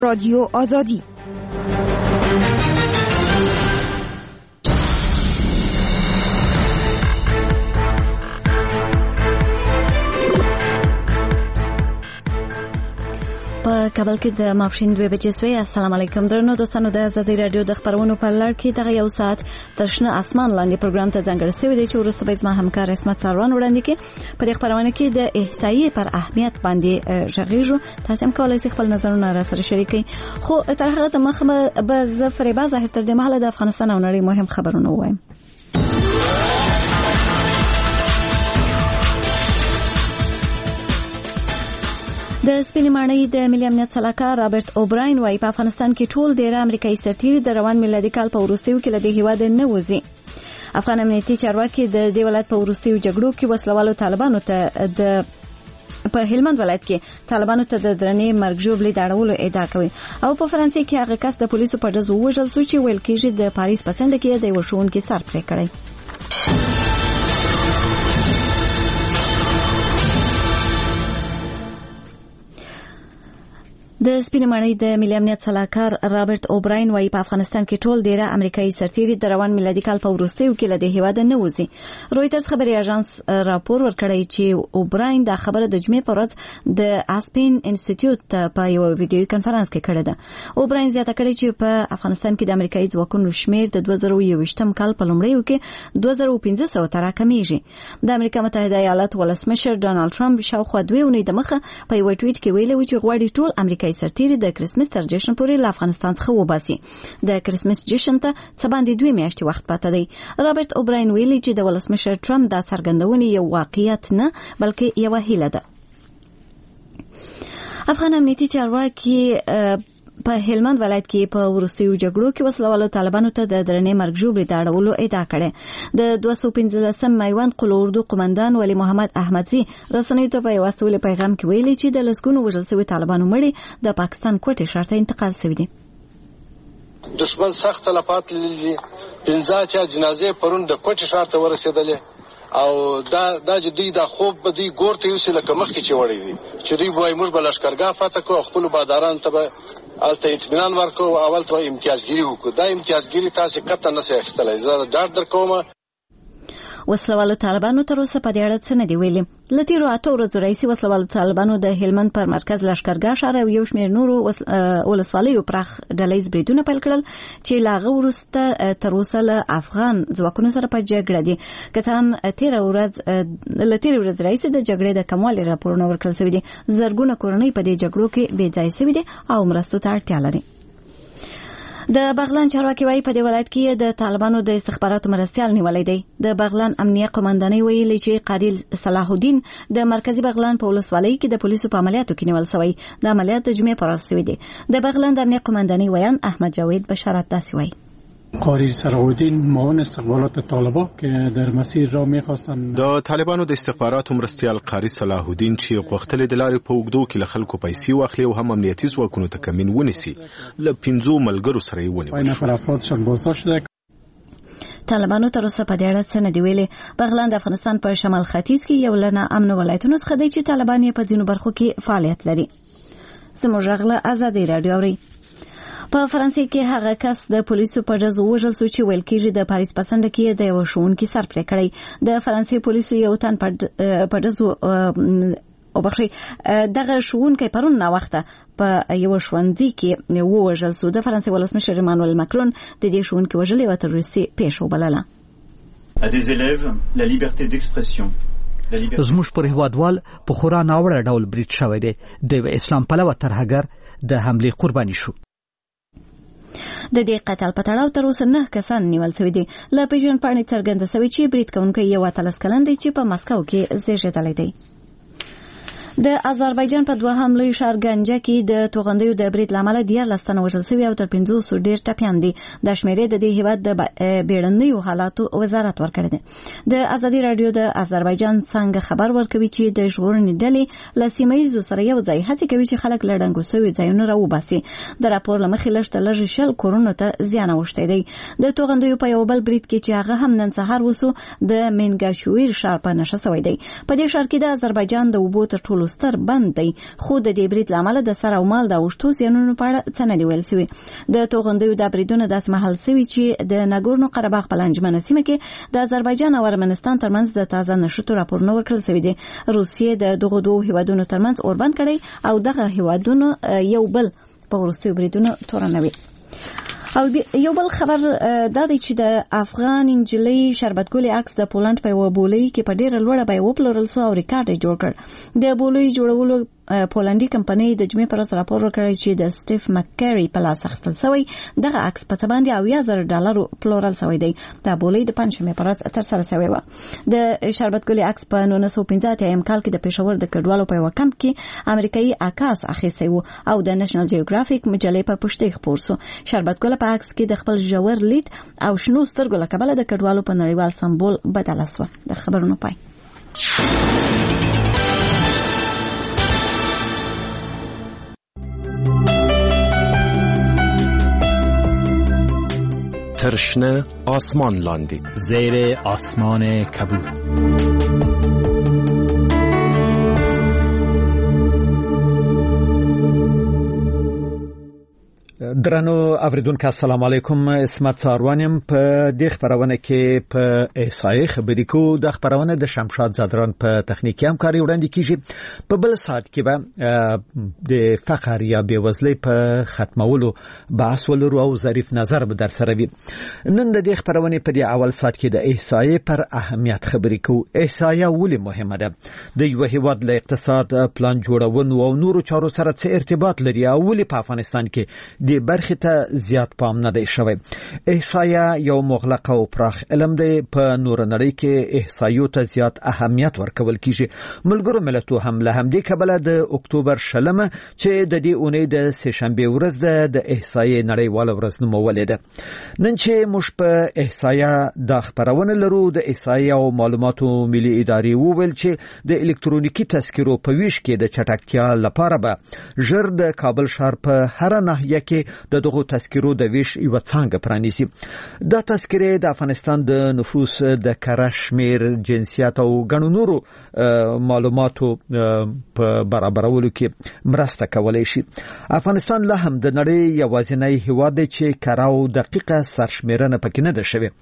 رادیو آزادی. په کابل کې د ماپښین 2 بجې سوی. السلام علیکم درنو دوستانو، د آزادۍ رادیو د خبرونو په لړ کې دغه یو ساعت تر شنه اسمان لاندې پروګرام ته ځانګړی شوی دی چې وروسته به زما همکار اسمت ساروان وړاندې کړي. په دې خبرونه کې د احصایې پر اهمیت باندې غږیږو. تاسو هم کولای شئ خپل نظرونه را سره شریک کړئ. خو تر هغه د مخه به زه فریبا ظاهر تر دې مهاله د افغانستان او نړۍ مهم خبرونه وایم. د سپینې ماڼۍ د ملي امنیت سلاکار رابرټ اوبراین وايي په افغانستان کې ټول ډیر امریکایي سرتیري د روان میلادي کال په وروستیو کې له دې هیواده نه وځي. افغان امنیتي چارواکي د دې ولایت په وروستیو جګړو کې وسلوالو طالبانو ته په هلمند ولایت کې طالبانو ته د درنې مرګ ژوبلې د اړولو ادعا کوي. او په فرانسې کې هغه کس د پولیسو په ډزو وژل شو چې ویل کېږي د پاریس په سند کې د یو ښوونکي سر پرې کړی. د سپینې ماڼۍ د ملي امنیت سلاکار رابرټ اوبراین وايي په افغانستان کې ټول ډیره امریکایي سرتیري د روان میلادي کال په وروستیو کې له دې هیواده نه وځي. رویټرز خبري اژانس راپور ورکړی چې اوبراین دا خبره د جمعې په ورځ د اسپین انسټیټیوټ په یو ویډیوي کانفرنس کې کړې ده. اوبراین زیاته کړې چې په افغانستان کې د امریکایي ځواکونو شمیر د 2021م کال په لومړیو کې 2500 تر راکمیږي. د امریکا متحده ایالاتو ولسمشر ډونالد ټرمپ شاوخوا 2 اونۍ د مخه په یو ټویټ کې ویلي و چې غواړي ټول امریکایي سرتیري د کرسمس تر جشن پورې له افغانستان څخه وباسي. د کرسمس جشن ته څه باندې 2 میاشتې وخت پاته دی. رابرټ اوبراین ویلي چې د ولسمشر ټرمپ دا څرګندونه یو واقعیت نه بلکې یو هیله ده. افغان امنیتي چارواکي په هلمند ولایت کې په وروستیو جګړو کې وسلوالو طالبانو ته د درنې مرګ ژوبلې د اړولو ادعا کړې. د 215 میوند قلو اردو قومندان ولی محمد احمدزي رسنیو ته په یو واستولي پیغام کې ویلي چې د لسګونو وژل شوي طالبانو مړي د پاکستان کوټې ښار ته انتقال شوي دي. دشمن سخت تلفات لیدلي، 15 جنازې پرون د کوټې ښار ته ورسېدلې او دا جدي دا خوب به دوی ګور ته یوسي لکه مخکې چې وړی وي چې دوی وایي موږ به لښکرګاه فتح کړو، خپلو بادارانو ته به هلته اطمینان ورکړو، اول ته امتیازګیري وکړو. دا امتیازګیري تاسې قطعا نسئ اخیستلی. زه ډاډ درکوم وسلوالو طالبانو تر اوسه په دې اړه څه نه دی ویلي. له تېرو 8 ورځو راهیسې وسلوالو طالبانو د هلمند پر مرکز لښکرګاه ښار او یو شمېر نورو ولسوالیو پراخ ډلهییز بریدونه پیل کړل چې له هغه وروسته تر اوسه له افغان ځواکونو سره په جګړه دي. که څه هم له تېرې ورځې راهیسې د جګړې د کموالي راپورونه ورکړل شوي دي. زرګونه کورنۍ په دې جګړو کې بې ځایه شوي دي او مرستو ته اړتیا لري. د بغلان چارواکي وايي په دې ولایت کې د طالبانو د استخباراتو مرستیال نیولې دی. د بغلان امنیه قومندانۍ ویلي چې قادل صلاح الدین د مرکزی بغلان په ولسوالۍ کې د پولیسو په عملیاتو کې نیول شوی. د عملیات د جمعې پر ورځ شوی دی. د بغلان د امنیه قومندانۍ ویان احمد جاوید بشارت داسې وایي: قاری صلاح الدین معاون استخبارات طالبان که در مسیر را می‌خواستند د طالبانو د استخباراتو مرستیال قاری صلاح الدین چې غوښتل د لارې په اوږدو کې له خلکو پیسې واخلي او هم امنیتي ځواکونو ته کمین ونیسي، له 5 ملګرو سره یې ونیول. طالبانو تر اوسه په دې اړه څه نه دی ویلي. بغلان د افغانستان په شمال ختیځ کې یو له ناامنو ولایتونو څخه دی چې طالبان یې په ځینو برخو کې فعالیت لري. زموږ غږ له آزادۍ رادیو اوري. په فرانسې کې هغه کس د پولیسو په ډزو وژل شو چې ویل کېږي د پاریس په سند کې د یو ښوونکي سر پرې کړی. د فرانسې پولیسو یو تن په ډزو دغه ښوونکی پرون ناوخته په یو ښوونځي کې ووژل شو. د فرانسې ولسمشر ایمانوئل ماکرون د دې ښوونکي وژل یوه تروریستي پیښه وبلله. زموږ پر هیوادوال په خورا ناوړه ډول برید شوی دی. د اسلام پلوه ترهګر د حملې قرباني شو. د دې قتل په تړاو تر اوسه 9 کسان نیول شوي دي. له پیژندپاڼې څرګنده شوې چې برید کوونکی یو 13 کلن دی چې په مسکو کې زیږېدلی دی. د آذربایجان په دوهم لوی ښار ګنجه کې د توغندیو د برید لامل 14 تنه وژل شوي او تر 500 ډیر ټپیان دي. د شمیرې د دې هیواد د بیړنیو حالاتو وزارت ورکړی دی. د ازادي رادیو د آذربایجان څنګه خبر ورکوي چې د ژغورنې ډلې له سیمه ییزو سره یو ځای هڅې کوي چې خلک له ډنګو شوي ځایونو راوباسي. د راپور له مخې لږ تر لږه 10 کورونو ته زیان اوښتی دی. د توغندیو په یو بل برید کې چې هغه هم نن سهار وسو د منګاشویر ښار په نښه شوی دی. په دې ښار کې د آذربایجان د اوبو تر ټولو ستر بند دی خو د دې برید لامل د سر او مال د اوښتو زیانونو په اړه څه نه دی ویل شوی. د توغندیو د بریدونو داسې مهال شوی چې د ناګورنو قرهباغ په لنجمنه سیمه کې د آذربایجان او ارمنستان ترمنځ د تازه نشټو راپورونه ورکړل شوی دي. روسیې د دغه دوه هیوادونو ترمنځ اوربند کړي او دغه هیوادونو یو بل په وروستیو بریدونو تورنوي. او یو بل خبر دا دی چې د افغان انجلۍ شربتګلې عکس د پولند په یو بولۍ کې په ډیره لوړه بیه وپلورل شو او ریکارډ یې جوړ کړ. د بولۍ جوړولو پولندي کمپنۍ د جمعې پر ورځ راپور ورکړی چې د سټیف مککری په لاس اخیستل شوی دغه عکس په څه باندې $80,000 پلورل شوی دی. دا بولۍ د پنځمې پر ورځ ترسره شوی و. د شربتګلې عکس په 1915 کال کې د پېښور د کډوالو په یو کمپ کې امریکایي عکاس اخیستی و او د نېشنل جیوګرافیک مجلې په پښتۍ خپور شو. شربتګل په عکس کې د خپل ژور لید او شنو سترګو له کبله د کډوالو په نړیوال سمبول بدله شوه. د خبرونو پای. ترشنه آسمان لاندې زیر آسمان کبود. درنو اوریدونکو السلام علیکم. اسمت ساروانم په دې خبرونه کې په احصایي خبرې کو. د خبرونه د شمشاد زادران په تخنیکی همکاري وړاندې کیږي. په بل ساعت کې به د فقر یا بیوزلۍ په ختمولو بحث ولرو او ظریف نظر به در سره وي. نن د دې خبرونه په دې اول ساعت کې د احصایي پر اهمیت خبرې کو. احصایه ولې مهمه ده؟ د یو هیواد له اقتصاد پلان جوړونې او نورو چارو سره څه ارتباط لري او ولې په افغانستان کې د برخه ته زیات پام نه دی شوی. احصایه یو مغلق او پراخ علم دی. په نور نړۍ کې احصایو ته زیات اهمیت ورکول کیږي. ملګرو ملتونو هم له همدې کبله د اکتوبر شلمه چې د دې اونۍ د سه شنبه ورځ د احصایې نړیواله ورځ نومولې ده. نن چې موږ په احصایه د خبرونه لرو، د احصایې او معلوماتو ملي ادارې وویل چې د الکترونیکی تذکرو په ویش کې د چټکتیا لپاره به ژر د کابل ښار په هر ناحیه کې د دغه تذکرو د ویش یو څنګه پرانیسي. د تذکرې د افغانستان د نفوس د کره شمیر، جنسیت او غنو نورو معلوماتو په برابرولو کې مرسته کولای شي. افغانستان له هم د نړۍ یوازینی هیواد دی چې کره او دقیقه سرشمیرنه پکې نه ده شوی.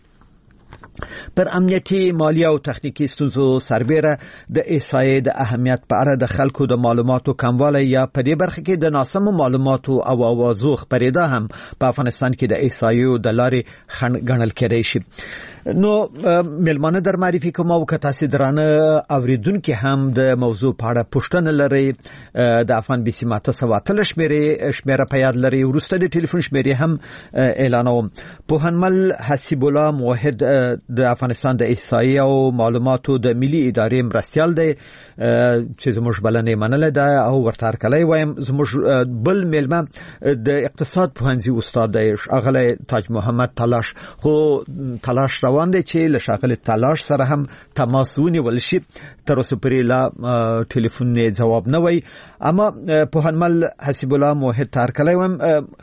پر امنیتي، مالی او تخنیکی ستونزو سربېره د احصایې د اهمیت په اړه د خلکو د معلوماتو کموالی یا په دې برخه کې د ناسمو معلوماتو او اوازو خپرېدا هم په افغانستان کې د احصایې د لارې خنډ ګڼل کېدای شي. نو ملمانه در معرفي کوم او که تاسو درانه اوریدونکو هم د موضوع په اړه پوښتنه لري د افغان بي سي ماته 7 شمیره په یاد لري. ورسته د ټلیفون شمیره هم اعلانوم. پوهنمل حسیب الله موحد د افغانستان د احصایې او معلوماتو د ملي ادارې مرستیال دی چې زموږ بلنې منله ده او ورته کله وایم. زموږ بل ملمه د اقتصاد پوهنځي استاد دی اغله تاج محمد تلاش. خو تلاش روان دی چې له شاغل تلاش سره هم تماس ونیول شي. تر اوسه پرې لا ټلیفون نه جواب نه وای. اما پوهنمل حسیب الله موحد تارکلای وایم.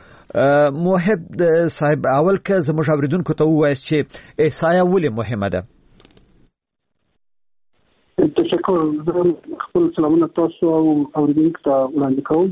موحد صاحب اول که زموږ اوریدونکو ته وایي چې احصایه ولې مهمه ده؟ تشکر. خپل سلامونه تاسو او اوریدونکو ته وړاندې کوم.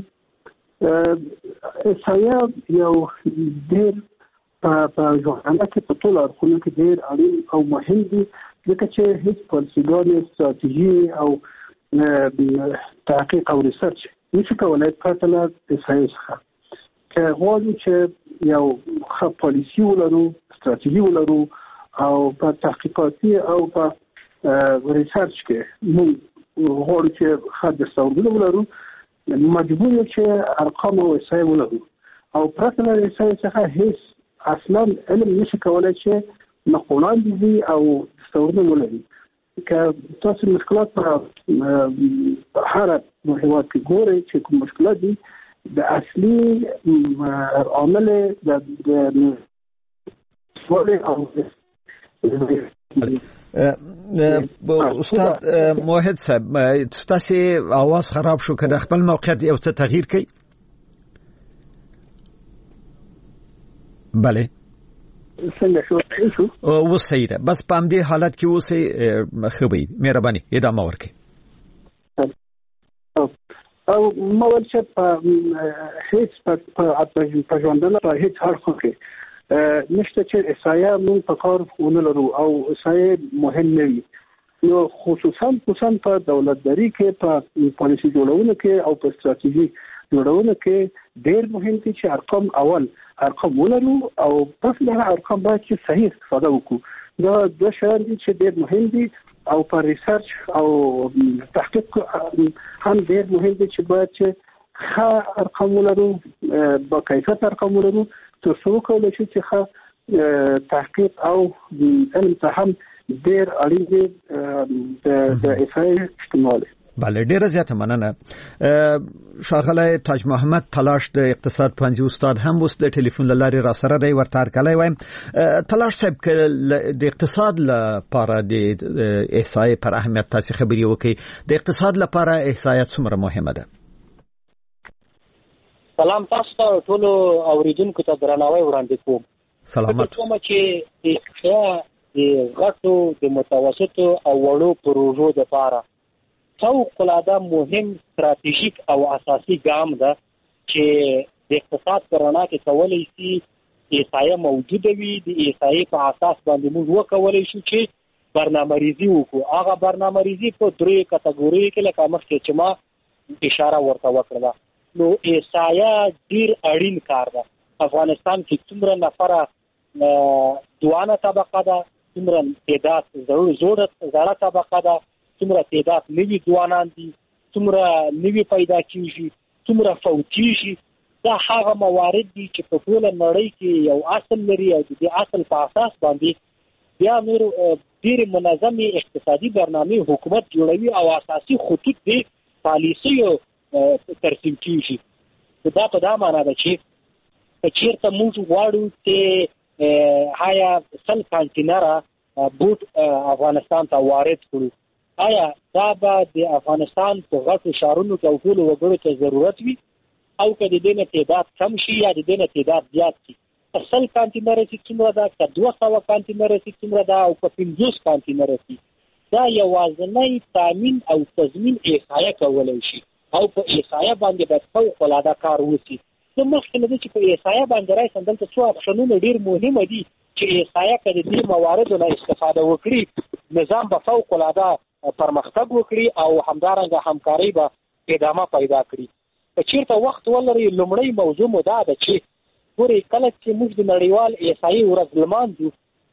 احصایه یو ډېر په ژوند کې په ټول اړخونو کې ډېر اړین او مهم دي ځکه چې هیڅ پالیسیګانې، ستراتیژي او تحقیق او ریسرچ نشي کولای پرته له احصایې څخه. که غواړو چې یو ښه پالیسي ولرو، ستراتیژي ولرو او په تحقیقاتي او په ریسرچ کې موږ غواړو چې ښه دستاوردونه ولرو، مجبور یو چې ارقام او احصایې ولرو. او پرته له احصایې څخه هیڅ اصلا علم نشي کولای چې مقولان دي او دستاوردونه ولري. که تاسو مشکلات په هر هیواد کې ګورئ چې کوم مشکلات دي، د اصلي عامل د استاد موحد صاحب تاسو आवाज خراب شو که د خپل موقعیت یو څه تغییر کړئ. بله څنګه شو وسیده بس په دې حالت کې اوسې خبري مهرباني ادامه ورکړئ. او مول چې په هیڅ په ژوندانه په هیڅ حال کې نشته چې احصایه موږ په کار ونه لرو او احصایه مهم نه وي. نو خصوصا په دولتداري کې په پالیسي جوړونه کې او په ستراتیژي جوړونه کې ډېر مهم دي چې ارقام ولرو او پس له ارقام باید چې صحیح استفاده وکړو. دا دوه شیان دي چې ډېر مهم دي او په ریسرچ او تحقیق هم ډېر مهم دي چې باید چې ښه ارقام ولرو، با کیفیت ارقام ولرو تر څو وکولای شو چې ښه تحقیق او علم ته هم ډېر اړین دي د احصایې شتمول. بله، ډیره زیاته مننه. ښاغلی تاج محمد تلاش د اقتصاد پوهنځي استاد هم اوس د ټلیفون له لارې را سره دی، ورته هرکلی وایم. تلاش صاحب، که د اقتصاد لپاره د احصایې پر اهمیت تاسې خبرې وکړئ، د اقتصاد لپاره احصایه څومره مهمه ده؟ سلام تاسو ته ټولو اوریدونکو ته درناوی وړاندې کوم. سلامت. کوم چې احصایه د غټو، د متوسطو او وړو پروژو لپاره فوق العاده مهم ستراتیژیک او اساسي ګام ده چې د اقتصاد په رڼا کې کولی شي احصایه موجوده وي. د احصایې په اساس باندې موږ وکولی شو چې برنامه‌ریزي وکړو. هغه برنامه‌ریزي په درې کټګوریو کې لکه مخکې چې ما اشاره ورته وکړه. نو احصایه ډېر اړین کار ده. افغانستان کې څومره نفره ځوانه طبقه ده، څومره تعداد زړه طبقه ده، څومره تعداد نوي ځوانان دي، څومره نوي پیدا کیږي، څومره فوتیږي. دا هغه موارد دي چې په ټوله نړۍ کې یو اصل لري او د دې اصل په اساس باندې بیا نور ډېرې منظمې اقتصادي برنامې حکومت جوړوي او اساسي خطوط د پالیسیو ترسیم کیږي. دا په دا معنا ده چې چېرته موږ غواړو چې هایا 100 کانټینره بوټ افغانستان ته وارد کړو، آیا دا به د افغانستان په غټو ښارونو کې او ټولو وګړو ته ضرورت وي او که د دې نه تعداد کم شي یا د دې نه تعداد زیات شي؟ 100 کانټینره چې څومره ده، که 200 کانټینره چې څومره ده او که 50 کانټینره شي، دا یوازینی تامین او تضمین احصایه کولی شي او په احصایه باندې باید فوق العاده کار وشي. زه مخکې له دې چې په احصایه باندې راشم دلته څو اپشنونه ډېر مهمه دي چې احصایه که د دې مواردو نه استفاده وکړي، نظام به فوق العاده پرمختګ وکړي او همدارنګه همکاري به ادامه پیدا کړي. که چېرته وخت ولري، لومړی موضوع مو دا ده چې ګورئ، کله چې موږ د نړیوال احصایې ورځ لمانځو،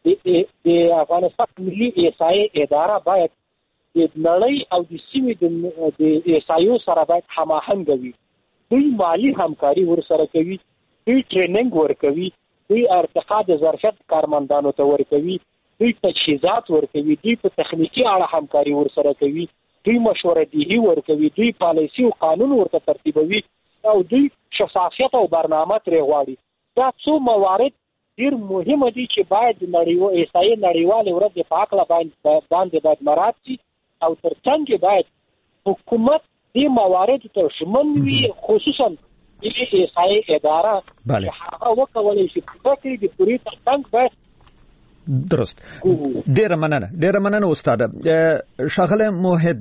د افغانستان ملي احصایې اداره باید د نړۍ او د سیمې د احصایو سره باید هماهنګه وي. دوی مالي همکاري ورسره کوي، دوی ټریننګ ورکوي، دوی ارتقا د ظرفیت کارمندانو ته ورکوي، دوی تجهیزات ورکوي، دوی په تخنیکي اړه همکاري ورسره کوي، دوی مشوره دهي ورکوي، دوی پالیسي او قانون ورته ترتیبوي او دوی شفافیت او برنامه ترې غواړي. دا څو موارد ډېر مهمه دي چې باید د احصایې نړیوالې ورځې په هکله باندې باید مراعات شي او تر څنګ باید حکومت دې مواردو ته ژمن وي، خصوصا د احصایې اداره چې هغه وکولی شي پوره کړي د پورې تر څنګ باید. درست. ډیره مننه استاده. ښاغلی موحد،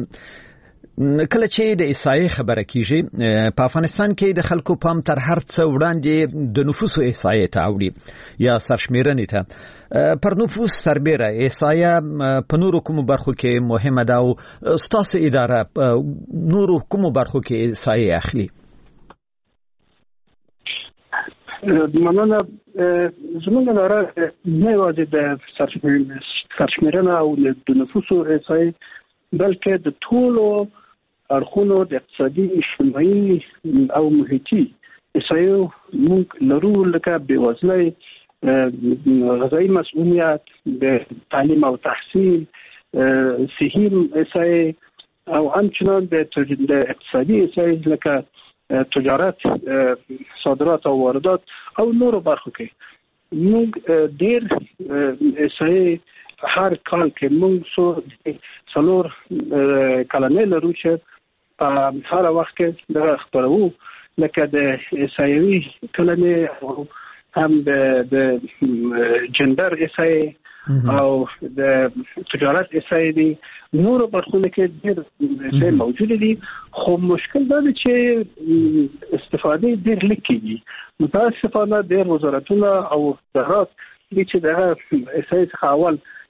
کله چې د احصایې خبره کیږي په افغانستان کې د خلکو پام تر هر څه وړاندې د نفوسو احصایې ته اوړي یا سرشمیرنې ته. پر نفوس سربیره احصایه په نورو کومو برخو کې مهمه ده او ستاسو اداره نورو کومو برخو کې احصایې اخلي؟ مننه. زموږ اداره نه یوازې د سرشمیرنه او د نفوسو احصایې بلکې د ټولو اړخونو د اقتصادي، اجتماعي او محیطي احصایو موږ لرو، لکه بېوزلۍ، غذایي مسؤلیت، د تعلیم او تحصیل، صحي احصایې او همچنان د اقتصادي احصایې لکه تجارت، صادرات او واردات او نورو برخو کې موږ ډېر احصایې هر کال کې موږ څلور کلمې لرو چې په هر وخت کې دا خبرو، لکه د احصایوي کلمې او هم د جندر احصایې او د تجارت اسای دي نور برخونه کې ډېر څه موجود دي خو مشکل دا دی چې استفاده ډېر لکېږي متاسفانه ډېر وزارتونه او ادارات چې دغه اسای څخه اول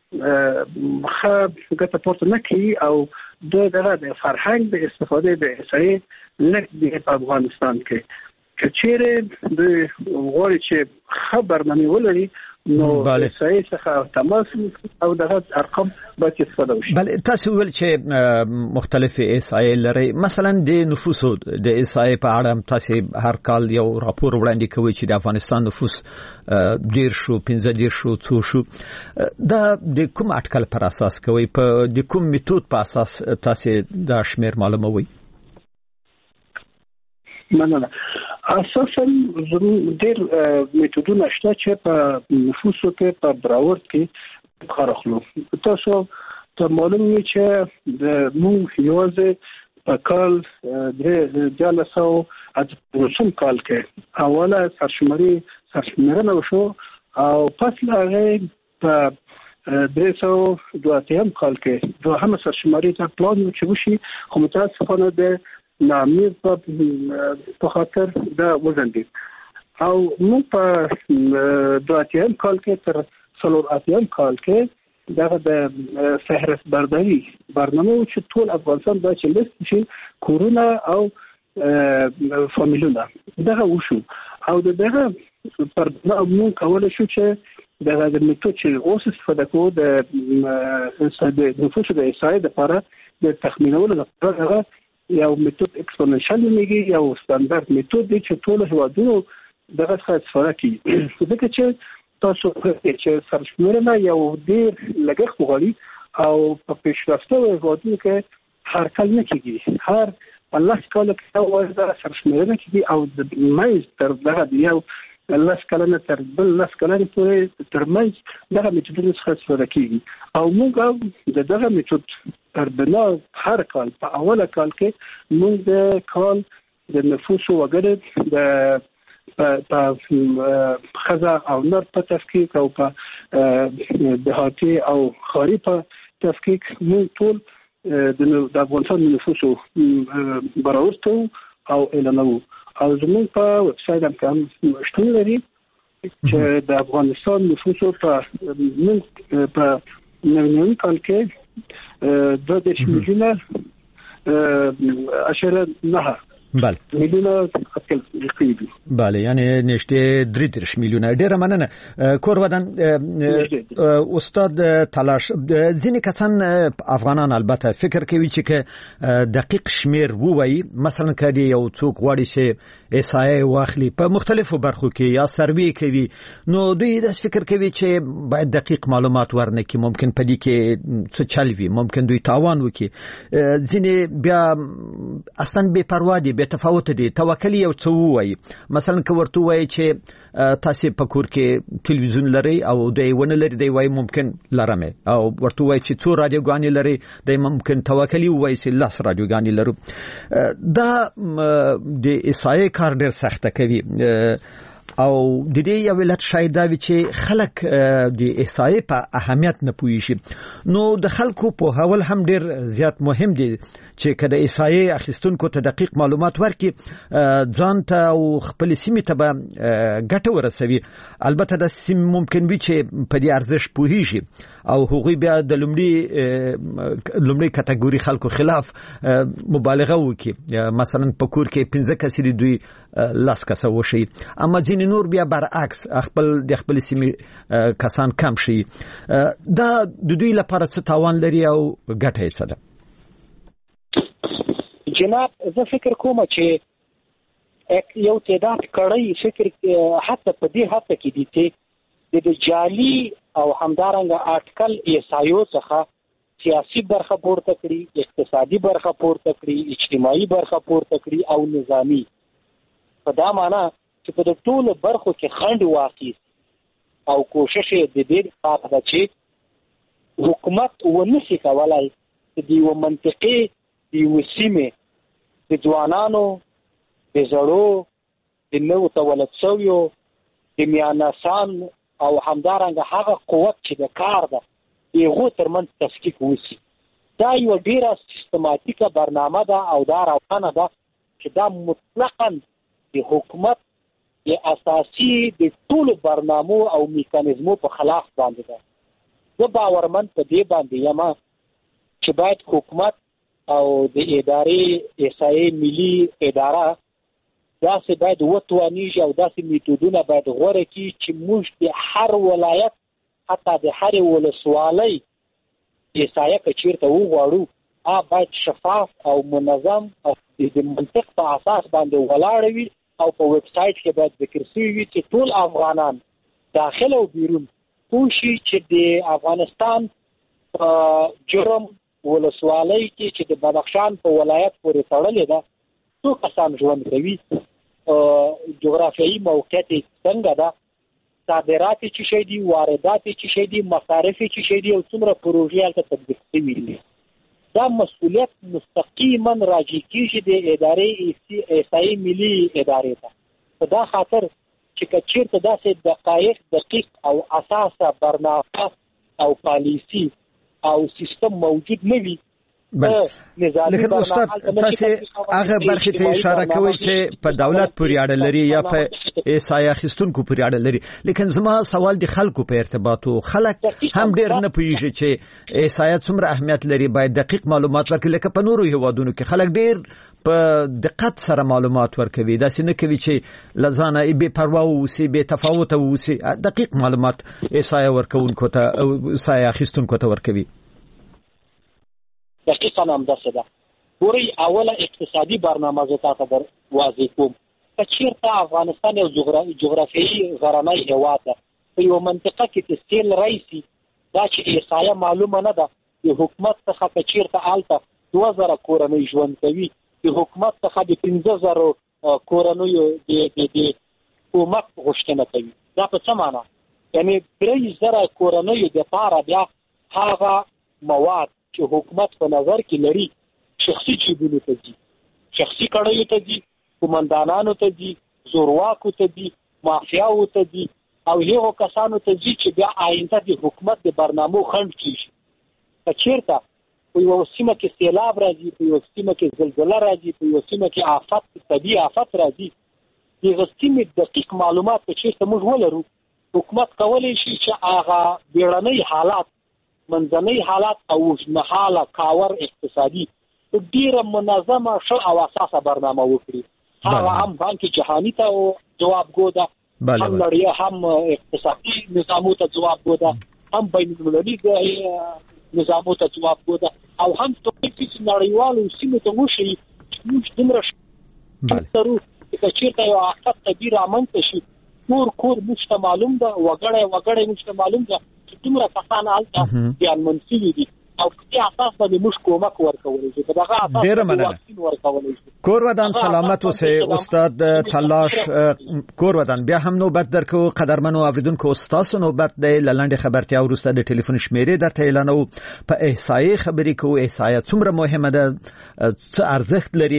ګټه پورته نه کوي او دغه د فرهنګ د استفاده د اسای لک د افغانستان کې کچېره د غوړي چې خبر منی ولري نو اسای څخه تماس او دغه ارقام به استفاده وشي. بل تاسو ول چې مختلف اسای لري مثلا د نفوسو د اسای په اړه تاسو هر کال یو راپور وړاندې کوي چې د افغانستان نفوس 10 شو 15 شو 2 شو دا د کوم اټکل پر اساس کوي په د کوم میتود په اساس تاسو دا شمیر معلوموي؟ مننه. اساسا ډېر میتودونه شته چې په نفوسو کې په براورد کې کار اخلو. تاسو ته معلوم وي چې د موږ یوازې په کال د 1980 کال کې اوله سرشمېرنه وشو او پس له هغې په 302 کال کې دوهمه سرشمېرنه ته پلان چې وشي خو متاسفانه د نامیر په خاطر دا وزندي او موږ په 2 کال کې تر 3 کال کې دغه د فهرست برداری برنامه چې ټول افغانستان دا چې لیست شي کورونا او فامیلونه دغه وشو او دغه پر موږ کولای شو چې دغه د میتود چې اوس استفاده کوو د نفوس د احصایې لپاره د تخمینولو لپاره یو میتود اکسپوننشل میږي یو ستاندارد میتود دی چې ټول هیوادونو دغه څخه استفاده کوي ځکه چې تاسو چې سرشمېرنه یو ډېر لګښت غواړي او په پیشرفته هیوادونو کې هر کال نه کېږي هر الله کال کې دا سرشمېرنه کېږي او د مېز تر دغه یو الله کلنه تر بل لاس کلنه پورې ترمنځ دغه میتودونه څخه استفاده کېږي او موږ دغه میتود تر بنا هر کال په اوله کال کې موږ د کال د نفوس وګړو د خزا او نر په تفکیک او په دهاتي او خاري په تفکیک موږ ټول د افغانستان نفوس براورته او اعلانو او زموږ په ویب سایټ هم شتون لري چې د افغانستان نفوس په نوي کال کې 2 میلیونه اشاره نه بله میلیونه اټکل کیږي بله یعنی نشته 3 میلیونه ډیره مننه کور ودان استاد تلاش ځینې کسان افغانان البته فکر کوي چې دقیق شمیر ووایي مثلا کدی یو څوک غواړي چې اسای واخلي په مختلفو برخو کې یا سروي کوي نو دوی د فکر کوي چې باید دقیق معلومات ورنکړي ممکن پدې کې څه چل وي ممکن دوی تاوان وکړي ځینې بیا اصلا بے پروا دي بے تفاوت دي توکلی یو څه وایي مثلا که ورته وایي چې تاسو په کور کې تلویزیون لري او دوی ونه لري دی وایي ممکن لرمه او ورته وایي چې څو رادیوګانې لري دی ممکن توکلی وایي چې لاس رادیوګانې لرو دا د اسای کار ډیر سخت کوي او د دې یو علت شاید دا وي چې خلک د احصایې په اهمیت نه پوهیږي نو د خلکو په حواله هم ډیر زیات مهم دي چې کله احصایې اخیستونکو ته دقیق معلومات ورکړي ځان ته او خپل سیمې ته به ګټه ورسوي البته د سیم ممکن وي چې په دې ارزښت پوهیږي او هغوی بیا د لومړی کټګوري خلکو خلاف مبالغه وکړي مثلا په کور کې 15 کس دي دوی لاس کسه وشي اما ځینې نور بیا برعکس خپل سیمې کسان کم شي دا د دوی لپاره څه تاوان لري او ګټه یې څه ده جناب زه فکر کوم چې یو تعداد کړی فکر حتی په دې حتی کې دي چې د جعلي او همدارنګه اټکل ایسایو څخه سیاسي برخه پورته کړي اقتصادي برخه پورته کړي اجتماعي برخه پورته کړي او نظامی په دا معنی چې په ټولو برخو کې خنډ واقع او کوشش د دې لپاره چې حکومت ونشي کولای د یو منطقي د وسیمه د ځوانانو د زړو د نو تولد شویو د میانسان او همدارنګه هغه قوت چې د کار ده یو ترمن تفکیک وسی. دا یو ډیره سیستماتیکه برنامه ده او دا روانه ده چې دا مطلقاً د حکومت د اساسي د ټولو برنامو او میکانیزمو په خلاف باندې ده. زه باورمند په دې باندې یم چې باید حکومت او د ادارې اسایي ملي اداره داسې باید وتوانیږي او داسې میتودونه باید غوره کړي چې موږ د هر ولایت حتی د هر ولسوالۍ اسایه که چیرته وغواړو باید شفاف او منظم او د منطق په اساس باندې ولاړ وي او په ویب سایټ کې باید ذکر شوی وي چې ټول افغانان داخل او بیرون پوه شي چې د افغانستان جرم ولسوالۍ کې چې د بدخشان په ولایت پورې تړلې ده څو کسان ژوند کوي، جغرافیایي موقعیت څنګه ده، صادرات چې شي دي، واردات چې شي دي، مصارف چې شي دي او څومره پروژې هلته تطبیق شوي دي. دا مسؤلیت مستقیما راجع کیږي د ادارې اسایي ملي ادارې ته. په دا خاطر چې که چېرته داسې دقایق دقیق او اساسه برنامه او پالیسي او سیستم موجود نه وي. لیکن استاد تاسو هغه برخه ته اشاره کوي چې په دولت پورې اړه لري یا په اسایه خستونکو پورې اړه لري، لیکن زما سوال د خلکو په ارتباطو خلک هم ډیر نه پوهیږي چې اسایه څومره اهمیت لري، باید دقیق معلومات ورکړي. لکه په نورو هیوادونو کې خلک ډیر په دقت سره معلومات ورکوي، دا څنګه کوي چې لزانه بے پروا اوسي، بے تفاوت اوسي، دقیق معلومات اسایه ورکونکو ته اسایه خستونکو ته ورکوي. دقیقاً هم داسې ده. ګورئ اوله اقتصادي برنامه زه تاسو ته واضح کوم. که چېرته افغانستان یو جغرافیایي غرنی هېواد ده، په یوه منطقه کې چې سیل راشي دا چې احصایه معلومه نه ده، د حکومت څخه که چېرته هلته 2000 کورنۍ ژوند کوي، د حکومت څخه د 15000 کورنیو د کومک غوښتنه کوي. دا په څه معنا؟ یعنې 3000 کورنیو دپاره بیا هغه مواد چې حکومت په نظر کې لري شخصي جیبونو ته ځي، شخصي کړیو ته ځي، قومندانانو ته ځي، زورواکو ته ځي، مافیاو ته ځي او هغو کسانو ته ځي چې بیا آینده د حکومت د برنامو خنډ کېږي. که چېرته په یوه سیمه کې سیلاب راځي، په یوه سیمه کې زلزله راځي، په یوه سیمه کې آفت طبیعي آفت راځي، د هغه سیمې دقیق معلومات که چېرته موږ ولرو، حکومت کولی شي چې هغه بیړنۍ حالات، منځنۍ حالات او اوږدمهاله کاور اقتصادي ډیره منظمه ښه او اساسه برنامه وکړي. هغه هم بانک جهاني ته جوابګو ده، هم نړۍ هم اقتصادي نظامو ته جوابګو ده، هم بین المللي نظامو ته جوابګو ده او هم چې نړیوالو سیمو ته وشي چې موږ دومره ترو که چېرته یو آفت طبیعي رامنځته شي، کور موږ ته معلوم ده، وګړی موږ ته معلوم ده چې دومره کسان هلته زیانمن شوي دي او په دې اساس باندې موږ کومک ورکولی شو. په دغه اساس واکسین ورکولی شو. کورودان سلامت اوسئ استاد تلاش کورودان. بیا هم نوبت درکو قدرمنو اوریدونکو، ستاسو نوبت دی. لنډه خبرتیا وروسته د ټلیفون شمیرې درته اعلانو. په احصایې خبرې کوو، احصایه څومره مهمه ده، څه ارزښت لري.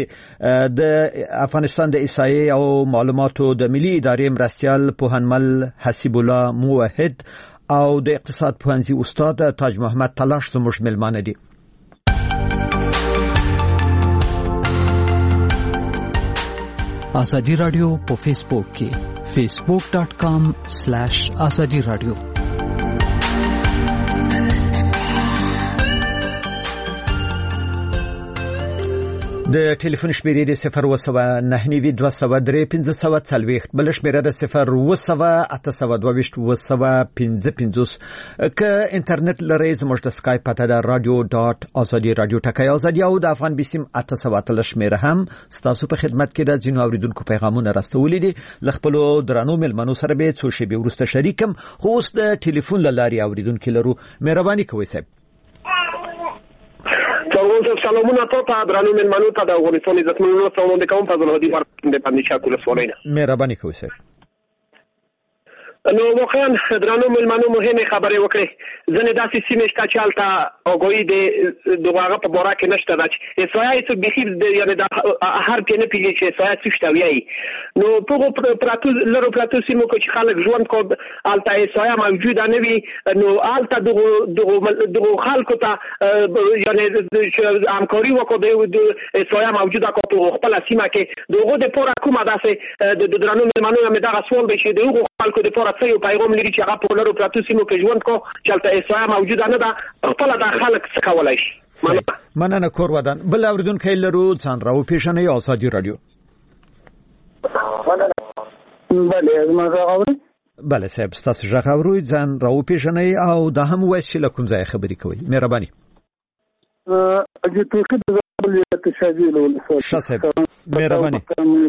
د افغانستان د احصایې او معلوماتو د ملي ادارې مرستیال پوهنمل حسیب الله موحد او د اقتصاد پوهنځي استاد تاج محمد تلاش زموږ ملمانه دي. آزادی رادیو په فیسبوک کې facebook.com/azadi radio. د ټلیفون شمیرې د 02992031540 بل شمیره د 0808225 که انټرنیټ لرئ زموږ د اسکایپ پته د radio.azadi.radio ټکای ازادي او د افغان بیسیم 813 شمیره هم ستاسو په خدمت کې د ځینو اوریدونکو پیغامونه راستولې دي. لخپلو درانو ملمنو سره به څو شی به ورسته شریکم، خو اوس د ټلیفون لاري اوریدونکو لرو. مهرباني کوئ صاحب. سلامونه ته درانو ملمنو ته د افغانستان عزتمنو سلام کوم. فضل هدي باندې شکر سوالینه. مهرباني کوئ صاحب. نو واقعا درانو ملمنو مهمه خبرې وکړې ځنه داسې سیمه شته چې حالت اوګوي د دغه په بورا کې نشته د اسرائیل څخه بخیر یعنی د هر کې نه پیږي چې اسرائیل څه شته ویي نو په پراتو لرو پراتو سیمو کې خلک ژوند کو حالت اسرائیل موجوده نه وي نو حالت دغه خلکو ته یعنی همکاري وکړي د اسرائیل موجوده کو په خپل سیمه کې دغه د پورا کومه داسې د درانو ملمنو هم دغه سوال به شي دغه خلکو د پورا څه پیغام لري چې هغه په لرو پراتو سیمو کې ژوند کو چې اسرائیل موجوده نه ده خپل د خلک څه کولای شي مننه کور ودان بل اوریدونکو لرو ځان راو پیښنې ازادي رادیو بله صاحب ستاسو ژغ اورئ ځان راو پیښنې او دا هم وایي چې کوم ځای خبرې کوي مهرباني اجي توکي د ولایت شاجیل صاحب مهرباني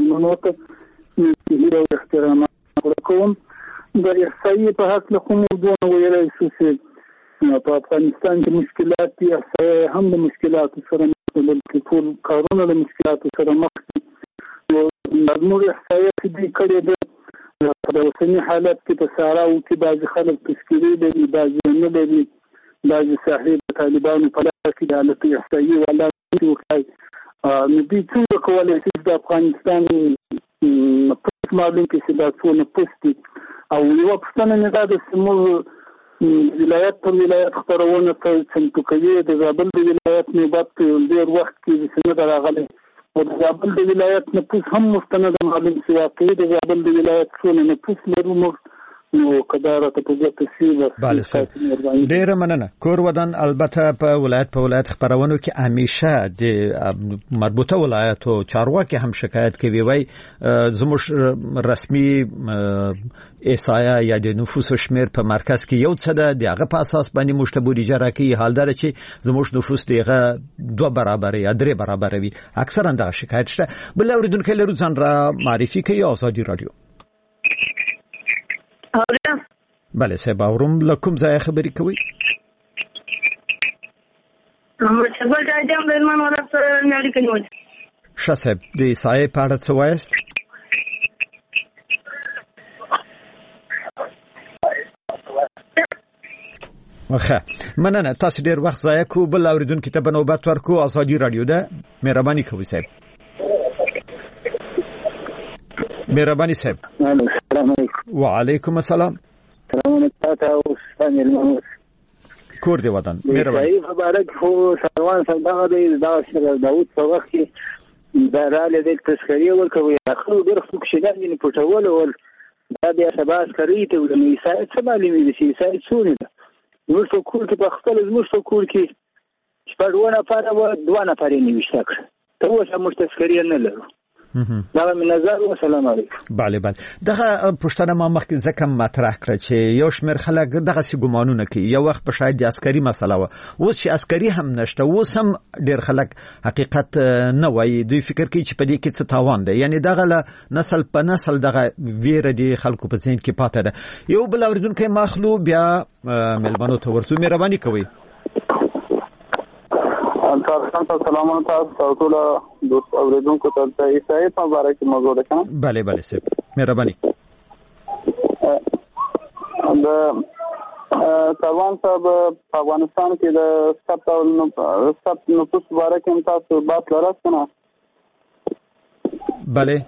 یو احترام کوم د احصایې په حق له کوم دوه ویلای شي په افغانستان کې مشکلات دي هم د مشکلاتو سره بلکې ټول کارونه د مشکلاتو سره مخ دي نو موږ احصایې دې کړې ده په اوسني حالت کې په ساراو کې بعض خلک تشکیلي دي بعض نه دي بعض صاحب طالبانو په لاره کې د حالت احصایې ولا وکړي نو دې څنګه کولای شي د افغانستان معلوم کې چې دا څونه پوسټي او یو پښتنه نه ده چې موږ ولایت پر ولایت خبرونه ته څنګه کوي د زابل د ولایت نوبت ډېر وخت کې څنګه راغلي او د زابل د ولایت نه پوس هم مستند معلوم چې واقعي د زابل د ولایت څونه نه پوس لرو نو قدرت په دې تفصیل بله ډېر مننه کور ودان البته په ولایت خبرونو کې همیشه د مربوطه ولایتو چارواکي هم شکایت کوي وای زموږ رسمي احصایه یا د نفوس شمیر په مرکز کې یو څه ده دغه په اساس باندې مشتبه اجاره کوي حال دا چې زموږ نفوس دغه 2 برابر یا 3 برابر وي اکثرا دا شکایت شته بل اوریدونکو لرو ځان را معرفي کوي ازادي رادیو بله صاحب اورم لکم ځای خبرې کوي مشغول راځم برمان ولا نړۍ کې نو ښه صاحب د سایه په اړه څه وایست وخه مننه تاسو ډیر وخت ضایع کو بل اوریدونکو ته بنوبت ورکو ازادي رادیو ده مهرباني کوئ صاحب مهرباني صاحب السلام علیکم وعلیکم السلام سلام علیکم کور دی وطن مهرباني مبارک هو سروان صدقه دی دا داوود په وخت کې دراله د تشکریه ورکوي اخر درخو کې شګان نه پټول ول دا بیا شباس کوي ته ولې سایت څه معلومي دي چې سایت څونه ده موږ په کور کې په خپل موږ په کور کې شپږونه پاره 2 نفر یې نوښته کړ ته اوس هم تشکریه نه لرو دا مې نظر و سلام علیکم بله دغه پښتنه ما مخکې ځکه مطرح کړ چې یو شمېر خلک دغه سي ګمانونه کوي یو وخت په شاید د عسکري مسله و اوس چې عسکري هم نشته اوس هم ډېر خلک حقیقت نه وایي دوی فکر کوي چې په دې کې څه تاوان دی یعنی دغه نسل په نسل دغه ویره دي خلکو په ذهن کې پاتې ده یو بل اوریدونکو مخلو بیا ملمنو ته ورسو مهرباني کوي سلام علیکم ټول دوست اوریدونکو ته صحیح په باره کې موضوع ده کنه بله صاحب مهرباني د سروان صاحب په افغانستان کې د ثبت نفوس باره کې تاسو بات لرئ کنه بله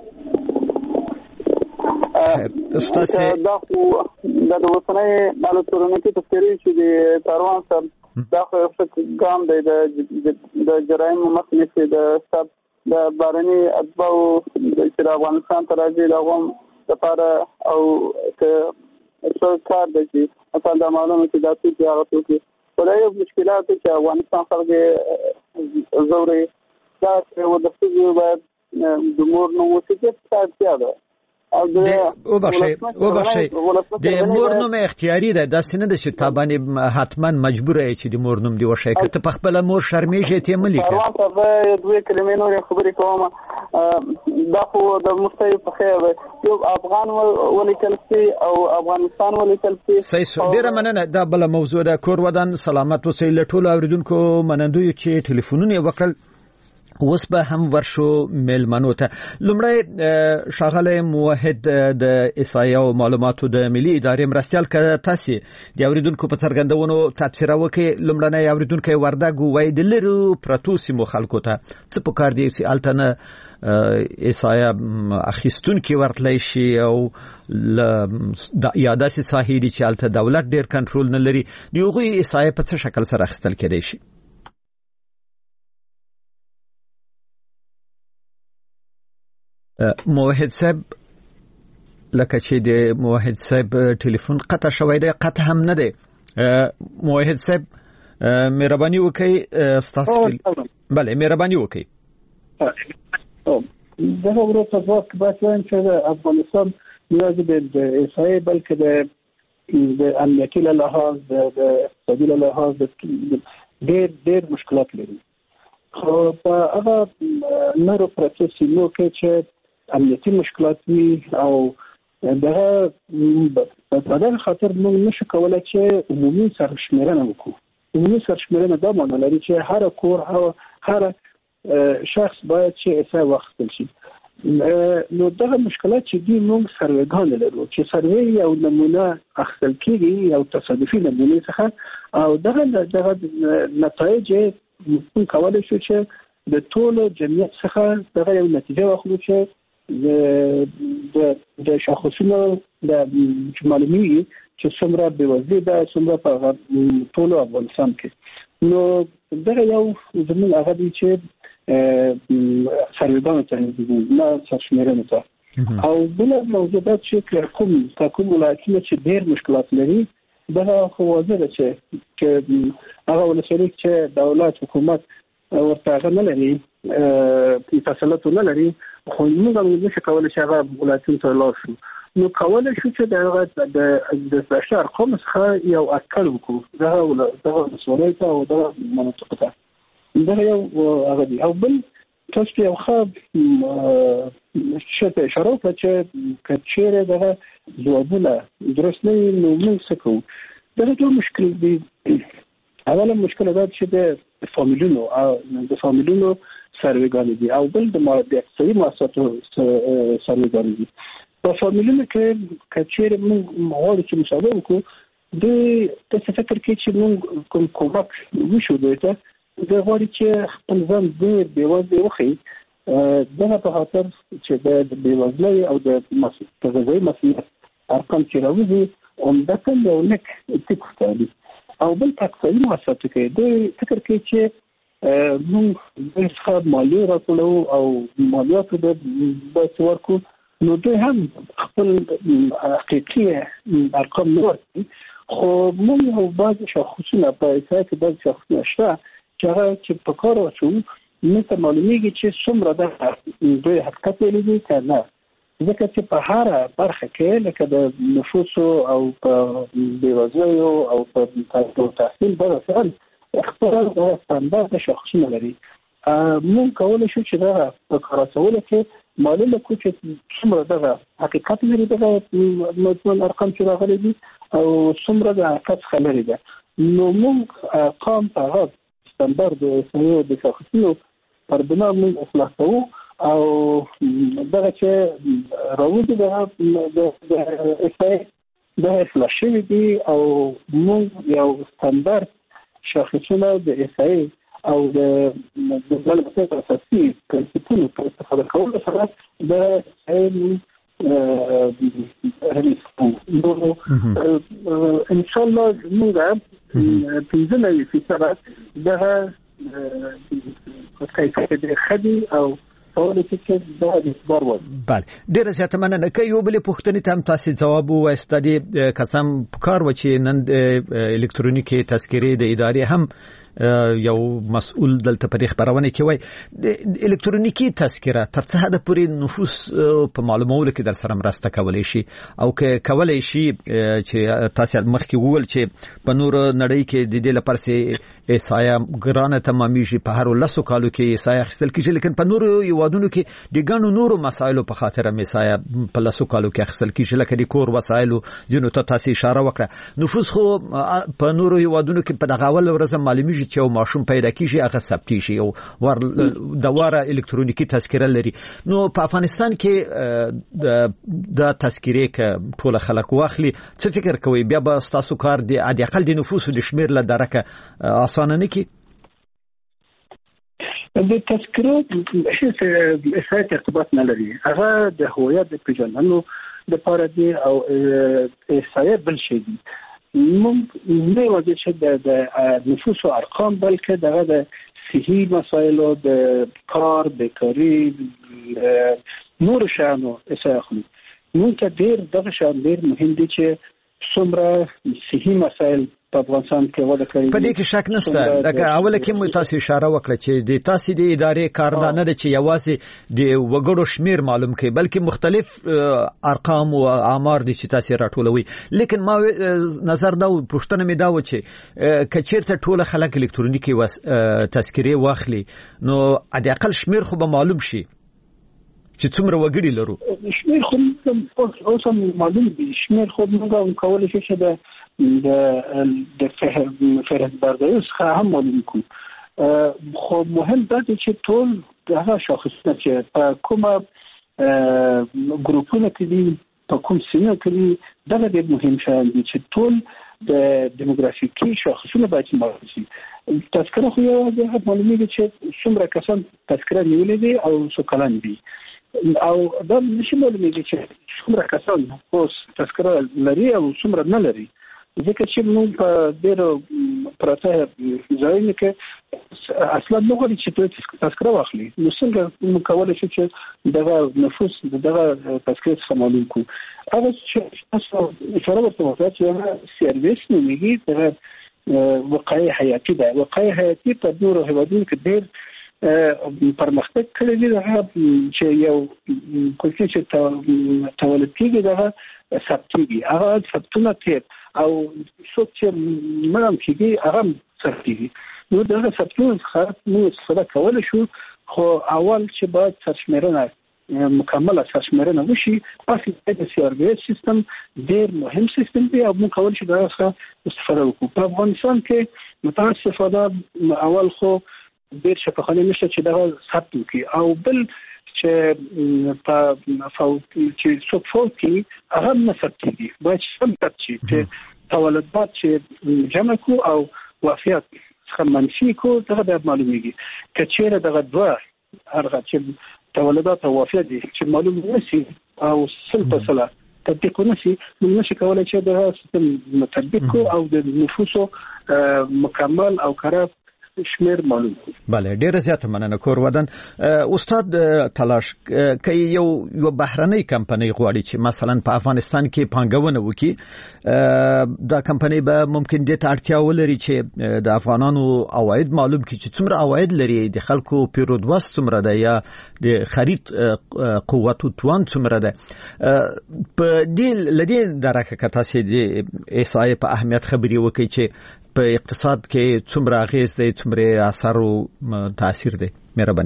استاسه دا خو د وسنۍ د تورنکي تفسیری چې د سروان صاحب دا خو ګام دی د جرایم مخنیوي د بارني اتباع د افغانستان ته راځي دغه لپاره او څه کار دی چې اصل د معلومه چې د تاسو هغه څه ولې مشکلات چې افغانستان خلک زوري دا چې ودڅو باید د مور نو وسیته څه ده او بخشي د مور نوم اختیاري ده دا سینه د شتابانی حتما مجبور ای چې د مور نوم دی وشي کته په خپل مور شرمېږي ته ملي کړه په دوه کلمې نور خبرې کوم دا خو د مستوي په خیر یو افغان ولیکل سي او افغانستان ولیکل سي صحیح ډیره مننه دا بل موضوع ده کور ودان سلامت اوسئ لټول اوریدونکو منندوی چې ټلیفونونه وکړل اوس به هم ورشو ملمنو ته لمړی شاغله موحد د اسایو معلوماتو د ملي ادارې مرستيال ک تاسو د اوریدونکو په څرګندونو تفسیر وکي لمړنۍ اوریدونکو وردګ وای د لرو پروتوسي مخالکو ته څه په کار دی چې التنه اسایا اخیستون کې ورتلای شي او د یاداسي ساحې چې الته دولت ډیر کنټرول نه لري دیغه اسایا په څه شکل سره اخیستل کېدای شي موحد صاحب لکه چې د موحد صاحب ټلیفون قطع شوی دی قطع هم نه دی موحد صاحب مهرباني وکړئ تاسو بله مهرباني وکړئ دغه ورته وخت باید چې افغانستان نه د اسرائیل بلکې د امنیتي لحاظ د اقتصادي لحاظ ډېر مشکلات لري خو په هغه نورو پروسسینو کې چې امنیتي مشکلات وي او دغه په دغه خاطر موږ نشو کولای چې عمومي سرشمېرنه وکړو عمومي سرشمېرنه دا معنی لري چې هر کور او هر شخص باید چې اسای واخیستل شي نو دغه مشکلات چې دي موږ سروېګان لرو چې سروې یو نمونه اخیستل کېږي یو تصادفي نمونه څخه او دغه نتایج موږ کولای شو چې د ټولو جمعیت څخه دغه یو نتیجه واخلو چې د شخصونو د معلومي چې څومره بېوزلي ده څومره په ټولو افغانستان کې نو دغه یو زموږ هغه دی چې سروېګانو ته نه سرشمېرنې ته او بله موضوع دا چې کوم ولایتونه چې ډېر مشکلات لري دغه خو واضح ده چې هغه ولسوالۍ چې دولت حکومت ورته هغه نه لري تسلط نه لري خو موږ هم نشو کولی چې هغه ولایتونو ته لاړ شو نو کولی شو چې د بشر ارقام څخه یو اټکل وکړو دغه ولسوالۍ ته او دغه مناطقو ته دغه یو هغه دی او بل تاسو یو ښه شته اشاره وکړه چې کچېره دغه ځوابونه درست نه نو موږ څه کوو دغه ټول مشکل دی اوله مشکل دا چې د فامیلونو سروېګان دي او بل د اقتصادي مؤسساتو سروېګان دي په فامیلونو کې کچېره موږ غواړو چې مشاوره وکړو د تاسو فکر کې چې موږ کومک وشو دوی ته د غواړي چې خپل ځان ډېر بېوزلي وښیي دغه په خاطر چې د بېوزلۍ او د غذایي مسؤلیت ارقام چې راوځي عمدتاً یو نیک ټیپ ښکاري او بل په اقتصادي مؤسساتو کې دوی فکر کوي چې موږ دوی څخه مالیه راټولوو او مالیاتو باید ورکړو نو دوی هم خپل حقیقي ارقام نه ورکوي خو موږ یو بعضې شاخصونه په اسرائیل کې بعضې شاخصونه شته چې هغه چې په کار واچوو موږ ته معلومېږي چې څومره دغه دوی حقیقت ویلي دي که نه ځکه چې په هره برخه کې لکه د نفوسو او په بېوزلیو او په تحصیل برسان خپل ستاندارد شخصونه لري موږ کولی شو چې دغه په کار اچولو کې معلومه کړو چې څومره دغه حقیقت لري دغه مجموع ارقام چې راغلي دي او څومره د حقیقت څخه لرې ده نو موږ ارقام په هغه ستاندارد د شخصونو پر بنا موږ اصلاح کوو او دغه چې راوځي د اسرائیل د اصلاح شوي دي او موږ یو ستاندارد شاخصونه د اسرائیل او د دولت اساسي پرنسپونو په استفاده کولو سره د اسرائیل نو ان شاء الله موږ 15% دغه کیفیت د خدي او بله ډیره زیاته مننه که یو بلې پوښتنې ته هم تاسې جواب ووایاست د دې قسم کار و چې نن الکترونیکي تذکرې د ادارې هم یو مسؤل دلته په خبرونه کې وای الکترونیکي تذکره تر څه حد پورې نفوس په معلومولو کې در سره مرسته کولای شي او که کولای شي چې تاسو مخکې وویل چې په نور نړۍ کې د دې لپاره سي اسایا ګرانه تمامېږي په هر لاسو کالو کې اسایا خپل کېږي لیکن په نور یوادونو کې د ګڼو نورو مسایلو په خاطر اسایا په لاسو کالو کې خپل کېږي لکه د کور وسایلو ځینو ته تاسو اشاره وکړه نفوس خو په نور یوادونو کې په دغه اول ورځ معلومي کیږي چې یو ماشوم پیدا کیږي هغه ثبت شي او د واره الکترونیکی تذکره لري. نو په افغانستان کې د تذکره ک ټول خلک واخلي څه فکر کوي بیا به تاسو کار دی عادي اقل د نفوس د شمیر له درکه اسانه نه کی؟ د تذکره هیڅ ارتباط نه لري. هغه د هویت د پیژندلو د لپاره دی او احصایه بل شي دي. موږ نه وایو چې د نفوس او ارقام بلکې دغه د صحي مسایلو د کار بیکاری نور شانو اساسي موږ ته ډیر دغه شان ډیر مهم دي چې څومره صحي مسایل په افغانستان کې وده کوي. په دې کې شک نشته. لکه اوله کې مو تاسو اشاره وکړه چې د تاسو د ادارې کار نه دی چې یوازې د وګړو شمیر معلوم کړي بلکې مختلف ارقام او اعمار دي چې تاسو راټولوي. لیکن ما نظر دا پوښتنه مې دا و چې کچیرته ټول خلک الکترونیکی تذکره واخلي نو د اقل شمیر خو به معلوم شي چې څومره وګړي لرو. شمیر خو اوس معلوم دي. شمیر خو موږ کولای شو چې د فهرست برداری څخه هم معلوم کو. خو مهم دا چې ټول دغه شاخصونه چې په کومه ګروپونه کې دي په کوم سیمه کې دي دغه ډېر مهم شان دي چې ټول د دیموګرافیکي شاخصونه باید معلوم شي. تذکره خو یو د معلومیږي چې څومره کسان تذکره نیولې دي او څو کلن دي او دا نشي معلومیږي چې څومره کسان اوس تذکره لري او څومره نه لري. ځکه چې موږ په ډېرو پراته ځایونو کې اصلا نه غواړي چې تذکره واخلي. نو څنګه موږ کولی شو چې دغه نفوس دغه تذکره څخه معلوم کړو. هغه چې تاسو اشاره ورته وکړه چې هغه سرویس نومیږي دغه وقایع حیاتي ده. وقایع حیاتي په نورو هیوادونو کې ډېر پرمختګ کړی دی. هغه چې یو کوم چې تولد کېږي دغه ثبتېږي. هغه ثبتونه تیر او څوک چې مړم کېږي هغه ثبتېږي. نو دغه ثبتونه څخه موږ استفاده کولی شو. خو اول چې باید سرشمېرنه مکمله سرشمېرنه وشي. اصل د سی آر بي اس سیستم ډېر مهم سیستم دی او موږ کولی شو دغه څخه استفاده وکړو. په افغانستان کې متاسفانه اول خو ډېر شفاخانې نشته چې دغه ثبت وکړي او بل چې په چې څوک فوت کړي هغه نه ثبتېږي. باید سم ثبت شي چې تولدات چې جمع کو او وفات څخه منفي کو دغه باید معلومیږي. که چیرې دغه دوه هغه چې تولدات او وفات دي چې معلوم نشي او 100% تطبیق نشي نو نشي کولای چې دغه سیستم تطبیق کو او د نفوسو مکمل او کره شمیر معلوم. بله ډیره زیاته مننه. کور ودان استاد تلاش کوي یو بهرنۍ کمپنۍ غواړي چې مثلا په افغانستان کې پانګونه وکړي. دا کمپنۍ به ممکن دې ته اړتیا ولري چې د افغانانو عواید معلوم کړي چې څومره عواید لري د خلکو پیرود وس څومره ده یا د خرید قوت او توان څومره ده. په دې لدی درکه کته سي د احصایې په اهمیت خبري وکړي چې په اقتصاد کې څومره اغیز دی څومره اثر او تاثیر دی. مهرباني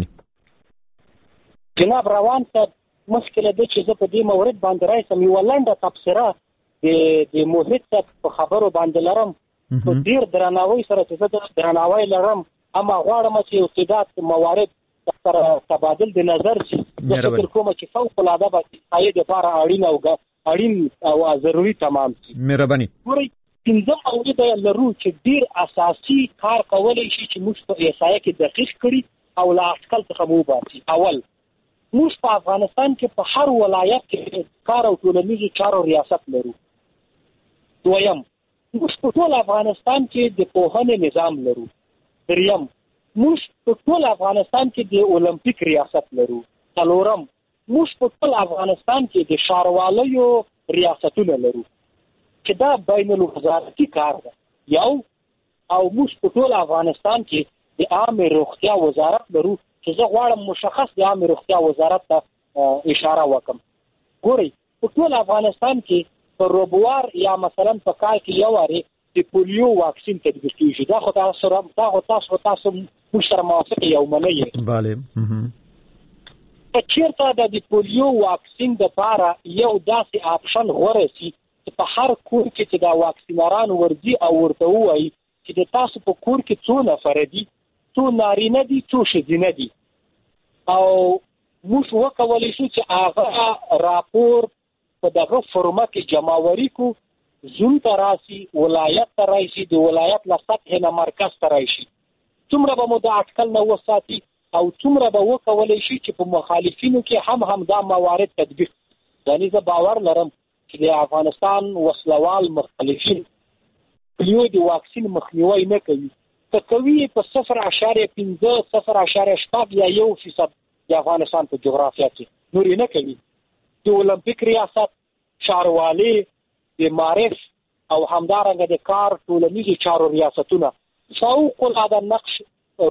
جناب روان صاحب مشکله ده چې زه په دې مورد باندې راځم یو لنډه تبصره د محیط په خبرو باندې لرم. په ډیر درناوي سره چې زه درناوي لرم اما غواړم چې یو څه موارد سره تبادل د نظر شي. زه فکر کوم چې فوق العاده باندې قاعده لپاره اړین او ضروري تمام شي. مهرباني پنځم اورید لرو چې ډیر اساسي کار کولای شي چې موږ په احصایه کې دقیق کړي او لا اټکل څخه مو باسي. اول موږ په افغانستان کې په هر ولایت کې کار او ټولنیزو چارو ریاست لرو. دویم موږ په ټول افغانستان کې د پوهنې نظام لرو. دریم موږ په ټول افغانستان کې د اولمپیک ریاست لرو. څلورم موږ په ټول افغانستان کې د ښاروالۍ ریاستونه لرو چې دا بین الوزارتي کار ده. یو او موږ په ټول افغانستان کې د عامه روغتیا وزارت لرو چې زه غواړم مشخص د عامه روغتیا وزارت ته اشاره وکم. ګورئ په ټول افغانستان کې په روبوار یا مثلا په کال کې یو واري د پولیو واکسین تطبیق کیږي. دا خو تاسو موږ سره موافق یو منئ. بله په چیرته د پولیو واکسین د لپاره یو داسې آپشن غوړه شي په هر کور کې چې دا واکسینران ورځي او ورته وایي چې د تاسو په کور کې څو نفر دي، څو نارینه دي، څو ښځینه دي، او موږ وکولی شو چې هغه راپور په دغه فرمه کې جمعوري کو، زون ته راشي، ولایت ته راشي، د ولایت له سطحې نه مرکز ته راشي. څومره به مو د اټکل نه وساتي او څومره به وکولی شي چې په مخالفینو کې هم دا موارد تطبیق. یعنې زه باور لرم چې د افغانستان وسلوال مخالفین پلیو د واکسین مخنیوی نه کوي. که کوي په 0.5 0.7 یا 1% د افغانستان په جغرافیه کې، نور نه کوي. د اولمپیک ریاست، ښاروالي، د معرف او همدارنګه د کار ټولنیزو چارو ریاستونه فوق العاده نقش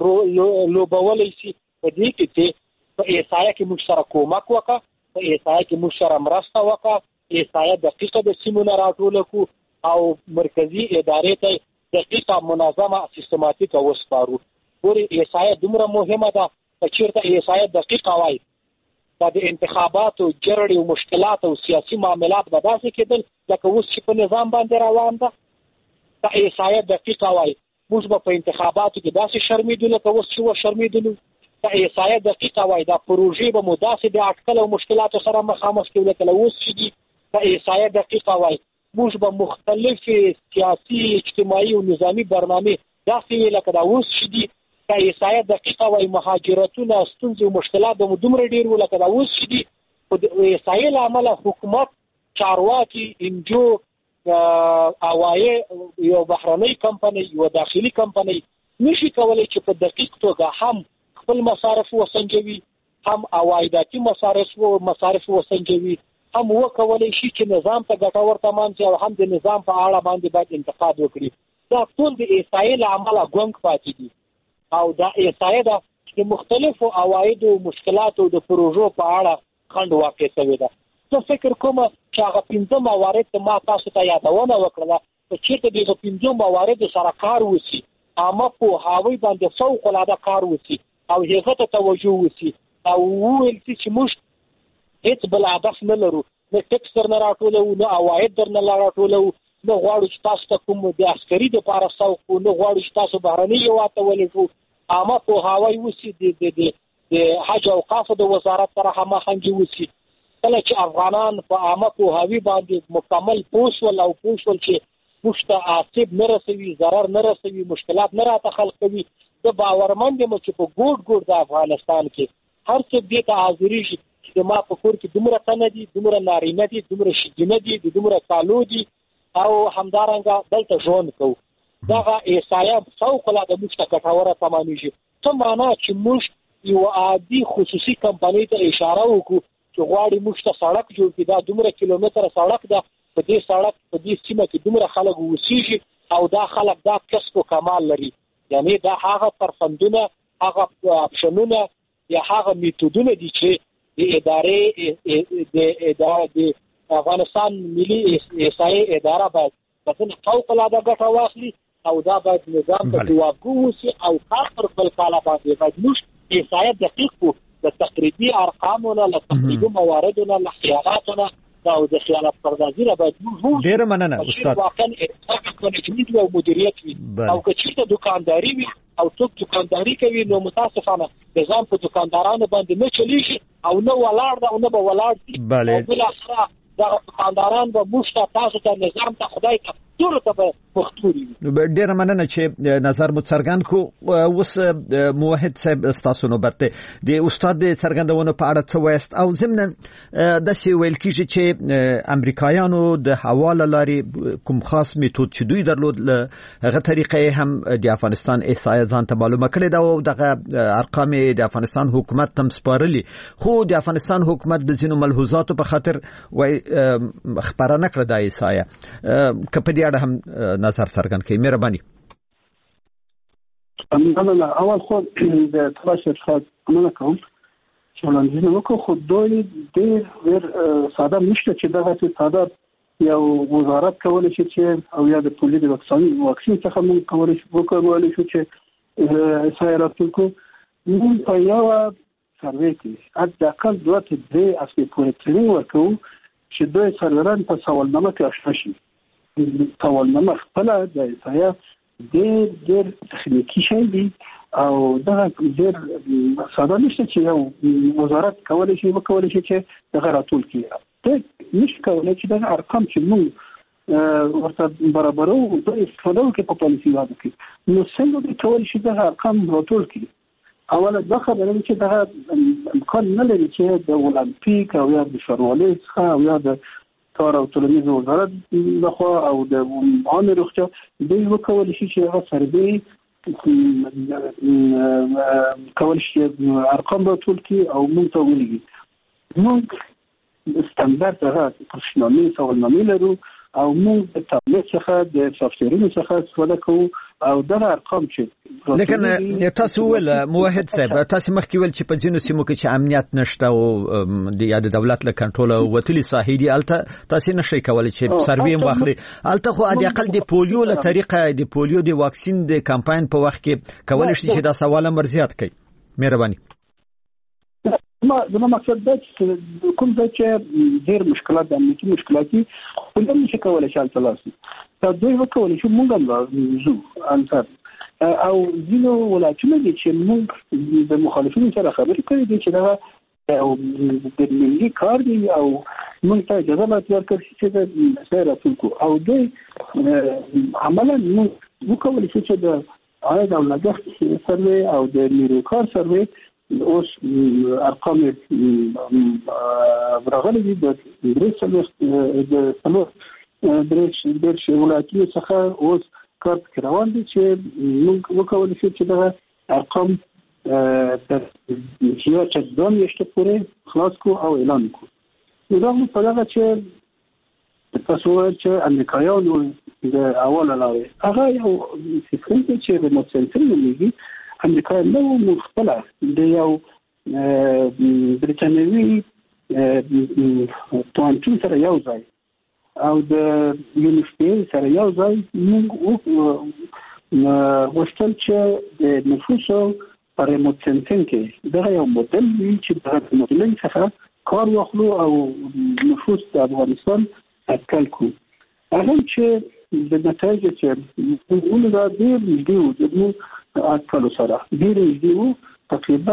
لوبولی شي په دې کې چې په ایسایه کې موږ سره کومک وکړه، په ایسایه کې موږ سره مرسته وکړه، ایسایه دقیقه د سیمو نه راټوله کړو او مرکزي ادارې ته دقیقه منظمه سیستماتیکه وسپارو. ګورې ایسایه دومره مهمه ده چې چېرته ایسایه دقیقه وای دا د انتخاباتو جرړې او مشکلات او سیاسي معاملات به داسې کېدل لکه اوس چې په نظام باندې روان ده. که ایسایه دقیقه وای موږ به په انتخاباتو کې داسې شرمېدو لکه اوس چې وشرمېدلو. که ایسایه دقیقه وای دا پروژې به مو داسې د اټکل او مشکلاتو سره مخامخ کېدو لکه اوس چې دي. که ایسایه دقیقه وای موږ به مختلفې سیاسي، اجتماعي او نظامي برنامې داسې وي لکه دا اوس چې دي. که ایسایه دقیقه وای مهاجرتونه، ستونزې او مشکلات به مو دومره ډېر وو لکه دا اوس چې دي. خو د ایسایه له امله حکومت، چارواکي، انجو، اوایه، یو بهرنۍ کمپنۍ، یو داخلي کمپنۍ نشي کولی چې په دقیق توګه هم خپل مصارف وسنجوي، هم عوایداتي مصارف وسنجوي، هم وکولی شي چې نظام ته ګټور تمام شي او هم د نظام په اړه باندې باید انتقاد وکړي. دا ټول د ایسایه له امله ګونګ پاتې دي او دا ایسایه ده چې مختلفو عوایدو، مشکلاتو، د پروژو په اړه خنډ واقع شوی ده. زه فکر کوم چې هغه 5 موارد ما تاسو ته یادونه وکړله، چې چېرته دغه 5 مواردو سره کار وشي، عامه پوهاوی باندې فوق العاده کار وشي او هغه ته توجه وشي او وویل شي چې موږ هیڅ بل هدف نه لرو، نه ټکس درنه راټولوو، نه عواید درنه راټولوو، نه غواړو چې تاسو ته کوم د عسکري دپاره سوق کړو، نه غواړو چې تاسو بهرني هېواد ته ولېږو. عامه پوهاوی وشي، د حج اوقافو د وزارت سره هماهنګي وشي. کله چې افغانان په عامه پوهاوي باندې مکمل پوه شول او پوه شول چې موږ ته آسیب نه رسوي، ضرر نه رسوي، مشکلات نه راته خلق کوي، زه باورمند یم چې په ګوټ د افغانستان کې هر څوک دې ته حاضرېږي چې ما په کور کې دومره تنه دي، دومره نارینه دي، دومره ښځینه دي، دومره کالو دي او همدارنګه دلته ژوند کوو. دغه ایسایه فوق العاده موږ ته ګټوره تمامېږي. څه معنا چې موږ یو عادي خصوصي کمپنۍ ته اشاره وکړو چې غواړي موږ ته سړک جوړ کړي، دا دومره کیلومتره سړک ده، په دې سړک په دې سیمه کې دومره خلک اوسېږي او دا خلک دا کسب و کمال لري. یعنې دا هغه ترفندونه، هغه اپشنونه یا هغه میتودونه دي چې د ادارې د افغانستان ملي احصایې اداره باید په فوق العاده ګټه واخلي او دا باید نظام ته جوابګو اوسي او کار پر خپل کاله باندې باید موږ احصایه دقیق کړو د تقریبي ارقامو نه، له تقریبي مواردو نه، له خیالاتو نه او د خیالات پردازي نه باید موږ ډېره مننه استاد. واقعا منیجمنت او مدیریت وي او که چېرته دکانداري وي او څوک دکانداري کوي نو متاسفانه نظام په دکاندارانو باندې نه چلیږي او نه ولاړ ده او نه به ولاړ دي. او بالاخره دغه دکانداران به موږ ته، تاسو ته، نظام ته، خدای ته، ټولو ته به مختوري وي. ډېره مننه چې نظر مو څرګند کړو. اوس موحد صاحب ستاسو نوبت دی. د استاد د څرګندونو په اړه څه وایست؟ او ضمناً داسې ویل کېږي چې امریکایانو د هوا له لارې کوم خاص میتود چې دوی درلود، له هغه طریقې هم د افغانستان احصایه ځان ته معلومه کړې ده او دغه ارقام د افغانستان حکومت ته هم سپارلي، خو د افغانستان حکومت د ځینو ملحوظاتو په خاطر وایي خبره نه کړه دا احصایه. که په دې اړه هم نظر څرګند کړئ، مهرباني. اول خو د تاسو څخه مننه کوم چې وړاندیز وکړو، خو دوی ډېر ساده نشته چې دغه ساده یو وزارت کولی شي چې او یا د پولیس د واکسین څخه موږ کولی شو چې احصایه راټول کړو. موږ په یوه سروې کې حداقل 2 تر 3 اصلي پورې ټرینینګ ورکوو چې دوی سروران په سوالنامه کې آشنا شي. سوالنامه خپله د احصایه ډېر تخنیکی شی دی او دا ډېر ساده نشته چې یو وزارت کولی شي چې دغه راټول کړي. ته نشي کولی چې دغه ارقام چې موږ ورته برابرو د استفاده وکړي په پالیسي واده کې، نو څنګه کولی شي دغه ارقام راټول کړي؟ اوله دا خبره ده چې دغه امکان نه لري چې د اولمپیک او یا د ښاروالۍ څخه او یا د کار او ټولنیز وزارت لخوا او د عامه روغتیا دوی وکولی شي چې هغه سروې کولی شي ارقام راټول کړي او موږ ته ولېږي. موږ ستاندرد هغه پروفیشنالي سوالنامې لرو او موږ د تابلیت څخه د سافټویرونو څخه استفاده کوو او دغه ارقام چې لیکن تاسو ول موحد صاحب تاسو مخکې ول چې په ځینو سیمو کې چې امنیت نشته او د دولت له کنټرول وتلی ساحلي الته تاسو نشئ کولای چې سروې واخلي. الته خو د اقل د پولیو له طریقه د پولیو د واکسین د کمپاین په وخت کې کولای شي چې دا سوال مرزيات کوي. مهرباني. زما مقصد دا چې کوم ځای چې ډېر مشکلات د امنیتي مشکلات دي خو هم نشي کولی چې هلته لاړ شي. دا دوی وکولی چې موږ هم ځو هلته او ځینو ولایتونه دي چې موږ د مخالفینو سره خبرې کړې دي چې دغه د ملي کار دی او موږ ته اجازه باید ورکړل شي چې د ځای راټول کړو او دوی عملا موږ وکولی شو چې د عاید او لګښت سروې او د نیرو کار سروې اوس ارقام راغلي دي د درې ولایتونو څخه اوس کار پکې روان دي چې موږ وکولی شو چې دغه ارقام تر چې دوه میاشتې پورې خلاص کړو او اعلان کړو. نو دا موږ په دغه چې تاسو وایئ چې امریکایانو د اول علاوه هغه یو سیستم دی چې ریموټ سنسر نومیږي. امریکا نو مختلف د یو برټانوي پوهنتون سره یو ځای او د یونیورسيټي سره یو ځای موږ وشتل چې د نفوسو پر ریموټ سنسینګ کې دا یو موډل وی چې د موډلینګ څخه کار واخلو او نفوس د افغانستان اټکل کو. هغه چې د نتایج چې موږ دا ډېر نږدې وو اټکلو سره ډېر نږدې وو تقریبا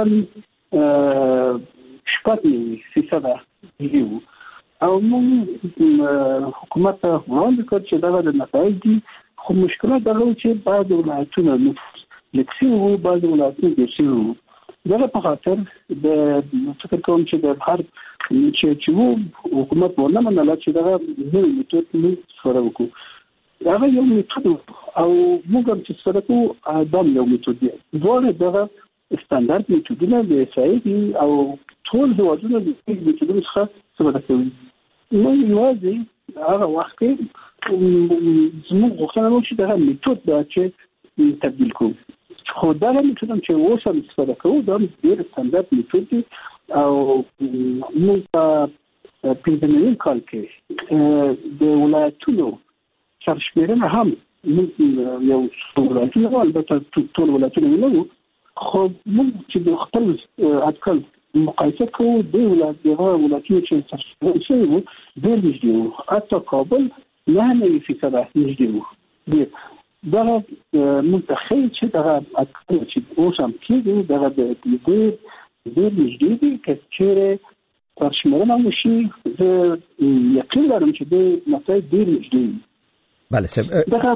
8% نږدې وو او موږ حکومت ته وړاندې کړ چې دا د نتایج دي خو مشکلات دا و چې بعض ولایتونه نفوس لکسي وو بعض ولایتونه ډېر وو. دا په خاطر د فکر کوم چې د هر چې وو حکومت ورنه منله چې دا نوی میتود موږ سره وکړو. هغه یو میتود او موږ هم چې سره کوو دا یو میتود دی. دواړه دغه ستاندرد میتودونه د اسرائیل دي او ټول هیوادونه د دې میتودونو څخه استفاده کوي. نو یوازې هغه وخت کې زموږ غوښتنه وه چې دغه میتود دا چې تبدیل کوو. خو دغه میتود هم چې اوس هم استفاده کوو دا ډېر ستاندرد میتود دی او موږ په 15 کال کې د ولایتونو سرشمیرنه هم یو ولایتونه البته ټول ولایتونه نه وو خو موږ چې د خپل اټکل مقایسه کوو د ولایتونو چې سرشمیرنه شوي وو ډېر نږدې وو. حتی کابل 9% نږدې وو. دا موږ ته ښیي چې دغه اټکل چې اوس هم کېږي دغه ډېر نږدې دي. که چېرې سرشمیرنه وشي زه یقین لرم چې د نتایج ډېر نږدې وي. بله صاحب دغه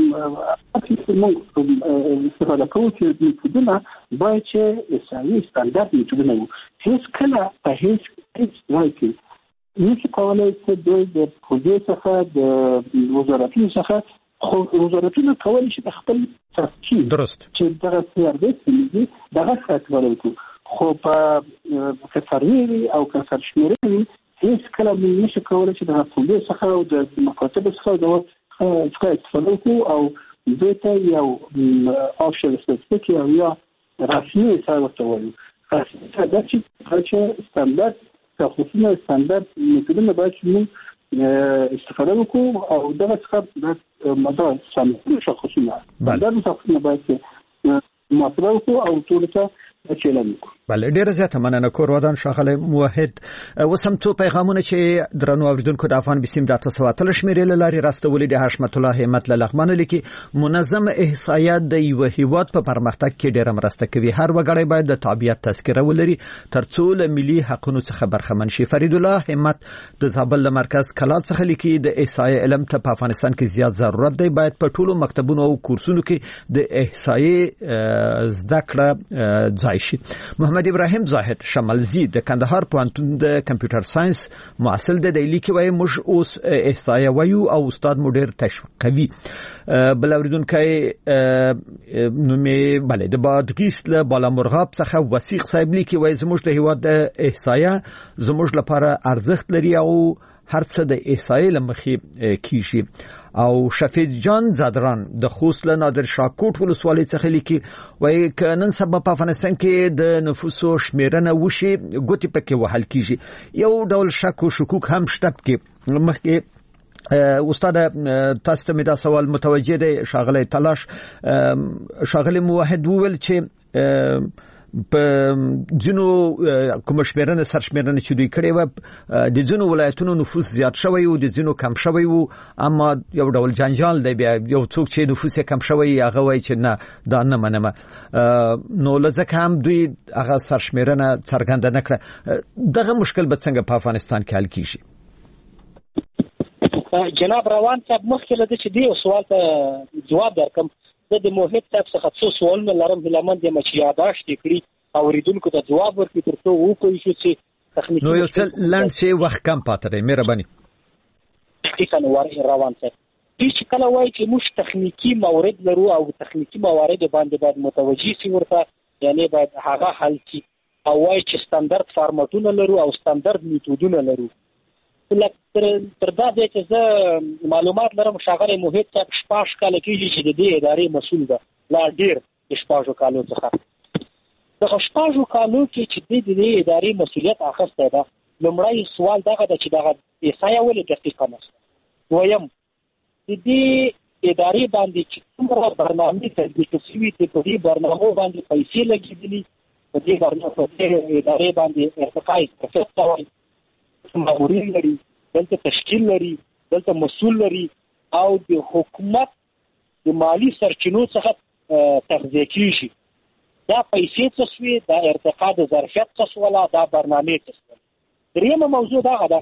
موږ استفاده کوو چې میتودونه باید چې اسرائیلي ستاندرد میتودونه وو. هیڅ کله په هیڅ ځای کې نشي کولی چې دوی د پولیس څخه د وزارتونو څخه خو وزارتونه کولی شي د خپل تفکیک درست چې دغه سیاست دي دغه څه وکړي. خو په سروې او که سرشمیرنه هیڅ کله نشي کولی چې د پولیس څخه او د مکاتب څخه څخه استفاده وکړو او دوی ته یو آفشل سپیسیفیک یا رسمي حساب ورته وایو. دا چې ستاندرد خصوصا ستاندرد میتودونه باید چې موږ استفاده وکړو او دغه څخه د مدار سم شخصونه دا د شخصونه باید محاسبه وکړو او ټول ته چلن بله ډیر زیاته مننه کور ودان شاغله موحد وسم تو پیغامونه چې درنو اوریدونکو د افغان بسیم د 900 شمیرې لاري راستولې د حشمت الله همت لغمان لیکي منظم احصایات د یو هیواد په پرمختګ کې ډیر مرسته کوي هر وګړی باید د تابعیت تذکره ولري ترڅو له ملي حقوقو څخه برخمن شي فرید الله همت د زابل مرکز کلات څخه لیکي د احصایې علم ته په افغانستان کې زیات ضرورت دی باید په ټولو مکتبونو او کورسونو کې د احصایې زده کړه ځای شي محمد ابراهیم زاهد شمالزی د کندهار پوهنتون د کمپیوټر ساينس محصل د دیلی کې وایي موږ اوس احصایه وایو او استاد مو ډیر تشویق کوي بل اوریدونکو نومې بله د بادغیس له بالامرغاب څخه وثیق صاحب لیکي وایي زموږ د هیواد د احصایه زموږ لپاره ارزښت لري او هر څه د احصایې لمخې کیږي او شفیع جان زادران د خوست له نادر شاه کوټ ولسوالۍ څخه لیکي وایي ک نن سبا په افغانستان کې د نفوسو شمیرنه وشي ګوتې پکې وهل کیږي یو ډول شک او شکوک هم شته کې مخکې استاد تاسو ته دا سوال متوجه دی شاغله تلاش شاغله موحد وویل چې په جنو کوم شمیرنه سرشمیرنه چې دوی کړي و د جنو ولایتونو نفوس زیات شوی او د جنو کم شوی و اما یو ډول جنجال دی بیا یو څوک چې نفوس کم شوی هغه وایي چې نه دا نه منم نو لږه هم دوی هغه سرشمیرنه څرګنده نه کړه دغه مشکل به څنګه په افغانستان کې حل کیږي جناب روان صاحب مخکې له دې چې دی سوال ته جواب درکم د موحد صاحب څخه څو سوالونه لرم هلمند د مچ یاداشت کړی او ریدونکو ته جواب ورکړي ترڅو وکړي چې تخنیکی نو یو څل لند شي وخت کم پاتې دی مهرباني تخنیکی روان صاحب چې کله وایي چې موږ تخنیکی موارد لرو او تخنیکی موارد باندې باید متوجي سي ورته یعنی باید هغه حل شي او وایي چې ستاندرد فارمټونه لرو او ستاندرد میتودونه لرو تر دا دی چې زه معلومات لرم شاغله موحد صاحب شپاش کال کېږي چې د دې ادارې مسؤل ده لا ډیر شپاژو کالو څخه د شپاژو کالو کې چې د دې ادارې مسؤلیت اخیسته ده لومړی سوال دغه ده چې دغه احصایه ولې دقیقه نشته دویم د دې ادارې باندې چې کومه برنامه تطبیق شوي چې په دې برنامه باندې پیسې لګېدلي په دې برنامه په دې ادارې باندې ارتقای پروسس مامورین لري دلته تشکیل لري دلته مسؤل لري او د حکومت د مالی سرچینو څخه تغذیه کیږي دا پیسې څه شوي دا ارتقا د ظرفیت څه ولا دا برنامه څه دریمه موضوع دا ده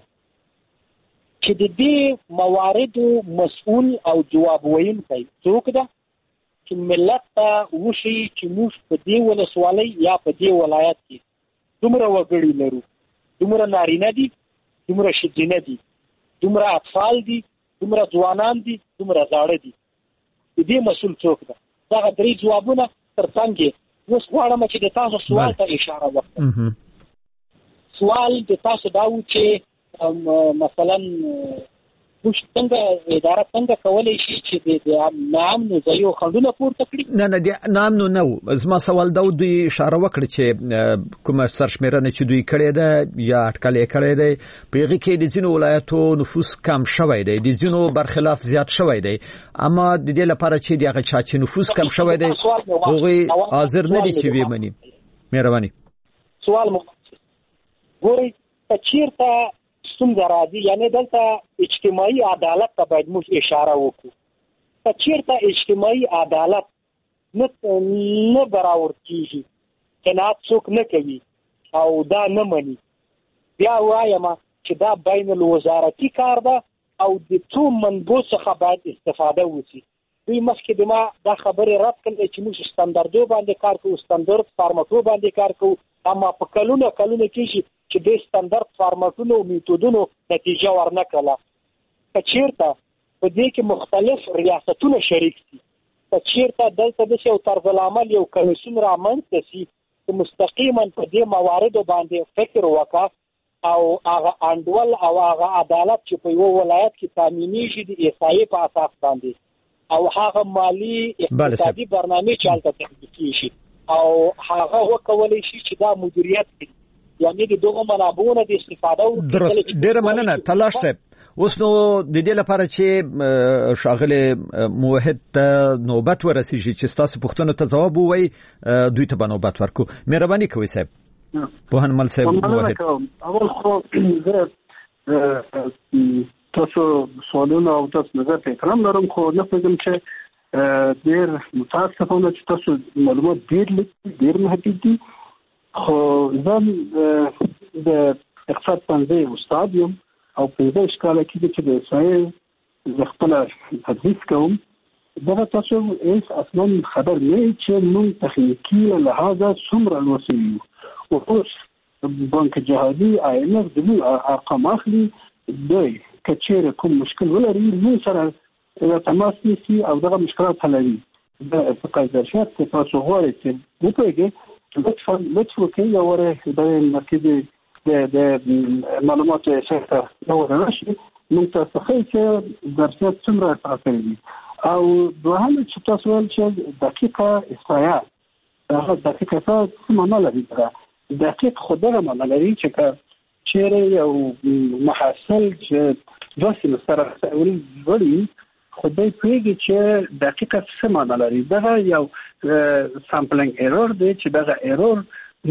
چې د دې مواردو مسؤل او جواب ویونکی څوک ده چې ملت ته وشي چې موږ په دې ولسوالۍ یا په دې ولایت کې دومره وګړي لرو دومره نارینه دي دومره ښځینه دي دومره اطفال دي دومره ځوانان دي دومره زاړه دي د دې مسؤل څوک ده دا درې جوابونه ترڅنګ اوس غواړم چې د تاسو سوال ته اشاره وکړم سوال د تاسو دا و چې مثلا موږ څنګه اداره څنګه کولای شي چې د نامنو ځایو خندونه پورته کړي نه د نامنو نو زما سوال دا دوی اشاره وکړي چې کومه سرشمیرنه چې دوی کړې ده یا اټکل یې کړی دی په هغه کې د ځینو ولایتو نفوس کم شوی دی د ځینو برخلاف زیات شوی دی اما د دې لپاره چې دغه چا چې نفوس کم شوی دی هغه حاضر نه دي چې ویمني مهرباني سوال مو ګوري چیرته څنګه راځي یعنی دلته اجتماعي عدالت ته باید موږ اشاره وکړو چیرته اجتماعي عدالت نه برابر کیږي قناعت څوک نه کوي او دا نه مني بیا وایم چې دا بین الوزارتي کار ده او د څو منبو څخه باید استفاده وشي دوی مخکې ما دا خبرې رد کړې چې موږ ستاندردو باندې کار کوو ستاندرد فارمټو باندې کار کوو اما په کلونه کېږي چې د ستاندرد فارمټونو او میتودونو نتیجه ورنکړه که چیرته په دې کې مختلف ریاستونه شریک دي که چیرته دلته د یو طرز العمل یو کمیسیون رامنځته شي چې مستقیما په دې مواردو باندې فکر وکړي او هغه انډول او هغه عدالت چې په یو ولایت کې تامینېږي د احصایې په اساس باندې او هغه مالی اقتصادي برنامه چالت تطبیق شي او هغه وکولای شي چې دا مدیریت کړي یعنی د دغه منابعونو د استفاده درست ډیر مننه تلاش صاحب اوس نو د دې لپاره چې شاغله موحد ته نوبت ورسیږي چې تاسو پوښتنه ته جواب ووایي دوی ته نوبت ورکو مهرباني کوئ صاحب پوهن مل صاحب موحد اول خو تاسو سوالونه او تاسو نظر ته احترام لرم خو نه پوهیږم چې ډیر متاسفانه چې تاسو معلومات ډیر محدود دي خو ځم د اقتصاد پنځه استاد یم او په دې ښکاله کې چې د سایه ز خپل تدریس کوم دا تاسو هیڅ اصلا خبر نه چې موږ تخنیکی لحاظه څومره لوسیو او اوس بانک جهادي IMF د ارقام اخلي دوی کچېره کوم مشکل ولري موږ سره تماس نیسي او دغه مشکلات حلوي د فقاعدشات چې تاسو غواړئ چې وپوهیږئ لطف وکړئ او د مرکزي د معلومات شرکت نو راشي موږ تاسو چې درسات څومره تاسو دي او دوهم چې تاسو ول چې دقیقه احصایه هغه دقیقه څه معنا لري دقیق خدای معنا لري چې چیرې یو محصل چې دوه سره ول وړي خدای پیږي چې دقیقه څه معنا لري دا یو سامپلینګ ایرور دی چې دا ایرور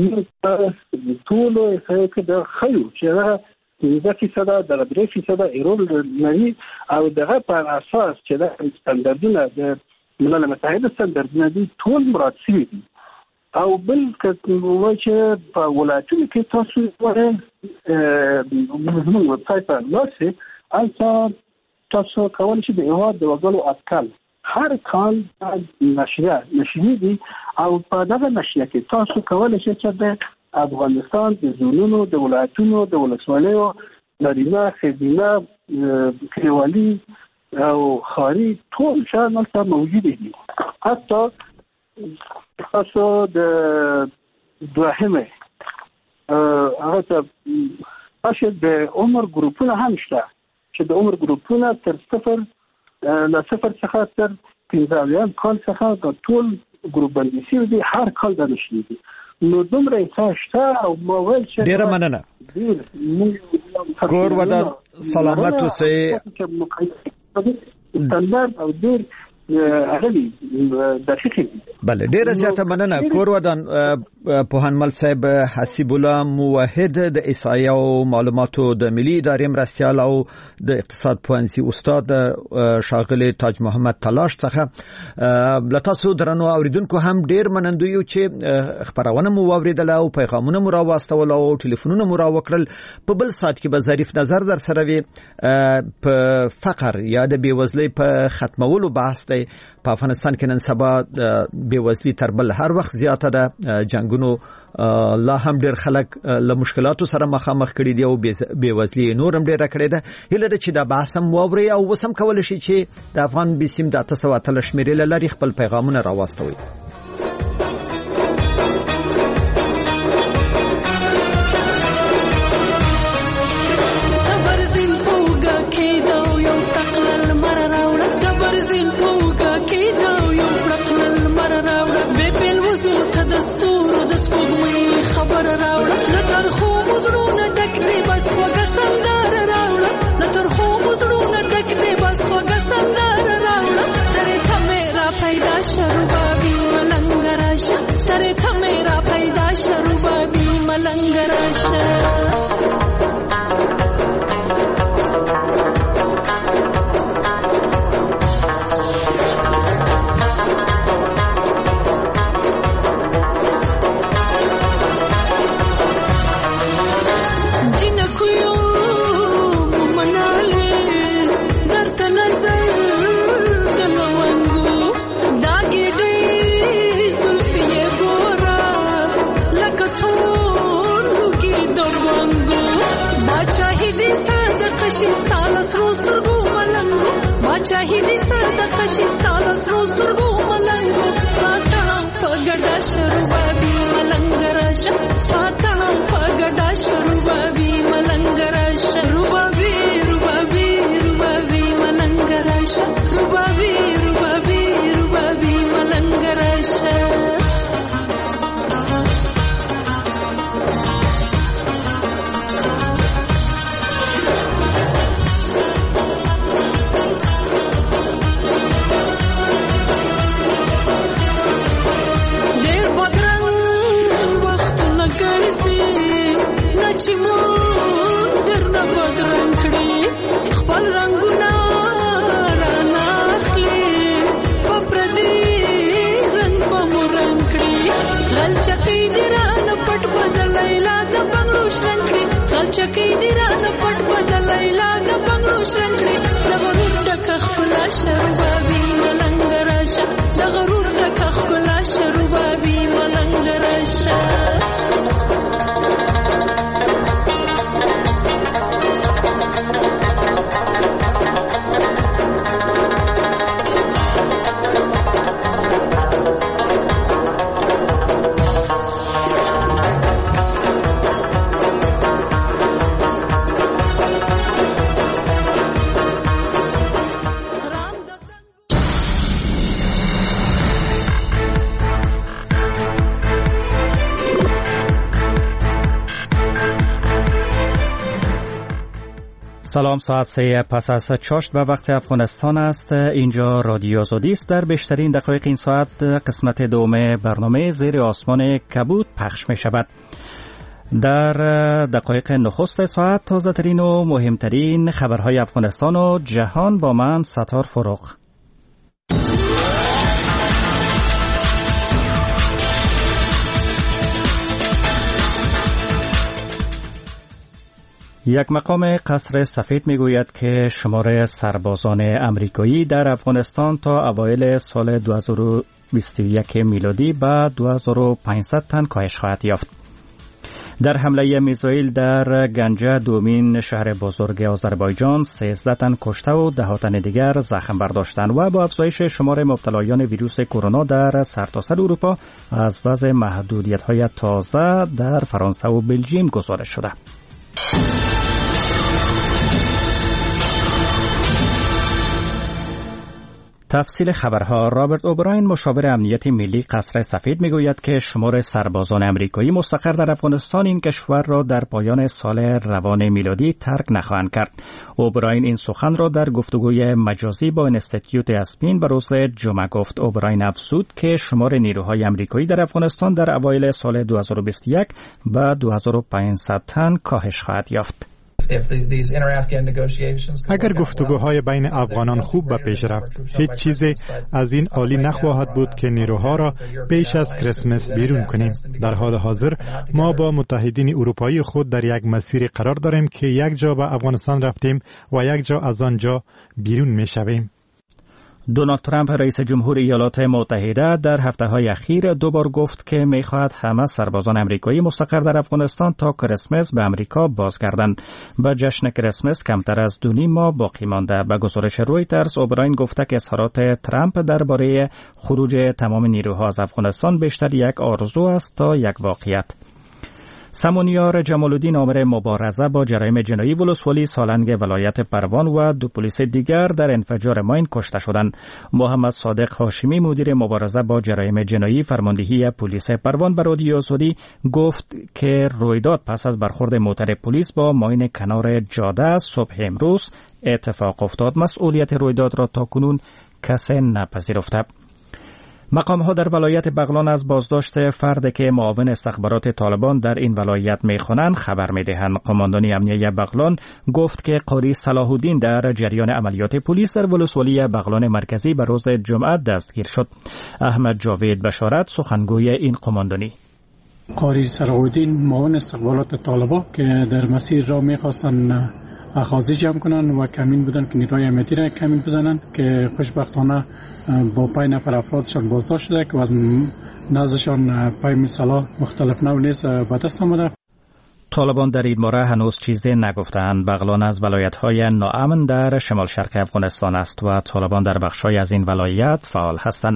ټول څه د خیو چې دا فیصده د 3% ایرور لري او دغه په اساس چې د ستاندردونه د ملل متحده ستاندردونه دي ټول مراد شوي دي او بل کله چې په ولایتونو کې تاسو ورته موږ ویب سایټ لاسه البته تاسو کولای شئ د هیواد د وګړو اټکل هر کال نشریه دي او په دغه نشریه کې تاسو کولای شئ چې د افغانستان د زونونو د ولایتونو د ولسوالیو نارینه ښځینه کلیوالي او ښاري ټول شیان هلته موجود دي حتی تاسو د دوهمه هغه ته د عمر ګروپونه هم شته چې د عمر ګروپونه تر صفر له صفر څخه تر 15 کال څخه د ټول ګروپ بندي شوی دي هر کال د نشي دي نو دومره احساس او موږ چې ډیر مننه کور ودا سلامت اوسئ ستاندرد او ډیر عربي دقیق بله ډیر زیاته مننه کور ودان پوهنمل صاحب حسیب الله موحد د احصایه او معلوماتو د ملي ادارې مرستیال او د اقتصاد پوهنځي استاد شاغله تاج محمد تلاش څخه لتاسو درنو اوریدونکو هم ډیر منندوی چې خبرونه مو واوریدل او پیغامونه مو راوستول او ټلیفونونه مو راوکړل په بل سات کې به ظریف نظر در سره وي په فقر یا د بیوزلۍ په ختمولو بحث دی په افغانستان کې نن سبا بیوزلۍ تر بل هر وخت زیاته ده جنگونو لا هم ډیر خلک له مشکلاتو سره مخامخ کړي دي او بیوزلۍ نورم ډیره کړې ده هله چې دا بحث هم واوري او وسم کول شي چې د افغان بسیم د 800 شمیرې لري خپل پیغامونه راوستوي سلام، ساعت 3 پس از چاشت به وقت افغانستان است. اینجا رادیو آزادی است. در بیشترین دقایق این ساعت قسمت دوم برنامه زیر آسمان کبود پخش می شود. در دقایق نخست ساعت تازه ترین و مهمترین خبرهای افغانستان و جهان با من ستار فروغ. یک مقام قصر سفید میگوید که شمار سربازان امریکایی در افغانستان تا اوایل سال 2021 میلادی به 2500 تن کاهش خواهد یافت. در حمله میزایل در گنجه دومین شهر بزرگ آذربایجان 13 تن کشته و 10 تن دیگر زخم برداشتند و با افزایش شمار مبتلایان ویروس کرونا در سرتاسر اروپا از وضع محدودیت‌های تازه در فرانسه و بلژیم گزارش شده. تفصیل خبرها. رابرت اوبراین مشاور امنیت ملی قصر سفید میگوید که شمار سربازان امریکایی مستقر در افغانستان این کشور را در پایان سال روان میلادی ترک نخواهند کرد. اوبراین این سخن را در گفتگوی مجازی با اینستیتوت اسپین به روز جمعه گفت. اوبراین افزود که شمار نیروهای امریکایی در افغانستان در اوایل سال 2021 به 2500 تن کاهش خواهد یافت. اگر گفتگوهای بین افغانان خوب به پیش رفت، هیچ چیزی از این عالی نخواهد بود که نیروها را پیش از کریسمس بیرون کنیم. در حال حاضر ما با متحدین اروپایی خود در یک مسیر قرار داریم که یک جا به افغانستان رفتیم و یک جا از آنجا بیرون می شویم. دونالد ترامپ رئیس جمهور ایالات متحده در هفته‌های اخیر دوبار گفت که می‌خواهد همه سربازان آمریکایی مستقر در افغانستان تا کریسمس به آمریکا بازگردند. به جشن کریسمس کمتر از 2.5 ماه باقی مانده. به گزارش رویترز اوبراین گفته که اظهارات ترامپ درباره خروج تمام نیروها از افغانستان بیشتر یک آرزو است تا یک واقعیت. سمونیار جمال‌الدین آمر مبارزه با جرایم جنایی ولسوالی سالنگ ولایت پروان و 2 پلیس دیگر در انفجار ماین کشته شدند. محمد صادق هاشمی مدیر مبارزه با جرایم جنایی فرماندهی پلیس پروان به رادیو آزادی گفت که رویداد پس از برخورد موتر پلیس با ماین کنار جاده صبح امروز اتفاق افتاد. مسئولیت رویداد را تاکنون کسی نپذیرفته. مقام‌ها در ولایت بغلان از بازداشت فردی که معاون استخبارات طالبان در این ولایت می‌خوانند خبر می‌دهند. قماندان امنیه بغلان گفت که قاری صلاح الدین در جریان عملیات پلیس در ولسوالی بغلان مرکزی به روز جمعه دستگیر شد. احمد جاوید بشارت سخنگوی این قماندانی: قاری صلاح الدین معاون استخبارات طالبان که در مسیر را می‌خواستند اخاذی جمع کنند و کمین بودند که نیروهای امنیتی را کمین بزنند که خوشبختانه با 5 نفر افرادشان بازداشت شده که از نزدشان پای سلاح مختلف نوع نیز به دست آمده. طالبان در این باره هنوز چیزی نگفتند. بغلان از ولایت‌های ناامن در شمال شرق افغانستان است و طالبان در بخش‌های از این ولایت فعال هستند.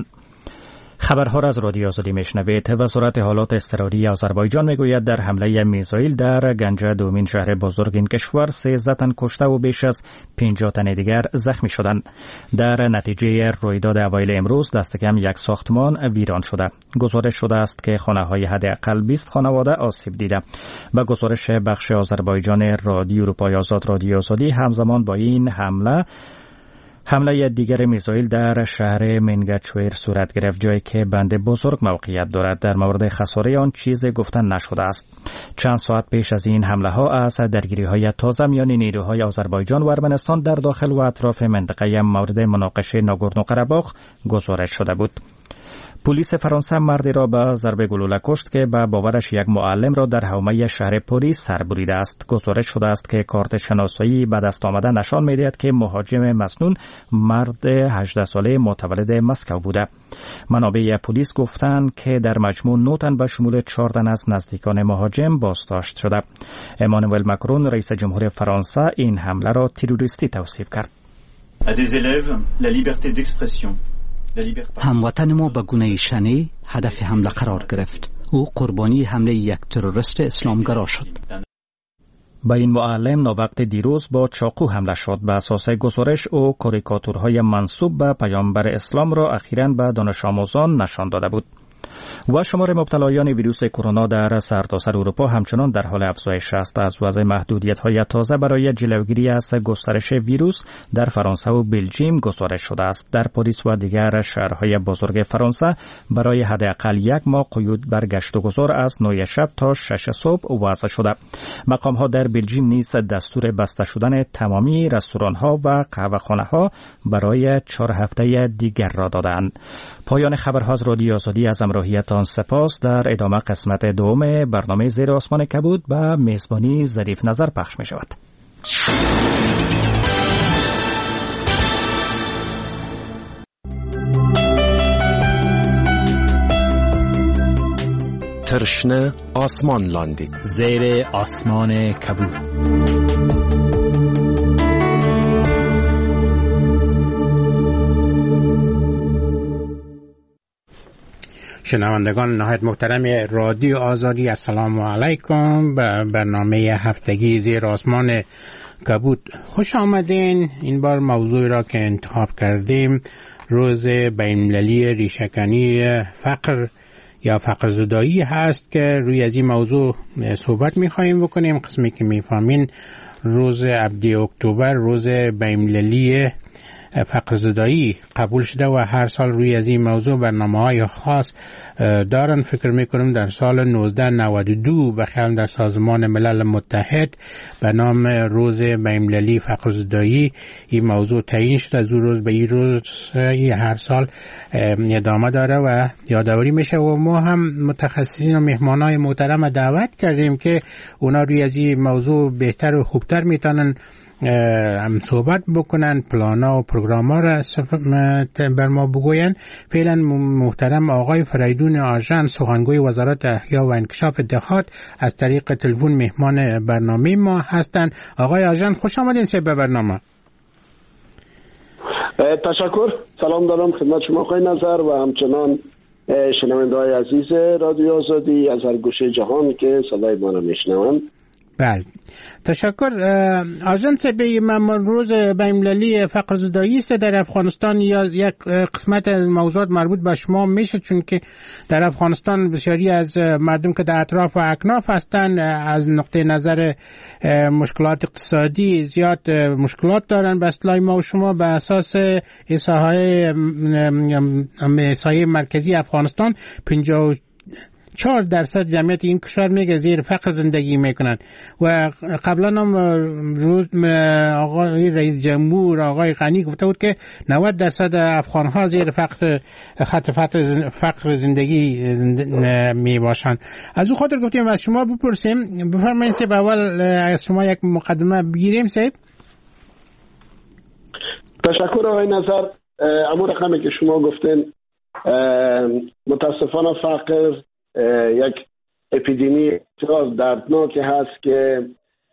خبرها را از رادیو آزادی میشنوید. وزارت حالات اضطراری آذربایجان میگوید در حمله میزایل در گنجه دومین شهر بزرگ این کشور 13 تن کشته و بیش از 50 تن دیگر زخمی شدند. در نتیجه رویداد اوایل امروز دست کم یک ساختمان ویران شده. گزارش شده است که خانه‌های حداقل 20 خانواده آسیب دیده. با گزارش بخش آذربایجان رادیو اروپای آزاد رادیو آزادی همزمان با این حمله دیگر میزایل در شهر منگچویر صورت گرفت، جایی که بند بزرگ موقعیت دارد. در مورد خساره آن چیزی گفتن نشده است. چند ساعت پیش از این حمله ها از درگیری‌های تازه میان نیروهای آذربایجان و ارمنستان در داخل و اطراف منطقه مورد مناقشه ناگورنو قره‌باغ گزارش شده بود. پلیس فرانسه مردی را به ضربه گلوله کشت که به باورش یک معلم را در حومه شهر پاریس سر بریده است. گزارش شده است که کارت شناسایی به دست آمده نشان می‌دهد که مهاجم مسنون مرد 18 ساله متولد مسکو بوده. منابع پلیس گفتند که در مجموع 9 تن به شمول 4 تن از نزدیکان مهاجم بازداشت شده. امانوئل ماکرون رئیس جمهور فرانسه این حمله را تروریستی توصیف کرد. هموطن ما به گونه شنی هدف حمله قرار گرفت. او قربانی حمله یک تروریست اسلامگرا شد. با این معلم ناوقت دیروز با چاقو حمله شد. به اساس گزارش او کاریکاتورهای منسوب به پیامبر اسلام را اخیراً به دانش آموزان نشان داده بود. و شمار مبتلایان ویروس کرونا در سرتاسر اروپا همچنان در حال افزایش است. از وضع محدودیت‌های تازه برای جلوگیری از گسترش ویروس در فرانسه و بلژیم گزارش شده است. در پاریس و دیگر شهرهای بزرگ فرانسه برای حداقل یک ماه قیود بر گشت و گذار از 9 شب تا 6 صبح وضع شده. مقام‌ها در بلژیم نیز دستور بسته شدن تمامی رستوران‌ها و قهوه‌خانه‌ها برای 4 هفته دیگر را دادند. پایان خبرها از رادیو آزادی، از همراهیتان سپاس. در ادامه قسمت دوم برنامه زیر آسمان کبود به میزبانی ظریف نظر پخش می شود. ترشنه آسمان لاندی، زیر آسمان کبود. شنوندگان نهایت محترم رادیو آزادی، السلام علیکم. به برنامه هفتگی زیر آسمان کبود خوش آمدین. این بار موضوعی را که انتخاب کردیم روز بین‌المللی ریشه‌کنی فقر یا فقر زدایی هست که روی از این موضوع صحبت می‌خوایم بکنیم. قسمی که می‌فهمین روز 7 اکتبر روز بین‌المللی فقر زدایی قبول شده و هر سال روی از این موضوع برنامه‌های خاص دارن. فکر میکنم در سال 1992 بخیال در سازمان ملل متحد به نام روز بین‌المللی فقر زدایی این موضوع تعیین شده. از اون روز به این روز هر سال ادامه داره و یادآوری میشه و ما هم متخصصین و مهمانای محترم دعوت کردیم که اونا روی از این موضوع بهتر و خوبتر میتونن هم صحبت بکنن، پلانا و پروگراما را بر ما بگوین. فعلا محترم آقای فریدون آژان، سخنگوی وزارت احیا و انکشاف دهات، از طریق تلفن مهمان برنامه ما هستند. آقای آژان خوش آمدین به برنامه. تشکر. سلام دارم خدمت شما آقای نظر و همچنان شنونده‌های عزیز رادیو آزادی از هر گوشه جهان که صدای ما را میشنوند. بله تشکر. آژانس من روز بین‌المللی فقر زدایی است در افغانستان یا یک قسمت موضوعات مربوط به شما میشه، چون که در افغانستان بسیاری از مردم که در اطراف و اکناف هستند از نقطه نظر مشکلات اقتصادی زیاد مشکلات دارن. به اصطلاح ما و شما به اساس احصایه مرکزی افغانستان 54% جمعیت این کشور میگه زیر فقر زندگی میکنن و قبلا هم روز آقای رئیس جمهور آقای غنی گفته بود که 90% افغان‌ها زیر خط فقر زندگی می باشند. از اون خاطر گفتیم از شما بپرسیم، بفرمایید سه اول از شما یک مقدمه بگیریم. سه تشکر آقای نظر. اما رقمی که شما گفتین متاسفانه فقر یک اپیدمی دردناکی هست که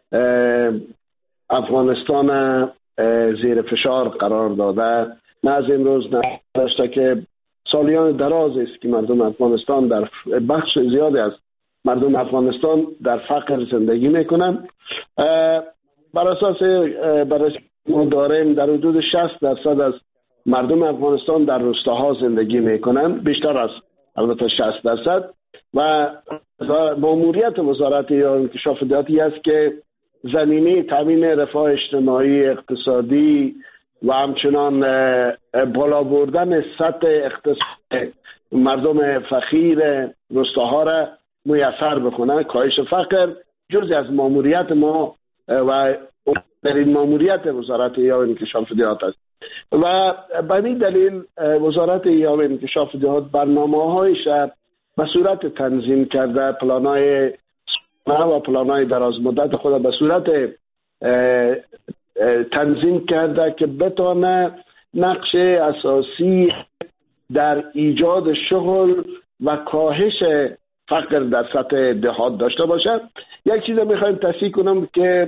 افغانستان زیر فشار قرار داده. نه از امروز نه داشته که سالیان دراز است که مردم افغانستان در بخش زیادی از مردم افغانستان در فقر زندگی میکنن. بر اساس بررسی ما داریم در حدود 60% از مردم افغانستان در روستاها زندگی میکنن، بیشتر از البته 60%. و ماموریت وزارت یا انکشاف دهاتی است که زمینه تامین رفاه اجتماعی اقتصادی و همچنان بالا بردن سطح اقتصاد مردم فقیر روستاها را میسر بکنه. کاهش فقر جزء از ماموریت ما و در این ماموریت وزارت یا انکشاف دهات است و به این دلیل وزارت یا انکشاف دهات برنامه‌هایش به صورت تنظیم کرده، پلان‌های و پلان‌های دراز مدت خود به صورت تنظیم کرده که بتونه نقش اساسی در ایجاد شغل و کاهش فقر در سطح دهات داشته باشه. یک چیز میخوایم تصحیح کنم که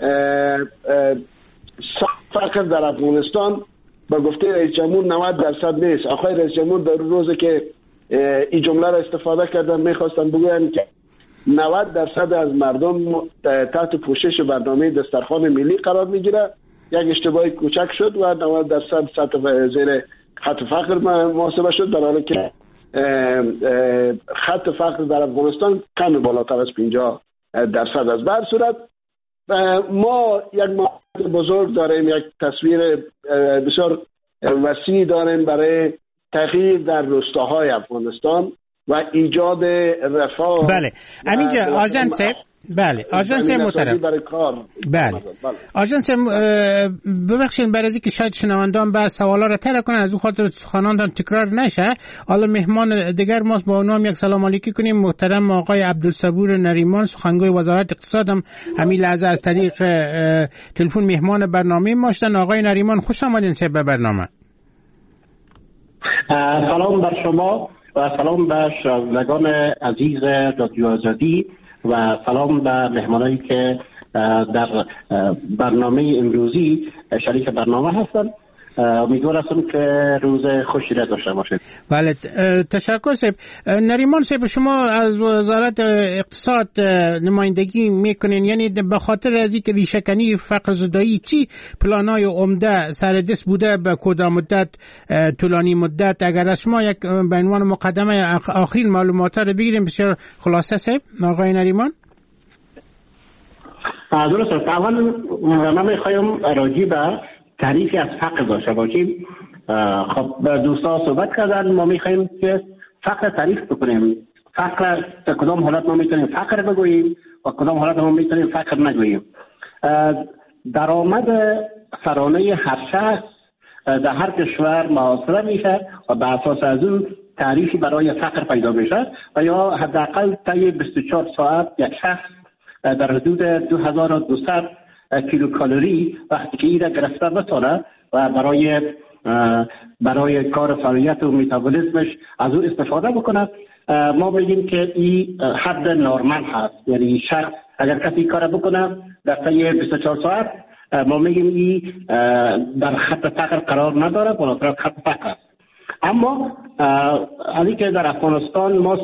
فقر در افغانستان با گفته رئیس جمهور 90% نیست. آقای رئیس جمهور در روزی که این جمله را استفاده کردن میخواستن بگوین که 90% از مردم تحت پوشش برنامه دسترخوان ملی قرار میگیره. یک اشتباهی کوچک شد و 90% سطح زیر خط فقر محاسبه شد، در حالی که خط فقر در افغانستان کم بالاتر از 50% است. به هر صورت ما یک موضوع بزرگ داریم، یک تصویر بسیار وسیع داریم برای تغییر در روستاهای افغانستان و ایجاد رفاه. بله همینجا آژانس بله آژانس محترم بله آژانس ببخشید برای اینکه شاید شنوندان بعض سوالا را طرح کنن از اون خاطر سخناندان تکرار نشه. حالا مهمان دیگر ماست با اونم یک سلام علیکی کنیم. محترم آقای عبدالصبور نریمان سخنگوی وزارت اقتصاد هم همین لحظه از طریق تلفن مهمان برنامه ما شدن. آقای نریمان خوش آمدین به برنامه. سلام بر شما و سلام به شنوندگان عزیز رادیو آزادی و سلام به مهمانایی که در برنامه امروزی شریک برنامه هستند. امیدوار هستم که روز خوشی را داشته باشید. بله تشکر صاحب. نریمان صاحب شما از وزارت اقتصاد نمایندگی میکنین، یعنی به خاطر از اینکه ریشه‌کنی فقر زدایی چی پلانای عمده سر دست بوده به کدام مدت طولانی مدت؟ اگر از شما یک به عنوان مقدمه آخرین معلومات را بگیریم بسیار خلاصه صاحب. آقای نریمان. درست است. اول من میخوایم راجع به تعریفی از فقر داشته باشیم. خب دوستان صحبت کردن، ما میخوایم که فقر تعریف بکنیم. فقر در کدام حالت ما میتونیم فقر بگوییم و کدام حالت ما میتونیم فقر نگوییم. درآمد سرانه هر شخص در هر کشور محاسبه میشه و به اساس از اون تعریفی برای فقر پیدا میشه و یا حداقل طی 24 ساعت یک شخص در حدود 2200 کیلوکالری وقتی که این را گرفته بتونه و برای کار فعالیت و متابولیسمش از او استفاده بکنه، ما میگیم که این حد نورمال هست. یعنی شخص اگر کسی کار بکنه در طی 24 ساعت ما میگیم این در خط فقر قرار نداره، بالاتر از خط فقر است. اما علی که در افغانستان ما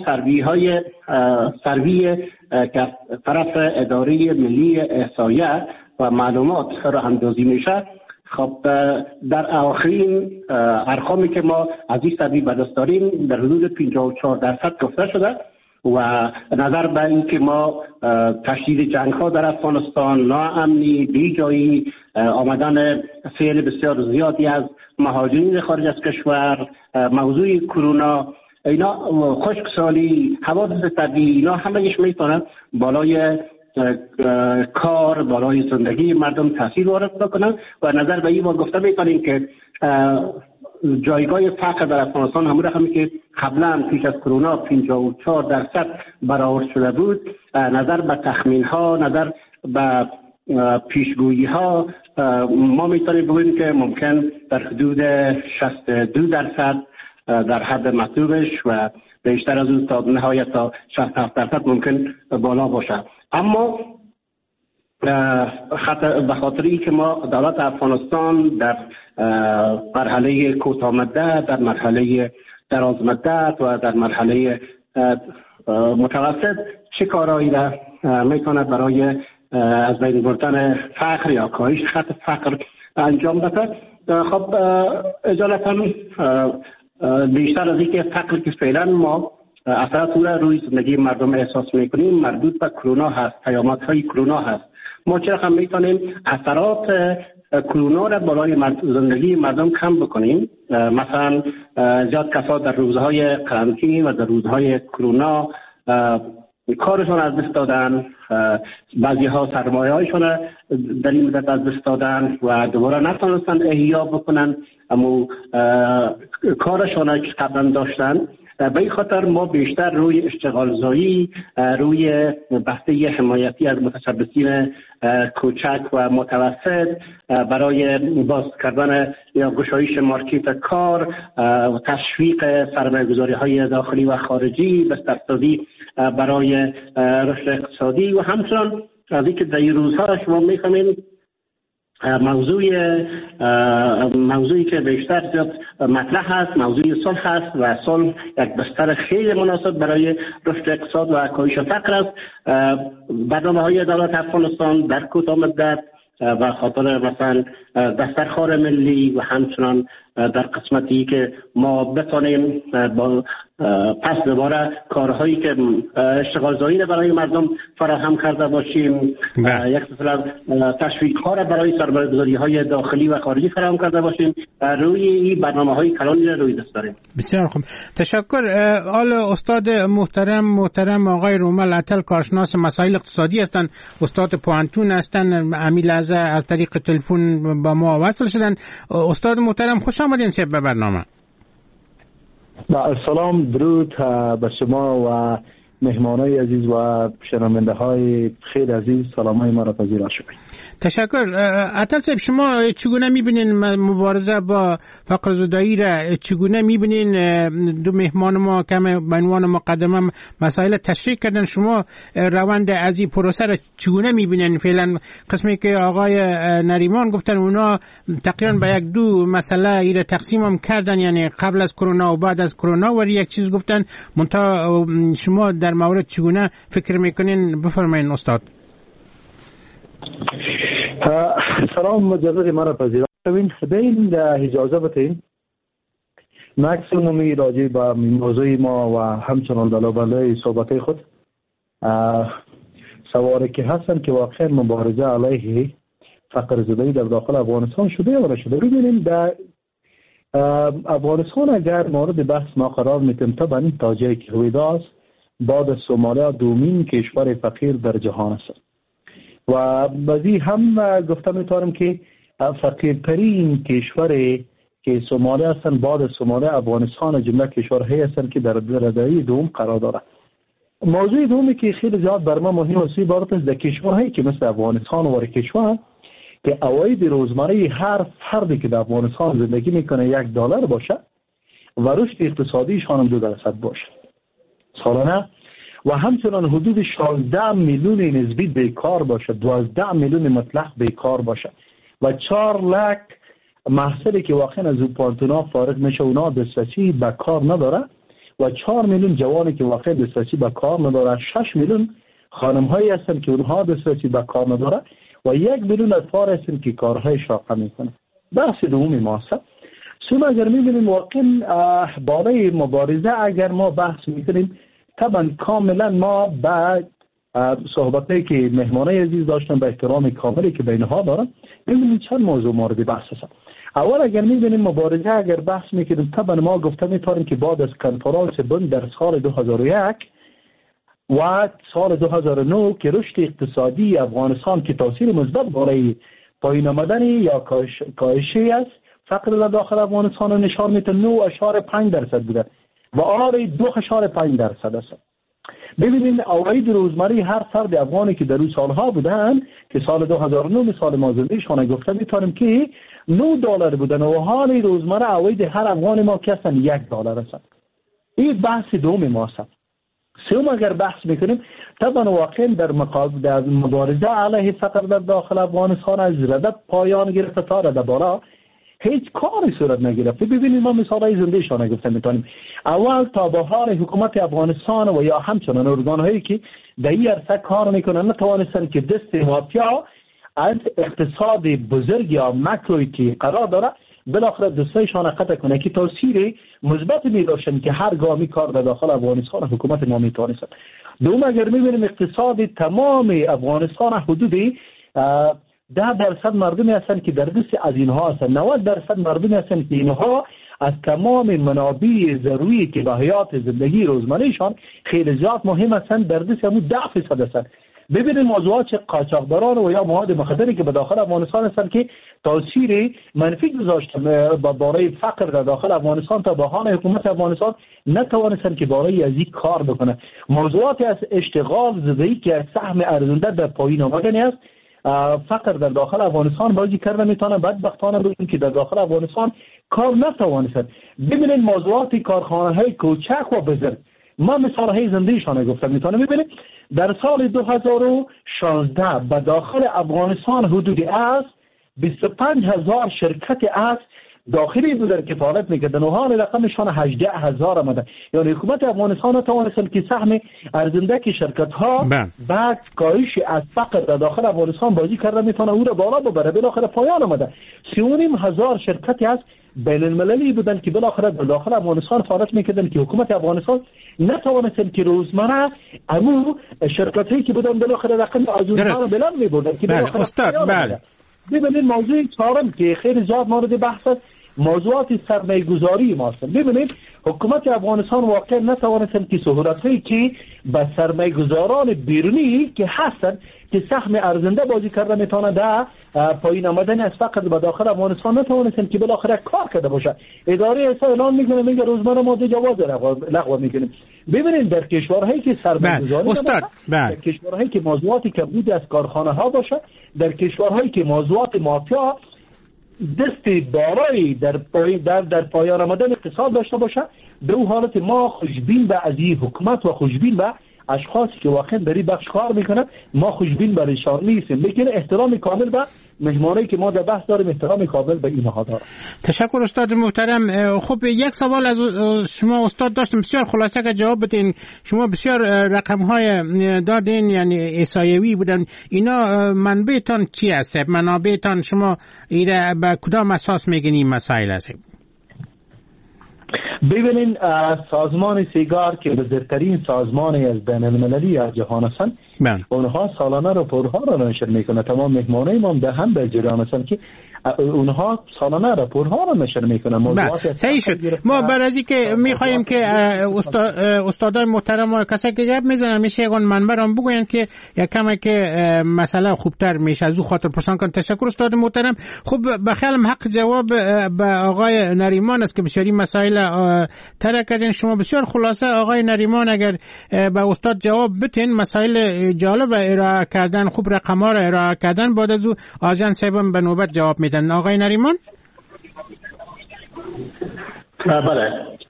سروی که طرف اداره ملی احصایه و معلومات راه اندازی میشه، خب در آخرین ارقامی که ما از این سروی به دست داریم در حدود 54% گفته شده و نظر به این که ما تشدید جنگ ها در افغانستان، ناامنی، بیجایی، آمدن سیل بسیار زیادی از مهاجرین خارج از کشور، موضوع کرونا، اینا خشکسالی، حوادث طبیعی، اینا همه‌اش میتونه بالای کار، بالای زندگی مردم تاثیر وارد بکنن و نظر به این گفته میکنیم که جایگاه فقر در افغانستان همون رقمی که قبلا پیش از کرونا 54% برآورد شده بود، نظر به تخمین ها، نظر به پیشگویی ها ما میتونیم بگوییم که ممکن در حدود 62% در حد مطلوبش و بیشتر از اون تا نهایت تا 67% ممکن بالا باشه. اما به خاطری که ما دولت افغانستان در مرحله کوتاه مدت، در مرحله دراز مدت و در مرحله متوسط چه کارهایی را میتونه برای از بین بردن فقر یا کاهش خط فقر انجام بده. خب اجالتا بیشتر از اینکه فقر که فعلا ما اثرات او را روی زندگی مردم احساس میکنیم مربوط به کرونا هست، پیامدهای کرونا هست. ما چرا هم میتونیم اثرات کرونا را بالای زندگی مردم کم بکنیم؟ مثلا زیاد کسا در روزهای قرنطینه و در روزهای کرونا کارشون از دست دادن، بعضی ها سرمایه هایشون در این مدت از دست دادن و دوباره نتونستن احیا بکنن اما کارشون که قبلا داشتن. به این خاطر ما بیشتر روی اشتغال زایی، روی بسته حمایتی از متشبثین کوچک و متوسط برای باز کردن یا گشایش مارکت کار و تشویق سرمایه‌گذاری های داخلی و خارجی، بسترسازی برای رشد اقتصادی و همچنان از اینکه در این روزها شما می‌فهمید موضوعی که بیشتر زیاد مطرح هست موضوع صلح هست و صلح یک بستر خیلی مناسب برای رشد اقتصاد و کاهش فقر است. برنامه‌های دولت افغانستان در کوتاه مدت و خاطر مثلا دسترخوار ملی و همچنان در قسمتی که ما بتانیم با پس دوباره کارهایی که اشتغالزایی را برای مردم فراهم کرده باشیم، یک سلسله تشویق‌ها را برای سرمایه‌گذاری‌های داخلی و خارجی فراهم کرده باشیم. روی این برنامه‌های کلانی را روی دست داریم. بسیار خوب، تشکر. حالا استاد محترم آقای رومل عطل، کارشناس مسائل اقتصادی هستند، استاد پوانتون هستند، امیل از طریق تلفن با ما وصل شدن. استاد محترم خوش آمدین به برنامه. با سلام، درود به شما و مهمانای عزیز و شنونده های خیلی عزیز، سلامای ما را پذیرا شوید. تشکر. عطل صاحب، شما چگونه میبینین مبارزه با فقر زدایی را؟ چگونه میبینین؟ دو مهمان ما که به عنوان مقدمه مسائل تشریح کردن، شما روند از این پروسه را چگونه میبینین؟ فعلا قسمی که آقای نریمان گفتن اونا تقریبا به یک دو مسئله ایره تقسیم هم کردن، یعنی قبل از کرونا و بعد از کرونا، و یک چیز گفتن. منتها شما در مورد چگونه فکر میکنین؟ بفرمایین استاد. سلام، مجدد مرا پذیرا کنید. به این اجازه بدین مکسیمومی راجع به موضوع ما و همچنان دلایل صحبت خود سواری که هستن که واقعا مبارزه علیه فقر زدایی در داخل افغانستان شده یا نشده. ببینیم در افغانستان اگر مورد بحث ما قرار میتیم طبعا تا جایی که رویداست بعد از سومالیا دومین کشور فقیر در جهان است و بعضی هم گفته میتونم که فقیرترین کشوری که سومالیا هستند بعد از سومالیا افغانستان جمله کشورهایی هستند که در رده دوم قرار دارند. موضوع دومی که خیلی زیاد بر ما مهم است عبارت است در کشورهایی که مثل افغانستان و کشور که عواید روزمره هر فردی که در افغانستان زندگی میکنه $1 باشه و رشد اقتصادیشان هم 2% باشه سالانه و همچنان حدود 16 میلیون نسبی بیکار باشه، 12 میلیون مطلق بیکار باشه و 4 لک محصلی که واقعا از پانتونا فارغ میشه اونا دسترسی به کار نداره و 4 میلیون جوانی که واقعا دسترسی به کار نداره، 6 میلیون خانم هایی هستن که اونها دسترسی به کار نداره و 1 میلیون اطفال هستن که کارهای شاقه میکنه. بحث دومی ماست. ثم اگر میبینیم واقعا برای مبارزه اگر ما بحث میکنیم طبعا کاملا ما به صحبتایی که مهمانای عزیز داشتن به احترام کاملی که بینها دارن میبینیم چند موضوع مورد بحث هست. اول اگر میبینیم مبارزه اگر بحث میکنیم طبعا ما گفته میتونیم که بعد از کنفرانس بن در سال 2001 و سال 2009 که رشد اقتصادی افغانستان که تاثیر مثبت برای پایین آمدن یا کاهشی است فقر در داخل افغانستان رو نشان میده 9.5% بوده و آره 2.5% است. ببینید عواید روزمره هر فرد افغانی که در اون سالها بودن که سال 2009 سال ما زندگیشان گفته میتونیم که $9 بودن و حال روزمره عواید هر افغان ما که هستن $1 است. این بحث دوم ماست. سوم اگر بحث میکنیم طبعا واقعا در مبارزه علیه فقر در داخل افغانستان از رده پایان گرفته تا رده بالا هیچ کاری صورت نگرفته. ببینید ما مثالای زندهشان گفته میتونیم. اول تا به حال حکومت افغانستان و یا همچنان ارگانهایی که در این عرصه کار میکنن نتوانستن که دست مافیا از اقتصاد بزرگ یا مکروی که قرار داره بالاخره دستایشان قطع کنه که تاثیر مثبت میداشتن که هر گامی کار در داخل افغانستان حکومت ما میتونست. دوم اگر میبینیم اقتصاد تمام افغانستان حدودی 10% مردمی هستن که در دست از اینها هستن، 90% مردمی هستن که اینها از تمام منابع ضروری که به حیات زندگی روزمرهشان خیلی زیاد مهم هستن در دست همون 10% هستن. ببینید موضوعات قاچاقبران و یا مواد مخدری که به داخل افغانستان هستن که تاثیر منفی گذاشتن برای فقر در داخل افغانستان تا بهانه حکومت افغانستان نتوانستن که برای از این کار بکنه. موضوعات از اشتغال زدایی که از سهم ارزنده در پایین آمدن است فقر در داخل افغانستان بازی کرده میتونه بدبختانه بگیم که در داخل افغانستان کار نتوانستن. ببینید موضوعات کارخانه های کوچک و بزرگ ما مثال های زندهشان گفتم میتونه. ببینید در سال 2016 به داخل افغانستان حدودی از 25,000 شرکت از داخلی بودن که فعالیت میکردن و حال رقمشان 18,000 آمده. یعنی حکومت افغانستان توانستن که سهم ارزنده که شرکت ها بعد کاهش از فقر در داخل افغانستان بازی کرده میتونه او را بالا ببره. بالاخره پایان آمده 3,500 شرکتی از بین المللی بودن که بالاخره در داخل افغانستان فعالیت میکردن که حکومت افغانستان نتوانستن که روزمره امو شرکتایی که بودن بالاخره رقم از اونها رو بلند میبردن که بالاخره استاد بله ببینید موضوع چهارم که خیلی زیاد مورد بحث است موضوعات سرمایه‌گذاری ما هستند. ببینید حکومت افغانستان واقعا نتوانستند که سهولت‌هایی که به سرمایه‌گذاران بیرونی که هستند که سهم ارزنده بازی کرده میتونه در پایین آمدن از فقر به داخل افغانستان نتوانستند که بالاخره کار کرده باشه. اداره ایسا اعلان میکنه میگه روزمره ما جواز لغو میکنیم. ببینید در کشورهایی که سرمایه‌گذاری در کشورهایی که موضوعات کمبود از کارخانه‌ها باشه، در کشورهایی که موضوعات مافیا دست بارایی در پایان آمدن اقتصاد داشته باشه، به اون حالت ما خوشبین به از این حکومت و خوشبین به اشخاصی که واقعا در این بخش کار میکنن ما خوشبین به ایشان نیستیم. لیکن احترام کامل به مهمانی که ما در بحث داریم احترام کامل به اینها دارم. تشکر استاد محترم. خب یک سوال از شما استاد داشتم بسیار خلاصه که جواب بدین. شما بسیار رقم های دادین یعنی احصایوی بودن، اینا منبعتان چی هست؟ منابعتان شما ایره به کدام اساس میگین این مسائل هست؟ ببینین سازمان سیگار که بزرگترین سازمانی از بین المللی از جهان هستند، اونها سالانه راپورها را نشر میکنه. تمام مهمانای ما به هم به جریان هستند که اونها سالانه راپورها را نشر میکنن. صحیح شد. ما برای که میخوایم که استادای محترم و کسایی که گپ میزنن میشه یگان منبع را بگوین که یک کمی که مسئله خوبتر میشه از او خاطر پرسان کن. تشکر استاد محترم. خب بخیالم حق جواب به آقای نریمان است که بسیاری مسائل طرح کردین. شما بسیار خلاصه آقای نریمان اگر به استاد جواب بتین مسائل جالب ارائه کردن، خوب رقم‌ها را ارائه کردن، بعد از او آژان صاحب به نوبت جواب میدن. آقای نریمان؟ بله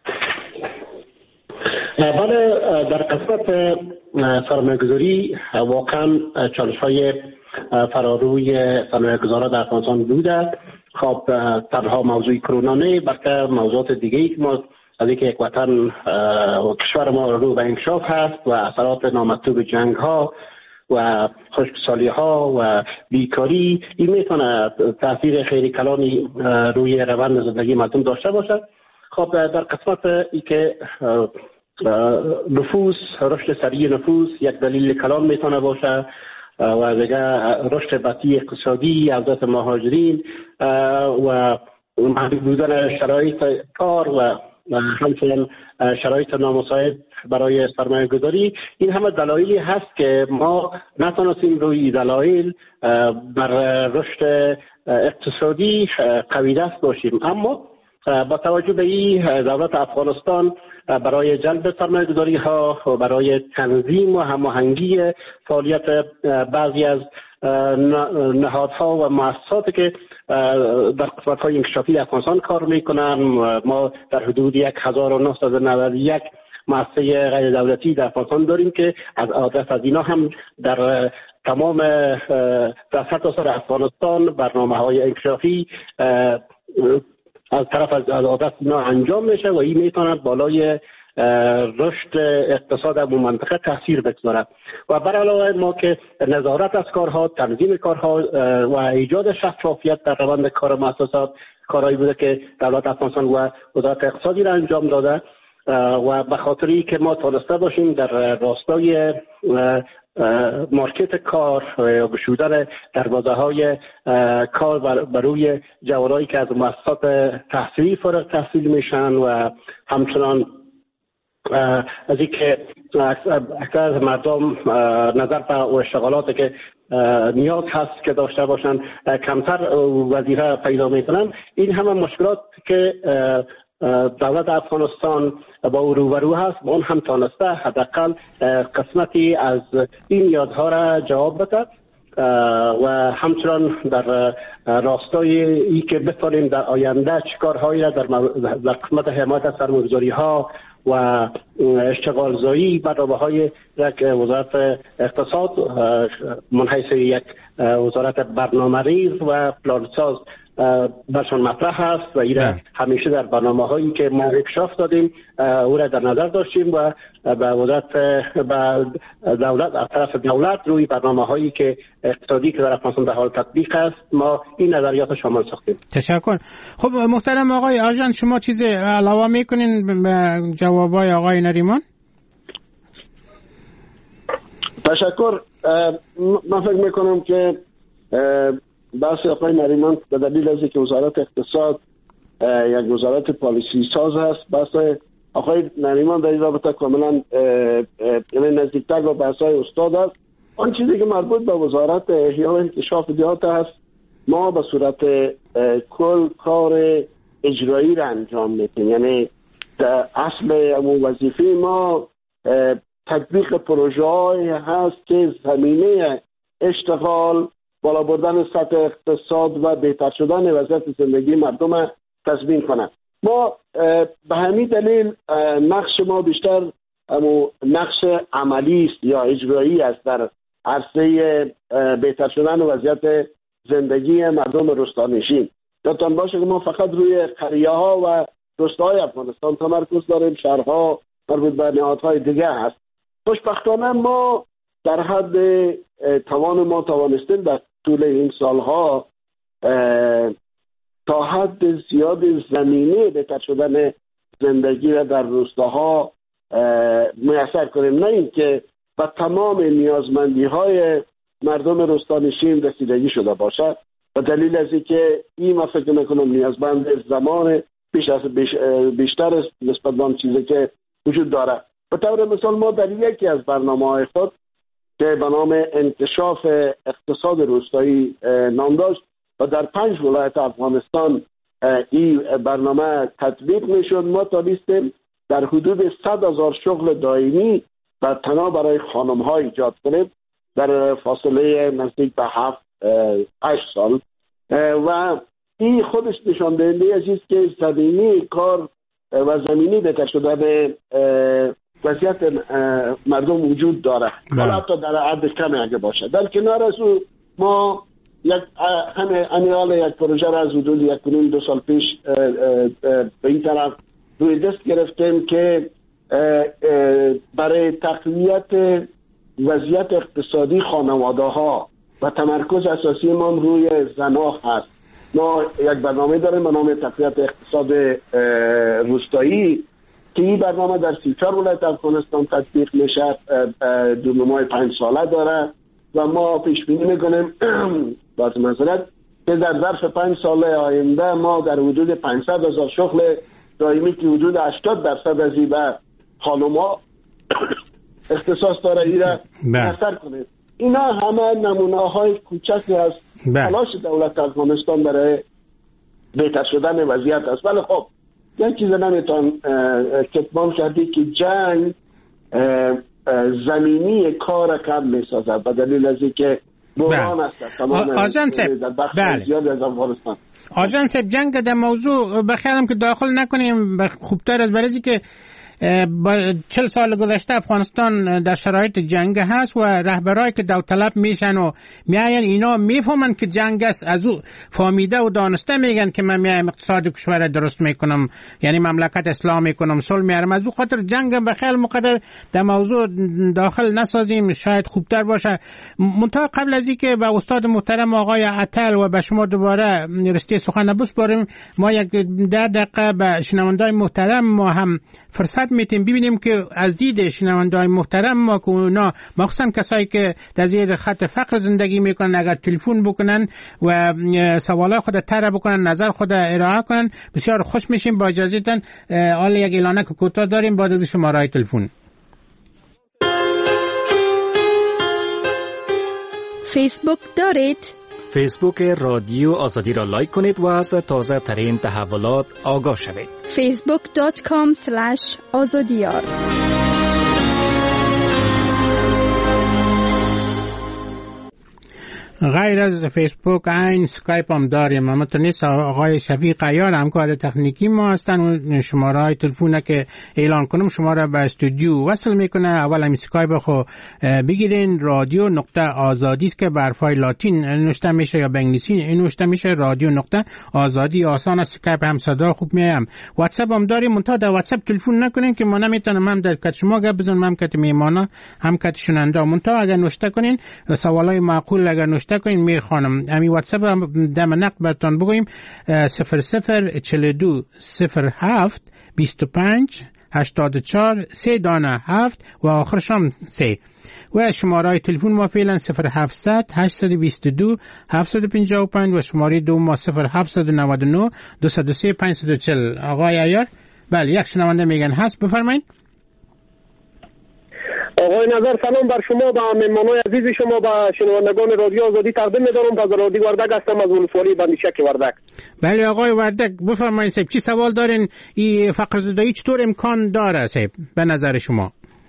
در قسمت سرمایه‌گذاری واقعا چالش‌های فراروی سرمایه‌گذاران در افغانستان بوده. خب تنها موضوع کرونا نه بلکه موضوعات دیگه‌ای که ما از اینکه یک وطن و کشور ما رو به انکشاف هست و اثرات نامطلوب جنگ‌ها و خشکسالی‌ها و بیکاری این میتونه تاثیر خیلی کلانی روی روند زندگی مردم داشته باشه. خب در قسمت ای که نفوس، رشد سریع نفوس یک دلیل کلان میتونه باشه و دیگه رشد بطیء اقتصادی، عودت مهاجرین و محدود بودن شرایط کار و همچنین شرایط نامساعد برای سرمایه گذاری، این همه دلایلی هست که ما نتونستیم روی دلایل بر رشد اقتصادی قوی دست باشیم. اما با توجه به این دولت افغانستان برای جلب سرمایه گذاری ها و برای تنظیم و هماهنگی فعالیت بعضی از نهادها و مؤسساتی که در قسمت‌های انکشافی افغانستان کار میکنن، ما در حدود 1991 مؤسسه غیر دولتی در افغانستان داریم که از عادت از اینا هم در تمام در سرتاسر افغانستان برنامه‌های انکشافی از طرف از عادت اینا انجام میشه و این میتونه بالای رشد اقتصاد در منطقه تاثیر بگذاره. و بر علاوه ما که نظارت از کارها، تنظیم کارها و ایجاد شفافیت در روند کار مؤسسات کارهایی بوده که دولت افغانستان و وزارت اقتصادی را انجام داده و به خاطری که ما تونسته باشیم در راستای مارکت کار و گشودن دروازه‌های کار بر روی جوانایی که از مؤسسات تحصیلی فارغ التحصیل میشن و همچنان از اینکه اکثر از مردم نظر به اشتغالاتی که نیاز هست که داشته باشن کمتر وظیفه پیدا میکنن. این همه مشکلات که دولت افغانستان با او روبرو هست با اون هم تانسته حداقل قسمتی از این یادها را جواب بده و همچنان در راستای ای که بتونیم در آینده چیکارهایی را در قسمت حمایت از سرمایه‌گذاری‌ها و اشتغال زایی برنامه‌های یک وزارت اقتصاد من حیث یک وزارت برنامه‌ریز و پلانساز برشان مطرح است و ایره همیشه در برنامه هایی که ما اکشاف دادیم او را در نظر داشتیم و به وزارت به دولت از طرف دولت روی برنامه هایی که اقتصادی که در افغانستان در حال تطبیق است ما این نظریات شامل ساختیم. تشکر. خب محترم آقای آژان، شما چیز علاوه میکنین به جوابای آقای نریمان؟ تشکر. من فکر میکنم که بحث آقای نریمان به دلیل از اینکه وزارت اقتصاد یک وزارت پالیسی ساز است، بحث آقای نریمان در این رابطه کاملا نزدیکتر به بحث‌های استاد است. آن چیزی که مربوط به وزارت احیا و انکشاف دیات است، ما به صورت کل کار اجرایی را انجام میدیم. یعنی اصل وظیفه ما تطبیق پروژه های هست که زمینه اشتغال، بالا بردن سطح اقتصاد و بهتر شدن وضعیت زندگی مردم تضمین کنند. ما به همین دلیل نقش ما بیشتر نقش عملی است یا اجرایی است در عرصه بهتر شدن وضعیت زندگی مردم روستانشین. یادتان باشه که ما فقط روی قریه ها و روستاهای افغانستان تمرکز داریم، شهرها مربوط به نهادهای دیگه هست. خوشبختانه ما در حد توان ما توانستیم در طول این سالها تا حد زیاد زمینه بهتر شدن زندگی را در روستاها میسر کنیم، نه اینکه به تمام نیازمندی های مردم روستانشین رسیدگی شده باشد. و دلیل از اینکه این ما فکر میکنم نیازمند زمان بیشتر است نسبت به آن چیزی که وجود داره. به طور مثال ما در یکی از برنامه‌های خود که به نام انکشاف اقتصاد روستایی نام داشت و در 5 ولایت افغانستان این برنامه تطبیق میشد، ما تانستیم در حدود 100,000 شغل دائمی و تنها برای خانم‌ها ایجاد کنیم در فاصله نزدیک به 7-8 سال. و این خودش نشان دهنده است که زمینه کار و زمینه بهتر شدن وضعیت مردم وجود داره، حالا حتی در حد کمی اگه باشه. در کنار از او ما یک پروژه را از حدود 1.5-2 سال پیش به این طرف روی دست گرفتیم که برای تقویت وضعیت اقتصادی خانواده ها و تمرکز اساسی ما روی زنها هست. ما یک برنامه داریم به نام تقویت اقتصاد روستایی که این برنامه در 34 ولایت افغانستان تطبیق میشه، دورنمای 5 ساله داره و ما پیش بینی میکنیم باز معذرت که در ظرف 5 ساله آینده ما در حدود 500,000 شغل دائمی که حدود 80% از این به خانم‌ها اختصاص داره این را اثر کنه. اینا همه نمونه‌های کوچکی از تلاش دولت افغانستان برای بهتر شدن وضعیت است. ولی خب یک چیز نمیتون کتمان کردی که جنگ زمینی کار کم میسازد به دلیل از اینکه بحران است تمام در بخش زیاد از افغانستان. آژان صاحب، جنگ در موضوع بخیرم که داخل نکنیم خوبتر از برای که 40 سال گذشته افغانستان در شرایط جنگ هست و رهبرایی که داوطلب میشن و میاین اینا میفهمن که جنگ است، از او فهمیده و دانسته میگن که من میایم اقتصاد کشور درست میکنم، یعنی مملکت اسلام میکنم، صلح میارم. از او خاطر جنگ به خیال مقدر در موضوع داخل نسازیم، شاید خوبتر باشه. منتها قبل از اینکه به استاد محترم آقای عطل و به شما دوباره رسته سخن بسپاریم، ما یک 10 دقیقه به شنوندای محترم ما هم فرصت میتیم ببینیم که از دید شنوندای محترم ما که اونا مخصوصا کسایی که در زیر خط فقر زندگی میکنن اگر تلفن بکنن و سوالای خود طرح بکنن، نظر خود ارائه کنن، بسیار خوش میشیم. با اجازهتون حالا یک اعلانه کوتاه داریم بعد از شماره تلفن. فیسبوک دارید؟ فیسبوک رادیو آزادی را لایک کنید و از تازه ترین تحولات آگاه شوید. facebook.com/azadiyar. غیر از فیسبوک این سکایپ هم داریم. اما نیست آقای شفیق عیار همکار تکنیکی ما هستن و شماره های تلفن که اعلان کنم شما را به استودیو وصل میکنه. اول هم سکایپ خو بگیرین رادیو نقطه آزادی است که به حرفای لاتین نوشته میشه یا به انگلیسی نوشته میشه رادیو نقطه آزادی. آسان است. سکایپ هم صدا خوب میام. واتساپ هم داریم منتها در واتساپ تلفن نکنین که ما نمیتونم هم در کت شما گپ بزنم هم کت میمانا هم کت شنونده. منتها اگر نوشته کنین سوالای معقول اگر نوشته کنین میخوانم. امی واتساپ دم نقد براتون بگویم 0042 07 25 84 3 دانه 7 و آخرش هم 3 و شماره تلفن ما فعلا 0700 822 755 و شماره دوم ما 0799 203 540. آقای عیار بله یک شنونده میگن هست بفرمایید. آقای نظر سلام بر شما و مهمانای عزیز شما و شنوندگان رادیو آزادی تقدیم می‌دارم. فضل‌الدی وردک هستم از ولسوالی بندیشک وردک. بله آقای وردک بفرمایید صاحب چی سوال دارین؟ این فقر زدایی چطور امکان داره صاحب به نظر شما؟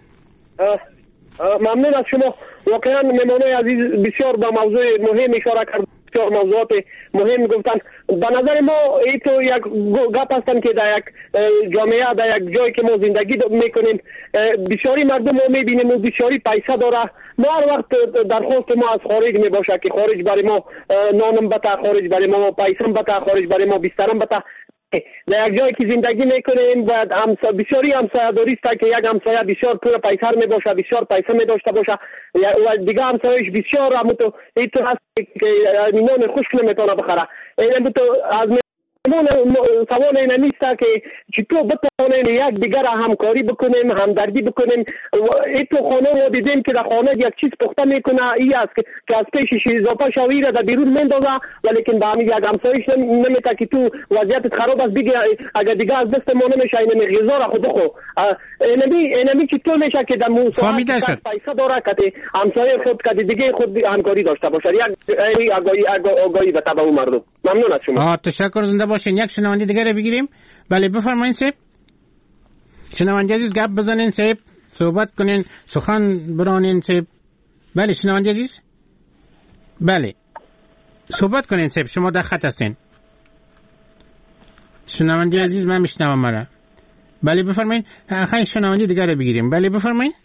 ممنون از شما. واقعا مهمانای عزیز بسیار به موضوع مهم اشاره کرد. بسیار موضوعات مهم گفتن. به نظر ما این تو یک گپ هستن که در یک جامعه در یک جایی که ما زندگی میکنیم بسیاری مردم ما میبینیم و بسیاری پیسه داره. ما هر وقت درخواست ما از خارج میباشه که خارج برای ما نانم بته، خارج برای ما پیسم بته، خارج برای ما بسترم بته. در یک جایی که زندگی میکنیم و بسیاری همسایه‌داری است که یک همسایه بسیار پول پیسر میباشه، بسیار پیسه میداشته باشه و دیگه همسایه‌اش بسیار همونطور ایتو هست که نان خشک نمیتونه بخره. این تو از سوال این نیست که چطور بتوانیم یک دیگر همکاری بکنیم، همدردی بکنیم. ایتو خانه رو دیدیم که در خانه یک چیز پخته میکنه ای است که از پیشش اضافه شوی را در بیرون میندازه ولیکن به همین یک همسایش نمیته که تو وضعیت خراب است بگی اگر دیگه از دست ما نمیشه این غذا را خود بخو. اینمی چطور میشه که در موسوعات پیسه داره که همسایه خود که دیگه خود همکاری داشته باشه. یک آگاهی به تبع مردم. ممنون از شما. تشکر. زنده باشین. یک شنونده دیگه رو بگیریم. بله بفرمایید صاحب. شنونده عزیز گپ بزنین صاحب، صحبت کنین، سخن برانین صاحب. بله شنونده عزیز بله صحبت کنین صاحب، شما در خط هستین. شنونده عزیز من میشنوم مرا. بله بفرمایید. خیلی شنونده دیگه رو بگیریم. بله بفرمایید.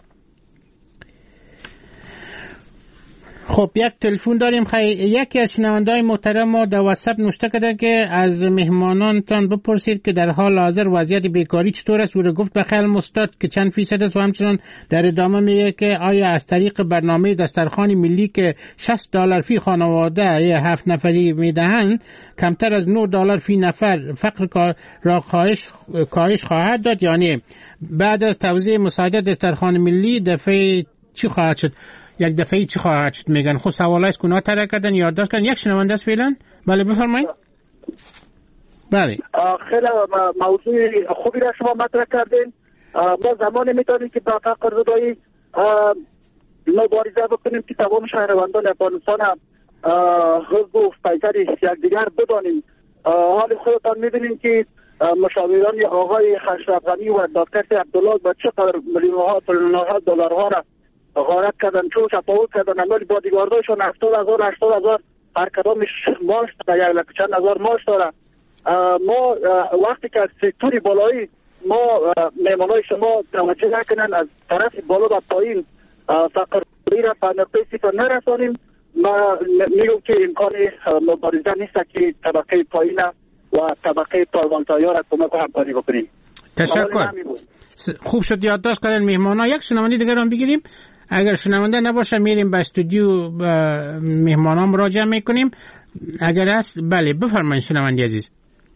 خب یک تلفن داریم. یکی از شنونده‌های محترم ما در واتساپ نوشته کرده که از مهمانانتان بپرسید که در حال حاضر وضعیت بیکاری چطور است. او گفت بخیر مستاد که چند فیصد است و همچنان در ادامه میگه که آیا از طریق برنامه دسترخوان ملی که $60 فی خانواده 7 نفری میدهند کمتر از $9 فی نفر فقر را کاهش خواهد داد؟ یعنی بعد از توزیع مساعدت دسترخوان ملی دفعه چی خواهد شد؟ یک دفعه چی خواهد شد؟ میگن خود سوالای از کنها ترک کردن یادداشت کردن. یک شنونده است فعلا. بله بفرمایید. بله خیلی موضوع خوبی را شما مطرح کردین. ما زمانی میتونیم که با فقر زدایی مبارزه بکنیم که تمام شهروندان افغانستان حزب و پیکر یکدیگر بدانیم. حال خودتان میبینیم که مشاوران آقای اشرف غنی و دکتر عبدالله با چقدر میلیون‌ها دلارها را غارت کردن، چون تفاوت کردن. اما بادیگاردایشون 70,000 80,000 هر کدامش ماش داره، یک چند هزار ماش داره. ما وقتی که از سکتوری بالایی ما مهمانای شما توجه نکنن از طرف بالا و پایین فقری را به نقطه صفر نرسانیم، ما میگم که امکان مبارزه نیست که طبقه پایین و طبقه پروانتایا را کمک و همکاری بکنیم. تشکر. خوب شد یادداشت کردن مهمانا. یک شنونده دیگر هم بگیریم. اگر شنونده نباشه میریم به استودیو مهمانا مراجعه میکنیم. اگر هست بله بفرمایید شنونده عزیز.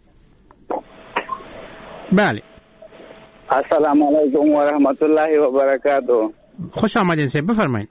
بله السلام علیکم و رحمت الله و برکاته. خوش آمدین سه بفرمایید.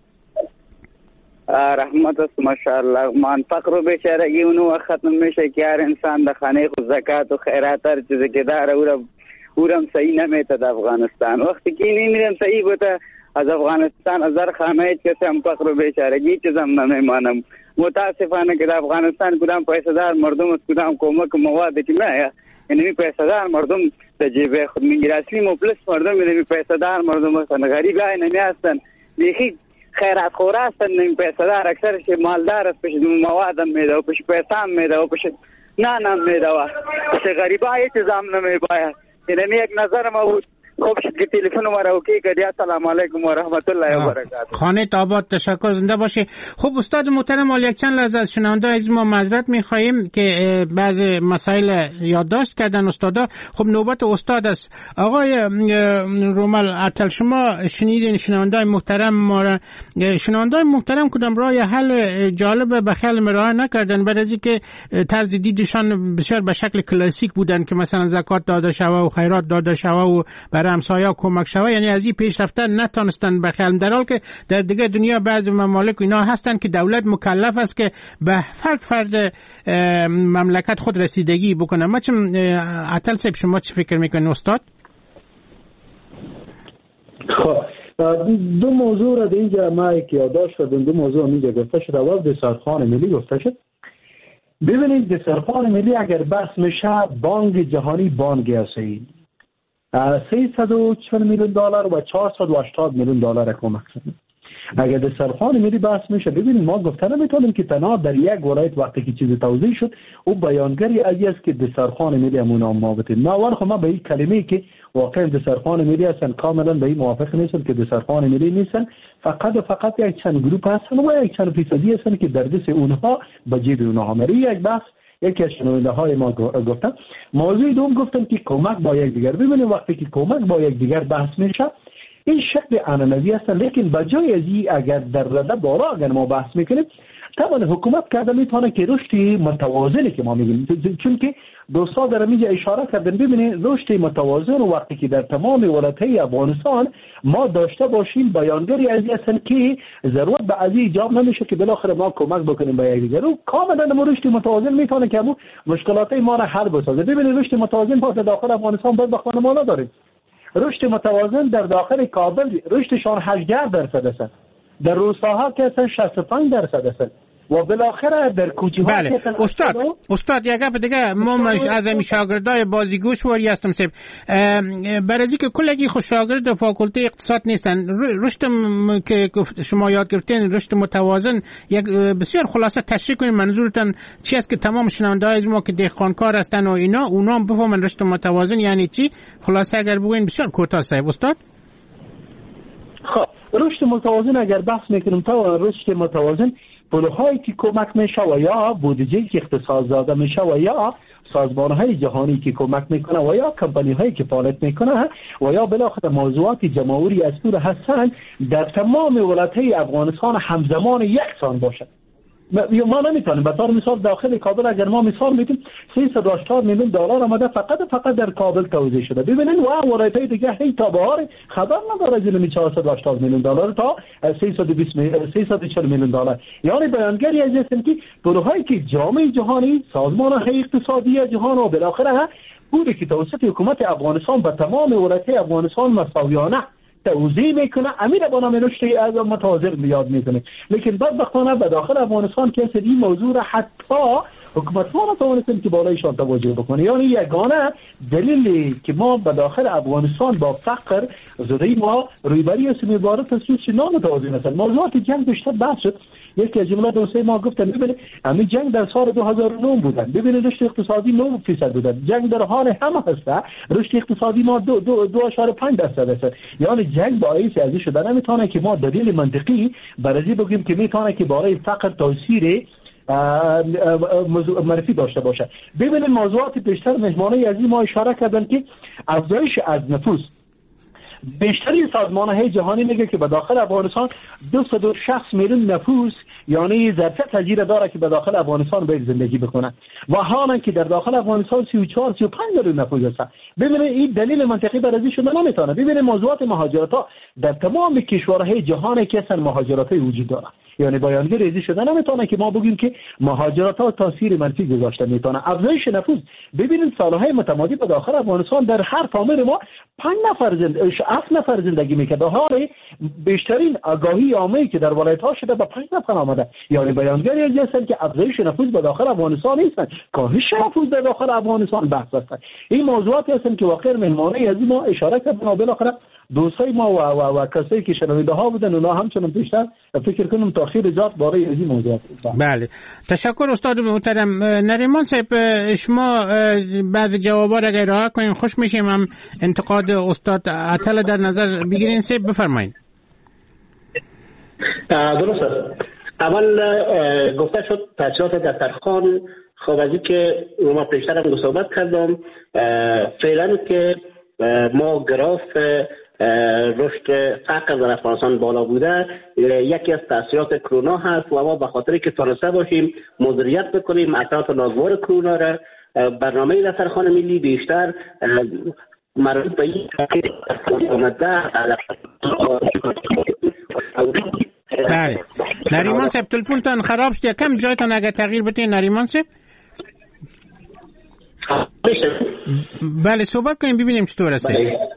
رحمت است ماشاءالله. من فقر و بیچارگی اونو ختم میشه که هر انسان د خانه خود زکات و خیرات هر چیزی که داره اورم صحیح نمیته در افغانستان. وقتی که نمیرم صحیح بوده از افغانستان از هر خانه کسی هم فقر و بیچارگی چیزم نمیمانم. متاسفانه که در افغانستان کدام پیسه‌دار مردم است کدام کمک مواد که نه یعنی پیسه‌دار مردم در جیب خود میگیره. اصلی مفلس مردم یعنی پیسه‌دار مردم هستن، غریب های نمی هستن. بیخی خیرات خور هستند، این پیسه دار اکثرش مالدار است، پیش مواد هم میده و پیش پیسه هم میده و پیش نان هم میده و پیش غریبا هیچ زام نمیباید. یعنی یک نظر ما بود. خوب شد که تلفن ما را اوکی کردی. السلام علیکم و رحمت الله و برکاته. خانه آباد، تشکر، زنده باشه. خب استاد محترم، حالا یک چند لحظه از شنونده از ما معذرت می‌خواهیم که بعض مسائل یادداشت کردن استادا. خب نوبت استاد است. آقای رومل عطل، شما شنیدین شنونده محترم ما را. شنونده محترم کدام راه حل جالب به خیال مرا نکردن، بعد از اینکه طرز دیدشان بسیار به شکل کلاسیک بودن که مثلا زکات داده شوه و خیرات داده شوه و برای همسایه کمک شوه، یعنی از این پیش رفتن نتونستن بخیال، در حال که در دیگه دنیا بعض ممالک اینا هستن که دولت مکلف است که به فرد مملکت خود رسیدگی بکنه. ما عطل صاحب شما چی فکر میکنید استاد؟ خب دو موضوع را اینجا ما که یادداشت کردم، دو موضوع اینجا گفته شد. اول دسترخوان ملی گفته شد. ببینید دسترخوان ملی اگر بحث میشه، بانک جهانی بانک اساسی 340 میلیون دلار و 480 میلیون دلار کمک کرد. اگر دسترخوان ملی بحث میشه، ببینید ما گفته نمیتونیم که تنها در یک ولایت وقتی که چیز توضیح شد او بیانگری است که دسترخوان ملی همون ما بتیم. ما اول خب ما به این کلمه‌ای که واقعا دسترخوان ملی هستن کاملا به این موافق نیستم که دسترخوان ملی نیستن، فقط یک چند گروه هستن و یک چند فیصدی هستن که در دست اونها به جیب اونها میره. یک بحث یکی از شنونده های ما گفتن. موضوع دوم گفتن که کمک با یکدیگر. ببینید وقتی که کمک با یکدیگر بحث میشه این شکل عنعنوی است، لیکن بجای از این اگر در رده بالا اگر ما بحث میکنیم، طبعا حکومت کرده میتونه که رشد متوازنی که ما میگیم، چون که دوستا در اینجا اشاره کردن. ببینید رشد متوازن وقتی که در تمام ولایت‌های افغانستان ما داشته باشیم، بیانگری از هستن که ضرورت به از ایجاب نمیشه که بالاخره ما کمک بکنیم به یکدیگر. و کاملا ما رشد متوازن میتونه که همون مشکلات ما را حل بسازه. ببینید رشد متوازن ما در داخل افغانستان باید بخوانه ما نداریم. رشد متوازن در داخل کابل رشدشان 18% است، در روستاها که اصلا 65% است و بالاخره در کوچه ها. بله استاد یک گپ دیگه، ما از این شاگردای بازیگوشواری هستم سیب برای که کلگی خوش شاگرد فاکولته اقتصاد نیستن. رشد که شما یاد گرفتین رشد متوازن، یک بسیار خلاصه تشریح کنین منظورتان چی است که تمام شنونده های ما که دهقانکار هستن و اینا اونا هم بفهمن رشد متوازن یعنی چی. خلاصه اگر بگوین بسیار کوتاه صاحب استاد. خب رشد متوازن اگر بحث میکنیم تا رشد متوازن پولهایی که کمک میشه و یا بودجه که اختصاص داده میشه و یا سازمانهای جهانی که کمک میکنه و یا کمپانی هایی که فعالیت میکنه و یا بالاخره موضوعات جمهوری از طور هستن در تمام ولایت‌های افغانستان همزمان یکسان باشه. ما نمیتونیم به طور مثال داخل کابل اگر ما مثال میدیم 380 میلیون دلار آمده فقط در کابل توزیع شده. ببینید و ولایت‌های دیگه هیچ تا بهار خبر نداره از این 480 میلیون دلار تا 340 میلیون دلار. یعنی بیانگری از این که پولهایی که جامعه جهانی، سازمان‌های اقتصادی جهان و بالاخره بوده که توسط حکومت افغانستان به تمام ولایت‌های افغانستان مساویانه توزیع میکنه، امیر با نام رشد از متوازن یاد میکنه. لیکن بدبختانه به داخل افغانستان که این موضوع را حتی حکومت ها نتوانستن که بالایشان توجه بکنه. یعنی یگانه دلیلی که ما به داخل افغانستان با فقر زده ما رویبری است عبارت از چیزی نامتوازن است. موضوعات جنگ بیشتر بحث شد. یکی از جمله دوستای ما گفتن ببینید همین جنگ در سال 2009 بودن، ببینید رشد اقتصادی 9% بودن. جنگ در حال هم هست، رشد اقتصادی ما 2.5% است. یعنی جنگ باعث ازی شده نمیتونه که ما دلیل منطقی برای بگیم که میتونه که برای فقر تاثیر منفی داشته باشه. ببینید موضوعات بیشتر مهمانی از ما اشاره کردن که افزایش از نفوس. بیشترین سازمان‌های جهانی میگه که به داخل افغانستان 260 میلیون نفوس یعنی ظرفیت پذیر داره که به داخل افغانستان باید زندگی بکنن و حالا که در داخل افغانستان 34-35 میلیون نفوس هست. ببینید این دلیل منطقی برای شده نمیتونه. ببینید موضوعات مهاجرت ها در تمام کشورهای جهان که اصلا مهاجرت وجود داره، یعنی بیانگر ریزی شده نمیتونه که ما بگیم که مهاجرت ها تاثیر منفی گذاشته میتونه. افزایش نفوس، ببینید سالهای متمادی به داخل افغانستان در هر فامیل ما 7 نفر زندگی میکنه، در حال بیشترین آگاهی عامه که در ولایت ها شده به 5 نفر آمده. آمده. یعنی بیانگر یک هستند که افزایش نفوذ به داخل افغانستان نیستند، کاهش نفوذ در داخل افغانستان بحث است. این موضوعاتی هستند که واقعا مهمانه از ما اشاره کردن و بالاخره دوستای ما و کسایی که شنونده ها بودن اونا همچنان بیشتر فکر کنم تاخیر زیاد برای این موضوعات. بله تشکر استاد محترم. نریمان صاحب شما بعض جوابا را اگر رعایت کنین خوش میشیم. هم انتقاد استاد عطل در نظر بگیرین. صاحب بفرمایید. درست است. اول گفته شد تاثیرات دسترخوان. خب از اینکه ما پیشتر هم صحبت کردم فعلا که ما گراف رشد فقر در افغانستان بالا بوده یکی از تاثیرات کرونا هست و ما به خاطر که تونسته باشیم مدیریت بکنیم اثرات ناگوار کرونا را برنامه دسترخوان ملی بیشتر مربوط به این بله. نریمان صاحب تلفنتان خراب شد کم جایتان اگر تغییر بدین نریمان صاحب. بله صحبت کنیم ببینیم چطور است.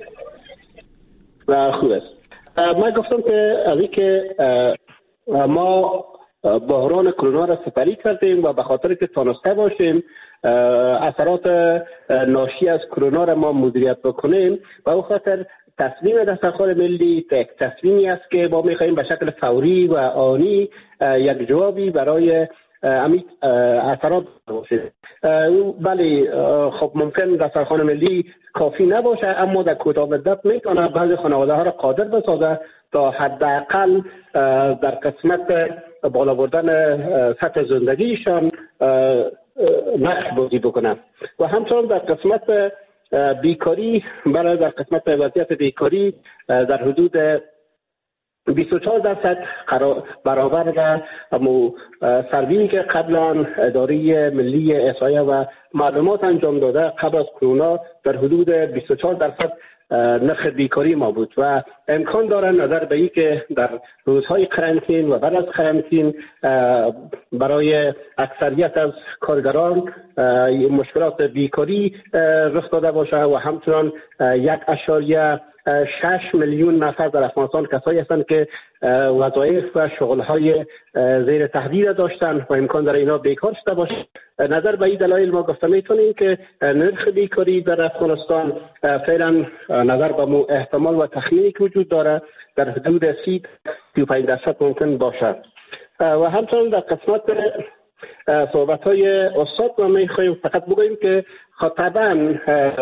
خوب است. من گفتم که از اینکه ما بحران کرونا را سپری کردیم و به خاطر که تونسته باشیم اثرات ناشی از کرونا را ما مدیریت بکنیم و به خاطر تصمیم دسترخوان ملی تصمیمی است که ما می‌خواهیم به شکل فوری و آنی یک جوابی برای همین اثرات باشه. بله خب ممکن دسترخوان ملی کافی نباشه اما در کوتاه مدت میتونه بعضی خانواده‌ها را قادر بسازه تا حداقل در قسمت بالا بردن سطح زندگیشان نقش بازی بکنه و همچنین در قسمت بیکاری برای در قسمت وضعیت بیکاری در حدود 24% برابر و سروی که قبلا اداره ملی احصایه و معلومات انجام داده قبل از کرونا در حدود 24% نرخ بیکاری ما بود و امکان داره نظر به این که در روزهای قرنطین و بعد از قرنطین برای اکثریت از کارگران مشکلات بیکاری رخ داده باشه و همچنان 1.6 میلیون نفر در افغانستان کسایی هستند که وظایف و شغل‌های زیر تهدید داشتن و امکان داره اینا بیکار شده باشه. نظر به این دلایل ما گفته میتونیم که نرخ بیکاری در افغانستان فعلا نظر به احتمال و تخمینی که وجود داره در حدود 30-35% ممکن باشه و همچنین در قسمت صحبت‌های استاد ما می‌خوایم فقط بگوییم که طبعاً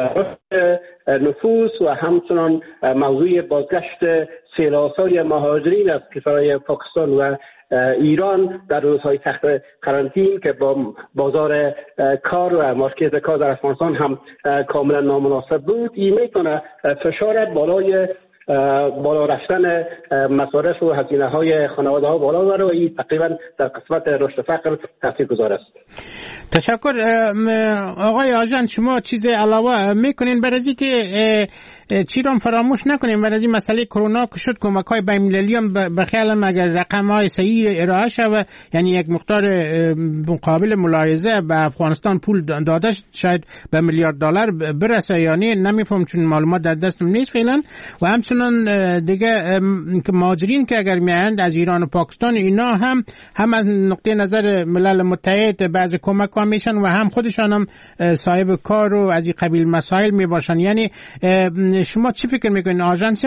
نفوذ و همچنان موضوع بازگشت سیلاسای مهاجرین از کشورهای پاکستان و ایران در روزهای سخت قرنطین که با بازار کار و مارکت کار در افغانستان هم کاملا نامناسب بود این میتونه فشار بالا رفتن مصارف و هزینه های خانواده ها بالا بره و این تقریبا در قسمت رشد فقر تاثیرگذار است. تشکر. آقای آژان شما چیز علاوه میکنین برای اینکه چی رو فراموش نکنیم برای این مسئله کرونا که شد کمک‌های بین‌المللی هم به خیالم اگر رقم‌های صحیح ارائه شود یعنی یک مقدار مقابل ملاحظه به افغانستان پول داده شاید به $1 میلیارد برسه یعنی نمیفهم چون معلومات در دستم نیست فعلا و همچنان دیگه که مهاجرین که اگر میایند از ایران و پاکستان اینا هم از نقطه نظر ملل متحد بعض کمک‌ها میشن و هم خودشان هم صاحب کار و از این قبیل مسائل میباشن. یعنی شما چی فکر میکنین آژانس؟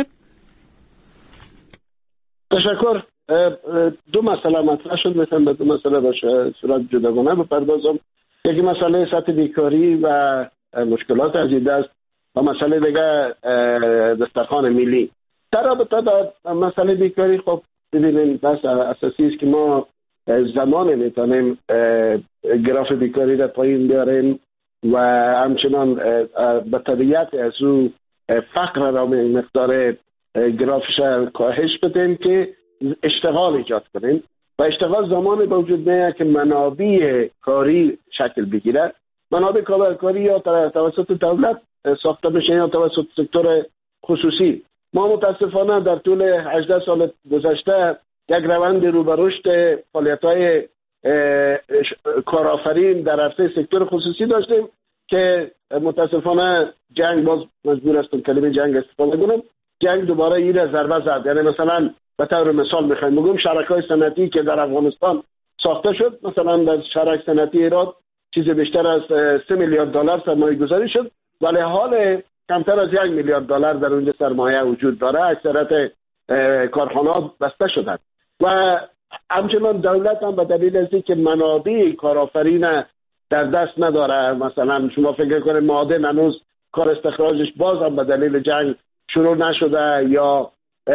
تشکر. دو مسئله مطرح شد مثلا به دو مسئله باشه صورت جداگانه بپردازم. یکی مسئله سطح بیکاری و مشکلات از این دست و مسئله دیگه دسترخوان ملی. در رابطه با مسئله بیکاری خب ببینیم بس اساسی است که ما زمان میتونیم گراف بیکاری را پایین بیاریم و همچنان به طبیعت از او فقر را مقدار گرافش کاهش بدیم که اشتغال ایجاد کنیم و اشتغال زمان با وجود میاد که منابع کاری شکل بگیره. منابع کاری یا توسط دولت ساخته بشه یا توسط سکتور خصوصی. ما متاسفانه در طول 18 سال گذشته یک روند رو به رشد فعالیت‌های کارآفرین در عرصه سکتور خصوصی داشتیم که متاسفانه جنگ باز مجبور هستم کلمه جنگ استفاده کنم. جنگ دوباره این ضربه زد. یعنی مثلا به طور مثال میخوایم بگم شرکای صنعتی که در افغانستان ساخته شد، مثلا در شرک صنعتی ایراد چیز بیشتر از 3 میلیارد دلار سرمایه گذاری شد، ولی حال کمتر از 1 میلیارد دلار در اونجا سرمایه وجود داره. اکثریت کارخانه‌ها بسته شدند و همچنان دولت هم به دلیل از اینکه منابع کارآفرین در دست نداره، مثلا شما فکر کنید معادن هنوز کار استخراجش باز هم به دلیل جنگ شروع نشده، یا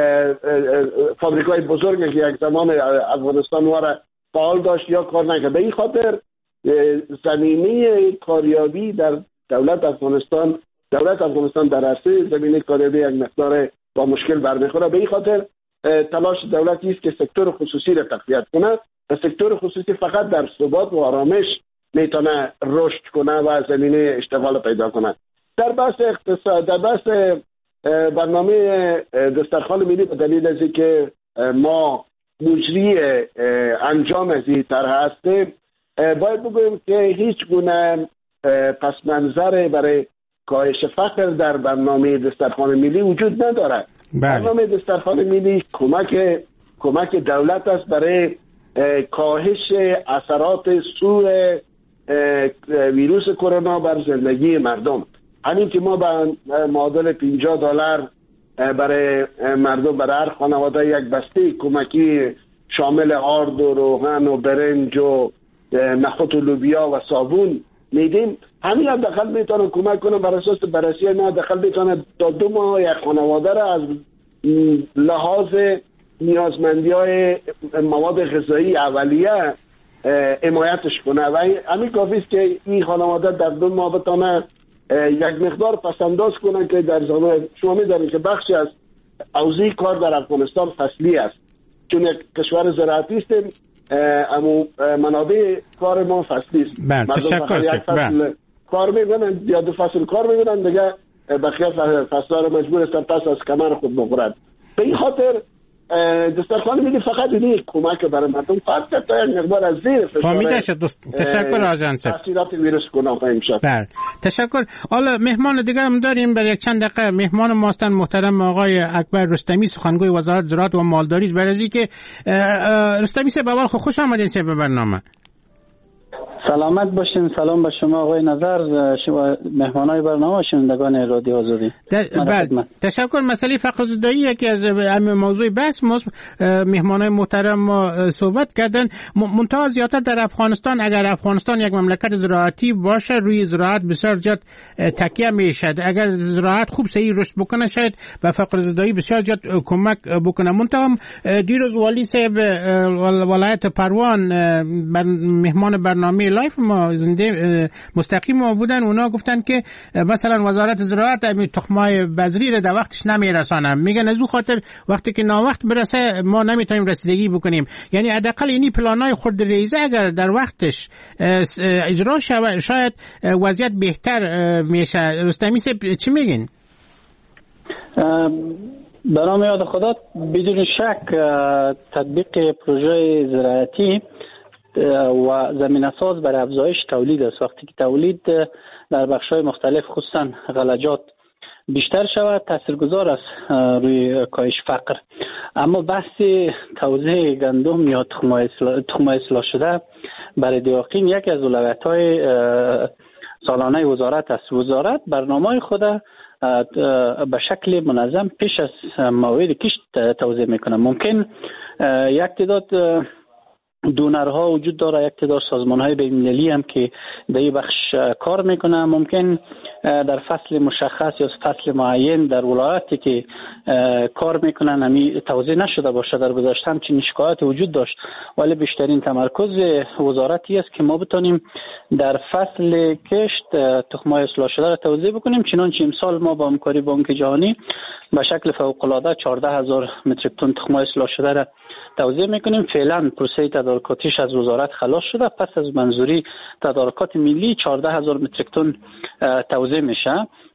فابریکای بزرگی که یک زمان افغانستان واره فعال داشت یا کار نکرد. به این خاطر زمینه کاریابی در دولت افغانستان در عرصه زمینه کاریابی یک مقدار با مشکل برمیخوره. به این خاطر تلاش دولتی است که سکتور خصوصی را تقویت کنه و سکتور خصوصی فقط در ثبات و آرامش میتونه رشد کنه و زمینه اشتغال پیدا کنه. در بحث اقتصاد، در بحث برنامه دسترخوان ملی، به دلیل از اینکه ما مجری انجام از این طرح هستیم، باید بگویم که هیچ گونه پس منظر برای کاهش فقر در برنامه دسترخوان ملی وجود نداره. برنامه دسترخوان ملی کمک دولت است برای کاهش اثرات سوء ویروس کرونا بر زندگی مردم. همین که ما به معادل $50 برای مردم، برای هر خانواده یک بسته کمکی شامل آرد و روغن و برنج و نخود و لوبیا و صابون میدیم، همین حداقل میتونه کمک کنه. بر اساس بررسی ما حداقل میتونه تا 2 ماه یک خانواده را از لحاظ نیازمندی‌های مواد غذایی اولیه حمایتش کنه و همین کافی است که این خانواده در 2 ماه بتونه یک مقدار پسنداز کنن که در زمان شما می‌دانید که بخشی از اوضاع کار در افغانستان فصلی است، چون یک کشور زراعتی هستیم، اما منابع کار ما فصلی است. تشکر فصل کار می‌کنن یا 2 فصل کار می‌کنن، دیگه بقیه فصل‌ها رو مجبور هستن پس از کمر خود بخورند. به این خاطر دسترخوان ملی فقط اینه کمک برای مردم فرض تا یک مقدار از زیر فهمیده شد. تشکر آژانس تاثیرات ویروس کرونا امشب. بله تشکر. حالا مهمان دیگر هم داریم برای یک چند دقیقه. مهمان ما هستند محترم آقای اکبر رستمی، سخنگوی وزارت زراعت و مالداری. برای که رستمی صاحب اول خوش آمدین به برنامه. سلامت باشین. سلام به شما آقای نظر، شما مهمانای برنامه، شنوندگان رادیو آزادی. تشکر. مسئله فقرزدایی یکی از موضوع بحث ماست. مهمانای محترم ما صحبت کردن. منتها زیادتر در افغانستان، اگر افغانستان یک مملکت زراعتی باشه، روی زراعت بسیار زیاد تکیه میشه. اگر زراعت خوب صحیح رشد بکنه، شاید به فقرزدایی بسیار زیاد کمک بکنه. منتها دیروز والی صاحب ولایت پروان مهمان برنامه لایف ما زنده مستقیم ما بودن. اونا گفتن که مثلا وزارت زراعت تخمای بذری رو در وقتش نمیرسانه. میگن از اون خاطر وقتی که ناوقت برسه ما نمیتونیم رسیدگی بکنیم. یعنی حداقل اینی پلانای خرد ریزه اگر در وقتش اجرا شود شاید وضعیت بهتر میشه. رستمی صاحب چی میگین؟ به نام یاد خدا، بدون شک تطبیق پروژه زراعتی و زمینه ساز برای افزایش تولید است. وقتی که تولید در بخش‌های مختلف خصوصا غلجات بیشتر شود، تاثیرگذار است روی کاهش فقر. اما بحث توزیع گندم یا تخم اصلاح شده برای دیاقین یکی از اولویت‌های سالانه وزارت است. وزارت برنامه خود به شکل منظم پیش از موعد کشت توزیع میکنه. ممکن یک تعداد دونرها وجود داره، یک تعداد سازمان‌های بین‌المللی هم که در این بخش کار میکنه. ممکن در فصل مشخص یا فصل معین در ولایتی که کار میکنن همی توزیع نشده باشه. در گذشته همچین شکایت وجود داشت، ولی بیشترین تمرکز وزارتی است که ما بتونیم در فصل کشت تخم‌های اصلاح شده را توزیع بکنیم. چنانچه امسال ما با همکاری بانک جهانی به شکل فوق‌العاده 14,000 متریک تن تخم‌های اصلاح شده را توزیع میکنیم. فعلا پروسه تدارکاتیش از وزارت خلاص شده. پس از منظوری تدارکات ملی 14,000 متریک تن توزیع میشه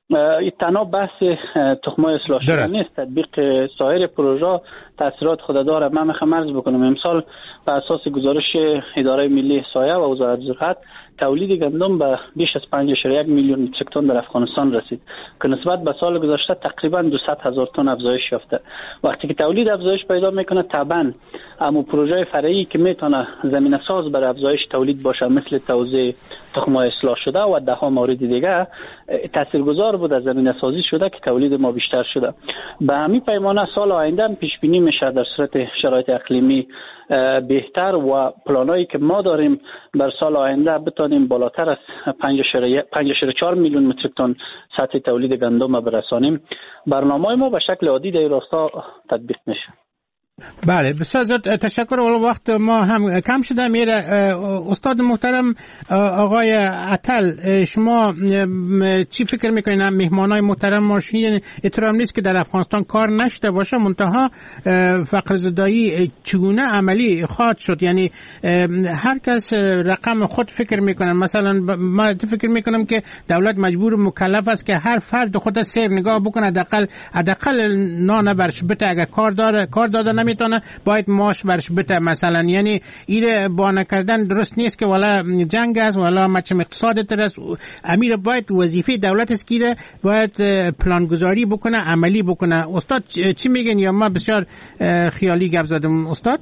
تنها بحث تخم‌های اصلاح شده نیست، تطبیق سایر پروژه تاثیرات خود داره. من میخوام عرض بکنم امسال بر اساس گزارش اداره ملی احصایه و وزارت زراعت تولید گندم به بیش از 5.1 میلیون متریک تن در افغانستان رسید که نسبت به سال گذشته تقریبا 200,000 تن افزایش یافته. وقتی که تولید افزایش پیدا میکنه طبعا اما پروژه فرعی که میتونه زمینه ساز برای افزایش تولید باشه مثل توزیع تخم‌های اصلاح شده و ده ها مورد دیگه تاثیرگذار بود از زمینه سازی شده که تولید ما بیشتر شده. به همین پیمانه سال آینده پیش بینی میشه در صورت شرایط اقلیمی بهتر و پلانایی که ما داریم بر سال آینده بتونیم بالاتر از 5.4 میلیون متریک تن سطح تولید گندم برسانیم. برنامه ما به شکل عادی در راستا تطبیق میشه. بله بسیار زیاد تشکر. وقت ما هم کم شده میره. استاد محترم آقای عطل، شما چی فکر میکنین؟ مهمانای محترم ما شنیدین احترام نیست که در افغانستان کار نشده باشه، منتها فقر زدایی چگونه عملی خواهد شد؟ یعنی هر کس رقم خود فکر میکنه. مثلا ما فکر میکنم که دولت مجبور مکلف است که هر فرد خود سیر نگاه بکنه، حداقل نان برش بده. اگر کار داده نمیتونه باید ماش برش بده مثلا. یعنی ایره بانه کردن درست نیست که والا جنگ است والا مچم اقتصاد است. امیر باید وظیفه دولت است که باید پلانگذاری بکنه، عملی بکنه. استاد چی میگن یا ما بسیار خیالی گپ زدم؟ استاد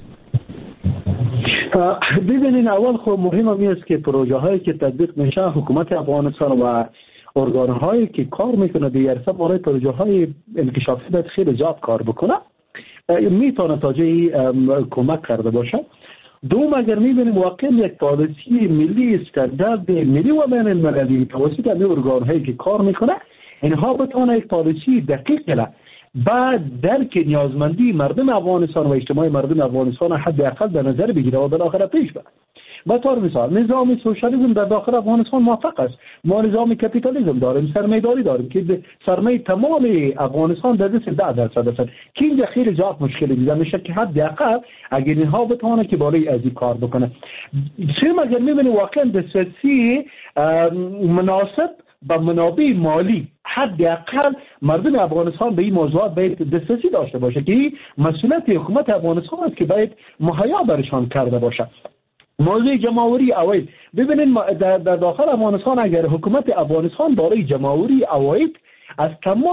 ببینین اول خب مهم است که پروژه هایی که تطبیق میشه حکومت افغانستان و ارگان هایی که کار میکنه در عرصه برای پروژه های انکشافی باید خیلی زیاد کار بکنه، میتونه تا جایی کمک کرده باشه. دوم اگر میبینیم واقعا یک پالیسی ملی استاندارد ملی و بین المللی توسط این ارگان هایی که کار میکنه، اینها بتونه یک پالیسی دقیق کنه بعد درک نیازمندی مردم افغانستان و اجتماع مردم افغانستان حداقل در نظر بگیره و بالاخره پیش بره. به طور مثال نظام سوشالیسم در داخل افغانستان موفق است. ما نظام کپیتالیسم داریم، سرمایه‌داری داریم که سرمایه تمام افغانستان در دست 10% است که اینجا خیلی زیاد مشکلی دیده میشه که حداقل اگر اینها بتونه که بالای از این کار بکنه. سوم اگر میبینی واقعا دسترسی مناسب با منابع مالی حداقل مردم افغانستان به این موضوعات باید دسترسی داشته باشه که این مسئولیت حکومت افغانستان است که باید مهیا برشان کرده باشه. موضوع جمهوری اواید، ببینید در داخل افغانستان اگر حکومت افغانستان برای جمهوری اواید از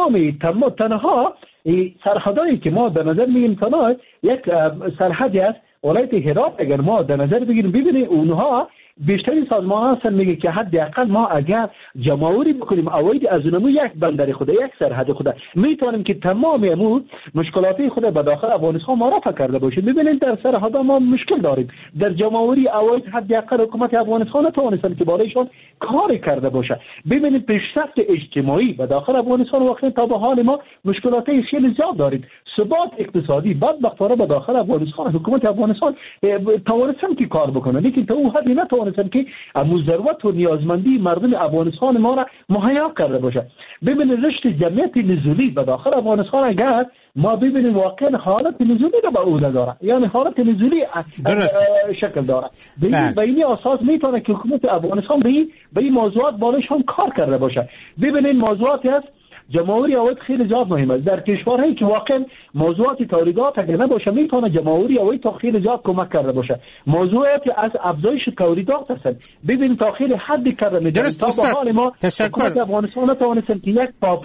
تنها سرحدایی که ما در نظر میگیم تنها یک سرحدی است ولایت هرات اگر ما در نظر بگیریم ببینید اونها بیشتری سازمان هستن میگه که حداقل ما اگر جمهوری بکنیم اواید از اونمو یک بندر خود یک سرحد خود میتونیم که تمام امور مشکلاتی خود به داخل افغانستان ما رفع کرده باشیم. ببینید در سرحد ما مشکل داریم، در جمهوری اواید حداقل حکومت افغانستان توانستن که برایشون کاری کرده باشه. ببینید پیشرفت اجتماعی به داخل افغانستان واقعا تا به حال ما مشکلاتی خیلی زیاد داریم. ثبات اقتصادی بدبختانه به داخل افغانستان حکومت افغانستان توانستن که کار بکنه، لیکن تا اون حدی نتوانستن که ضرورت و نیازمندی مردم افغانستان ما را مهیا کرده باشه. ببینید رشد جمعیت نزولی به داخل افغانستان اگر ما ببینیم واقعا حالت نزولی رو به او داره، یعنی حالت نزولی شکل داره. به این اساس میتونه که حکومت افغانستان به این موضوعات بالاشون کار کرده باشه. ببینید موضوعاتی است جمهوری اواید خیلی زیاد مهم است در کشورهایی که واقعا موضوعات تولیدات اگر نباشه میتونه جمهوری اواید تا خیلی زیاد کمک کرده باشه. موضوعات از افزایش تولیدات هستند. ببین تا خیلی حدی کرده میشه تا به حال ما حکومت افغانستان توانستن که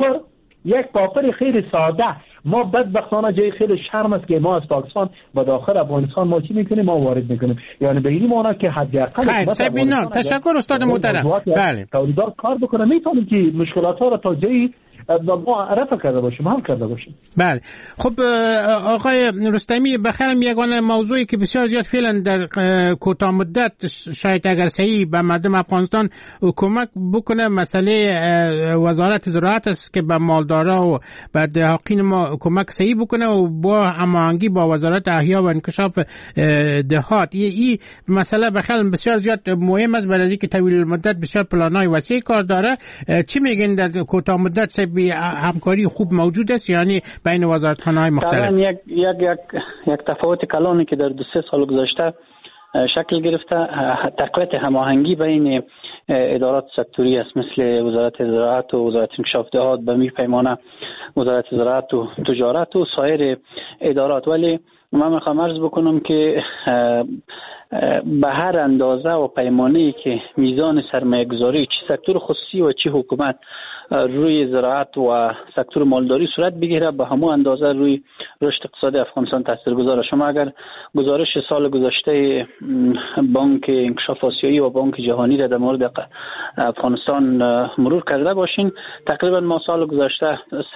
یک پاپر خیلی ساده ما بدبختانه جای خیلی شرم است که ما از پاکستان به داخل افغانستان ما چی میکنیم ما وارد میکنیم، یعنی به این معنی که حداقل تشکر استاد محترم. بله تولیدات کار بکنه میتونیم که مشکلات ها را تا جایی ما رفع کرده باشیم، حل کرده باشیم. بله خب آقای رستمی بخیرم یگانه موضوعی که بسیار زیاد فعلا در کوتاه مدت شاید اگر صحیح به مردم افغانستان کمک بکنه مسئله وزارت زراعت است که به مالدارا و به دهقین ما کمک صحیح بکنه و با هماهنگی با وزارت احیا و انکشاف دهات. این مسئله بخیرم بسیار زیاد مهم است برای اینکه طویل مدت بسیار پلان‌های وسیع کار داره. چی میگین در کوتاه مدت همکاری خوب موجود است یعنی بین وزارتخانه‌های مختلف؟ یک تفاوت کلانی که در 2-3 سال گذشته شکل گرفته. تقویت هماهنگی بین ادارات سکتوری است مثل وزارت زراعت و وزارت انکشاف دهات، به می پیمانه وزارت زراعت و تجارت و سایر ادارات. ولی من میخوام عرض بکنم که به هر اندازه و پیمانه‌ای که میزان سرمایه‌گذاری چه سکتور خصوصی و چه حکومت روی زراعت و سکتور مالداری صورت بگیره، به همون اندازه روی رشد اقتصادی افغانستان تاثیرگذاره. شما اگر گزارش سال گذشته بانک انکشاف آسیایی و بانک جهانی را در مورد افغانستان مرور کرده باشین، تقریبا ما سال گذشته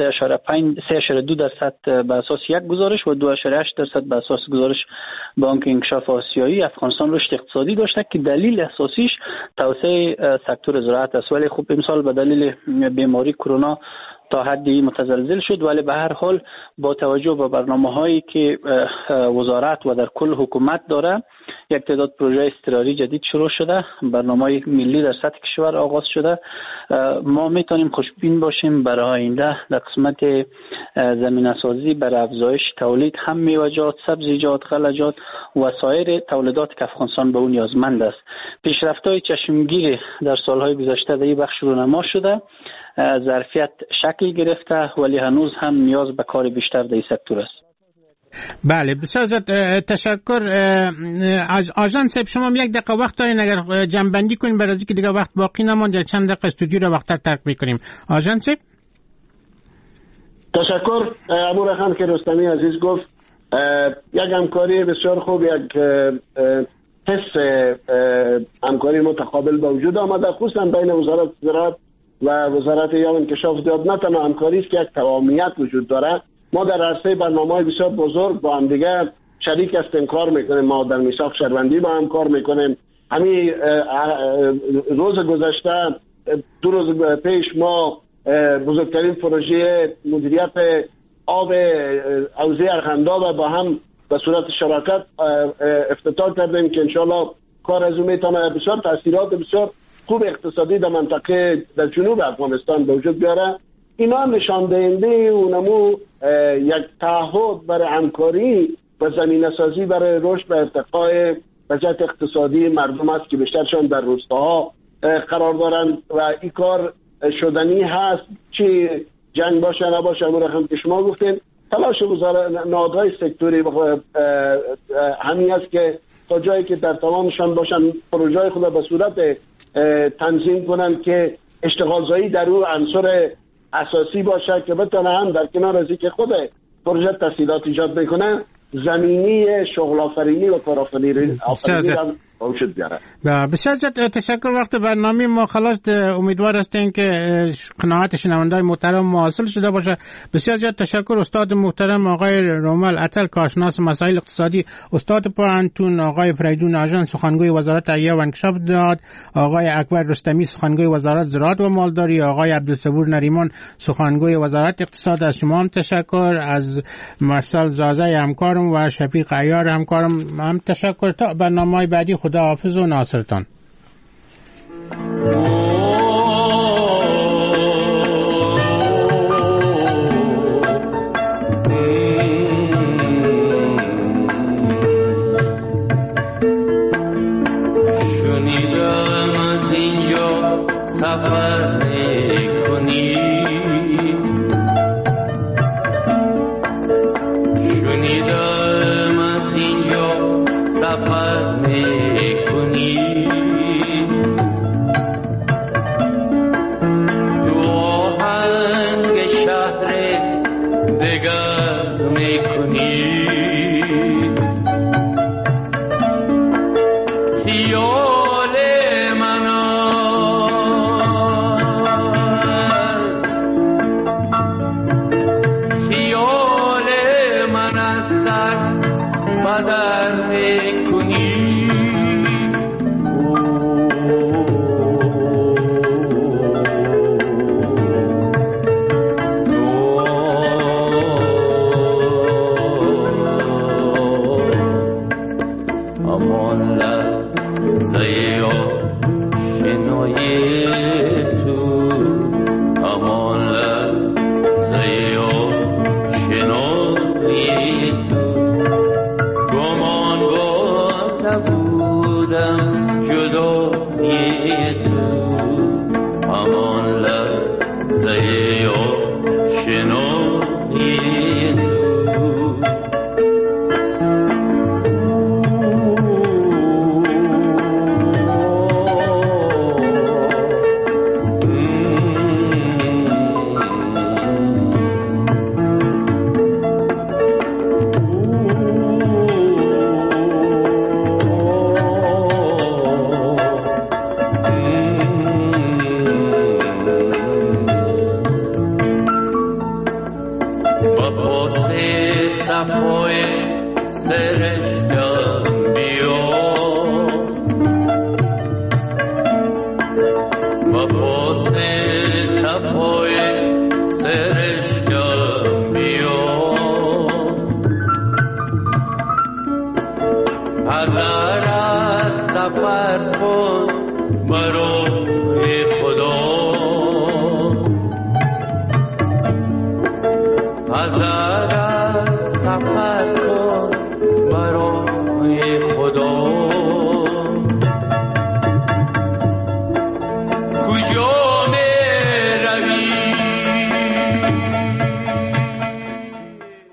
3.2% به اساس یک گزارش و 2.8% به اساس گزارش بانک انکشاف آسیایی افغانستان رشد اقتصادی داشته که دلیل اساسیش توسعه سکتور زراعت است. ولی خب امسال به دلیل بیماری کرونا تا حدی متزلزل شد، ولی به هر حال با توجه به برنامه‌هایی که وزارت و در کل حکومت داره، یک تعداد پروژه اضطراری جدید شروع شده، برنامه‌های ملی در سطح کشور آغاز شده. ما میتونیم خوشبین باشیم برای آینده در قسمت زمینه‌سازی برای افزایش تولید هم میوه‌جات، سبزیجات، غلجات و سایر تولیدات که افغانستان به اون نیازمند است. پیشرفت‌های چشمگیر در سال‌های گذشته در این بخش رونما شده، ظرفیت شکل گرفته، ولی هنوز هم نیاز به کار بیشتر در این سکتور است. بله، بسیار زیاد تشکر. آژان صاحب شما یک دقیقه وقت دارین اگر جنبندی کنیم برای اینکه دیگه وقت باقی نماند، یا چند دقیقه استودیو رو وقت‌تر ترک می‌کنیم. آژان صاحب تشکر. ابو رخان که رستمی عزیز گفت یک همکاری بسیار خوب، یک حس همکاری متقابل به وجود آمده، خصوصا بین وزارت زراعت و وزارت انکشاف دهات. نه تنها همکاری است که یک تمامیت وجود داره، ما در عرصه برنامه‌های بسیار بزرگ با هم دیگه شریک هستیم، کار میکنیم. ما در میثاق شهروندی با هم کار میکنیم. همین روز گذشته 2 روز پیش ما بزرگترین پروژه مدیریت آب حوزه ارغنداب با هم به صورت شراکت افتتاح کردیم که انشالله کار از اون میتونه بسیار تاثیرات بسیار خوب اقتصادی در منطقه در جنوب افغانستان به وجود بیاره. اینا نشان دهنده اونمو یک تعهد برای همکاری و زمینه‌سازی برای رشد و ارتقاء وضعیت اقتصادی مردم است که بیشترشان در روستاها قرار دارند و این کار شدنی هست. چی جنگ باشه نباشه، همون رقم که شما گفتین، تلاش نهادهای سکتوری همین است که تا جایی که در توانشان باشن پروژه خود به صورت تنظیم کنن که اشتغالزایی در او عنصر اساسی باشه که بتونه هم در کنار از اینکه خود پروژه تسهیلات ایجاد میکنه، زمینی شغل آفرینی و کارآفرینی هم وجود بیاره. بسیار تشکر. وقت برنامه ما خلاص، امیدوار هستیم که قناعت شنوندگان محترم حاصل شده باشه. بسیار تشکر استاد محترم آقای رومل عطل، کارشناس مسائل اقتصادی، استاد پوهنتون، آقای فریدون آژان، سخنگوی وزارت احیاء و انکشاف دهات، آقای اکبر رستمی، سخنگوی وزارت زراعت و مالداری، آقای عبدالصبور نریمان، سخنگوی وزارت اقتصاد. از شما هم تشکر، از مرسل زازه همکارم و شفیق عیار همکارم هم تشکر. تا برنامه‌های بعدی خدا حافظ و ناصرتان. شنیدم از اینجا سفر میکنی، شنیدم از اینجا سفر میکنی، تو آهنگ شهر دگر میکنی، خیال من خیال من از سر بدر میکنی، امان لحظه آشنایی تو، امان لحظه آشنایی تو، گمان با با پاس صفای سرشکم بیا با پاس صفای سرشکم بیا هزار از سفر کن برای خدا هزار از سفر کن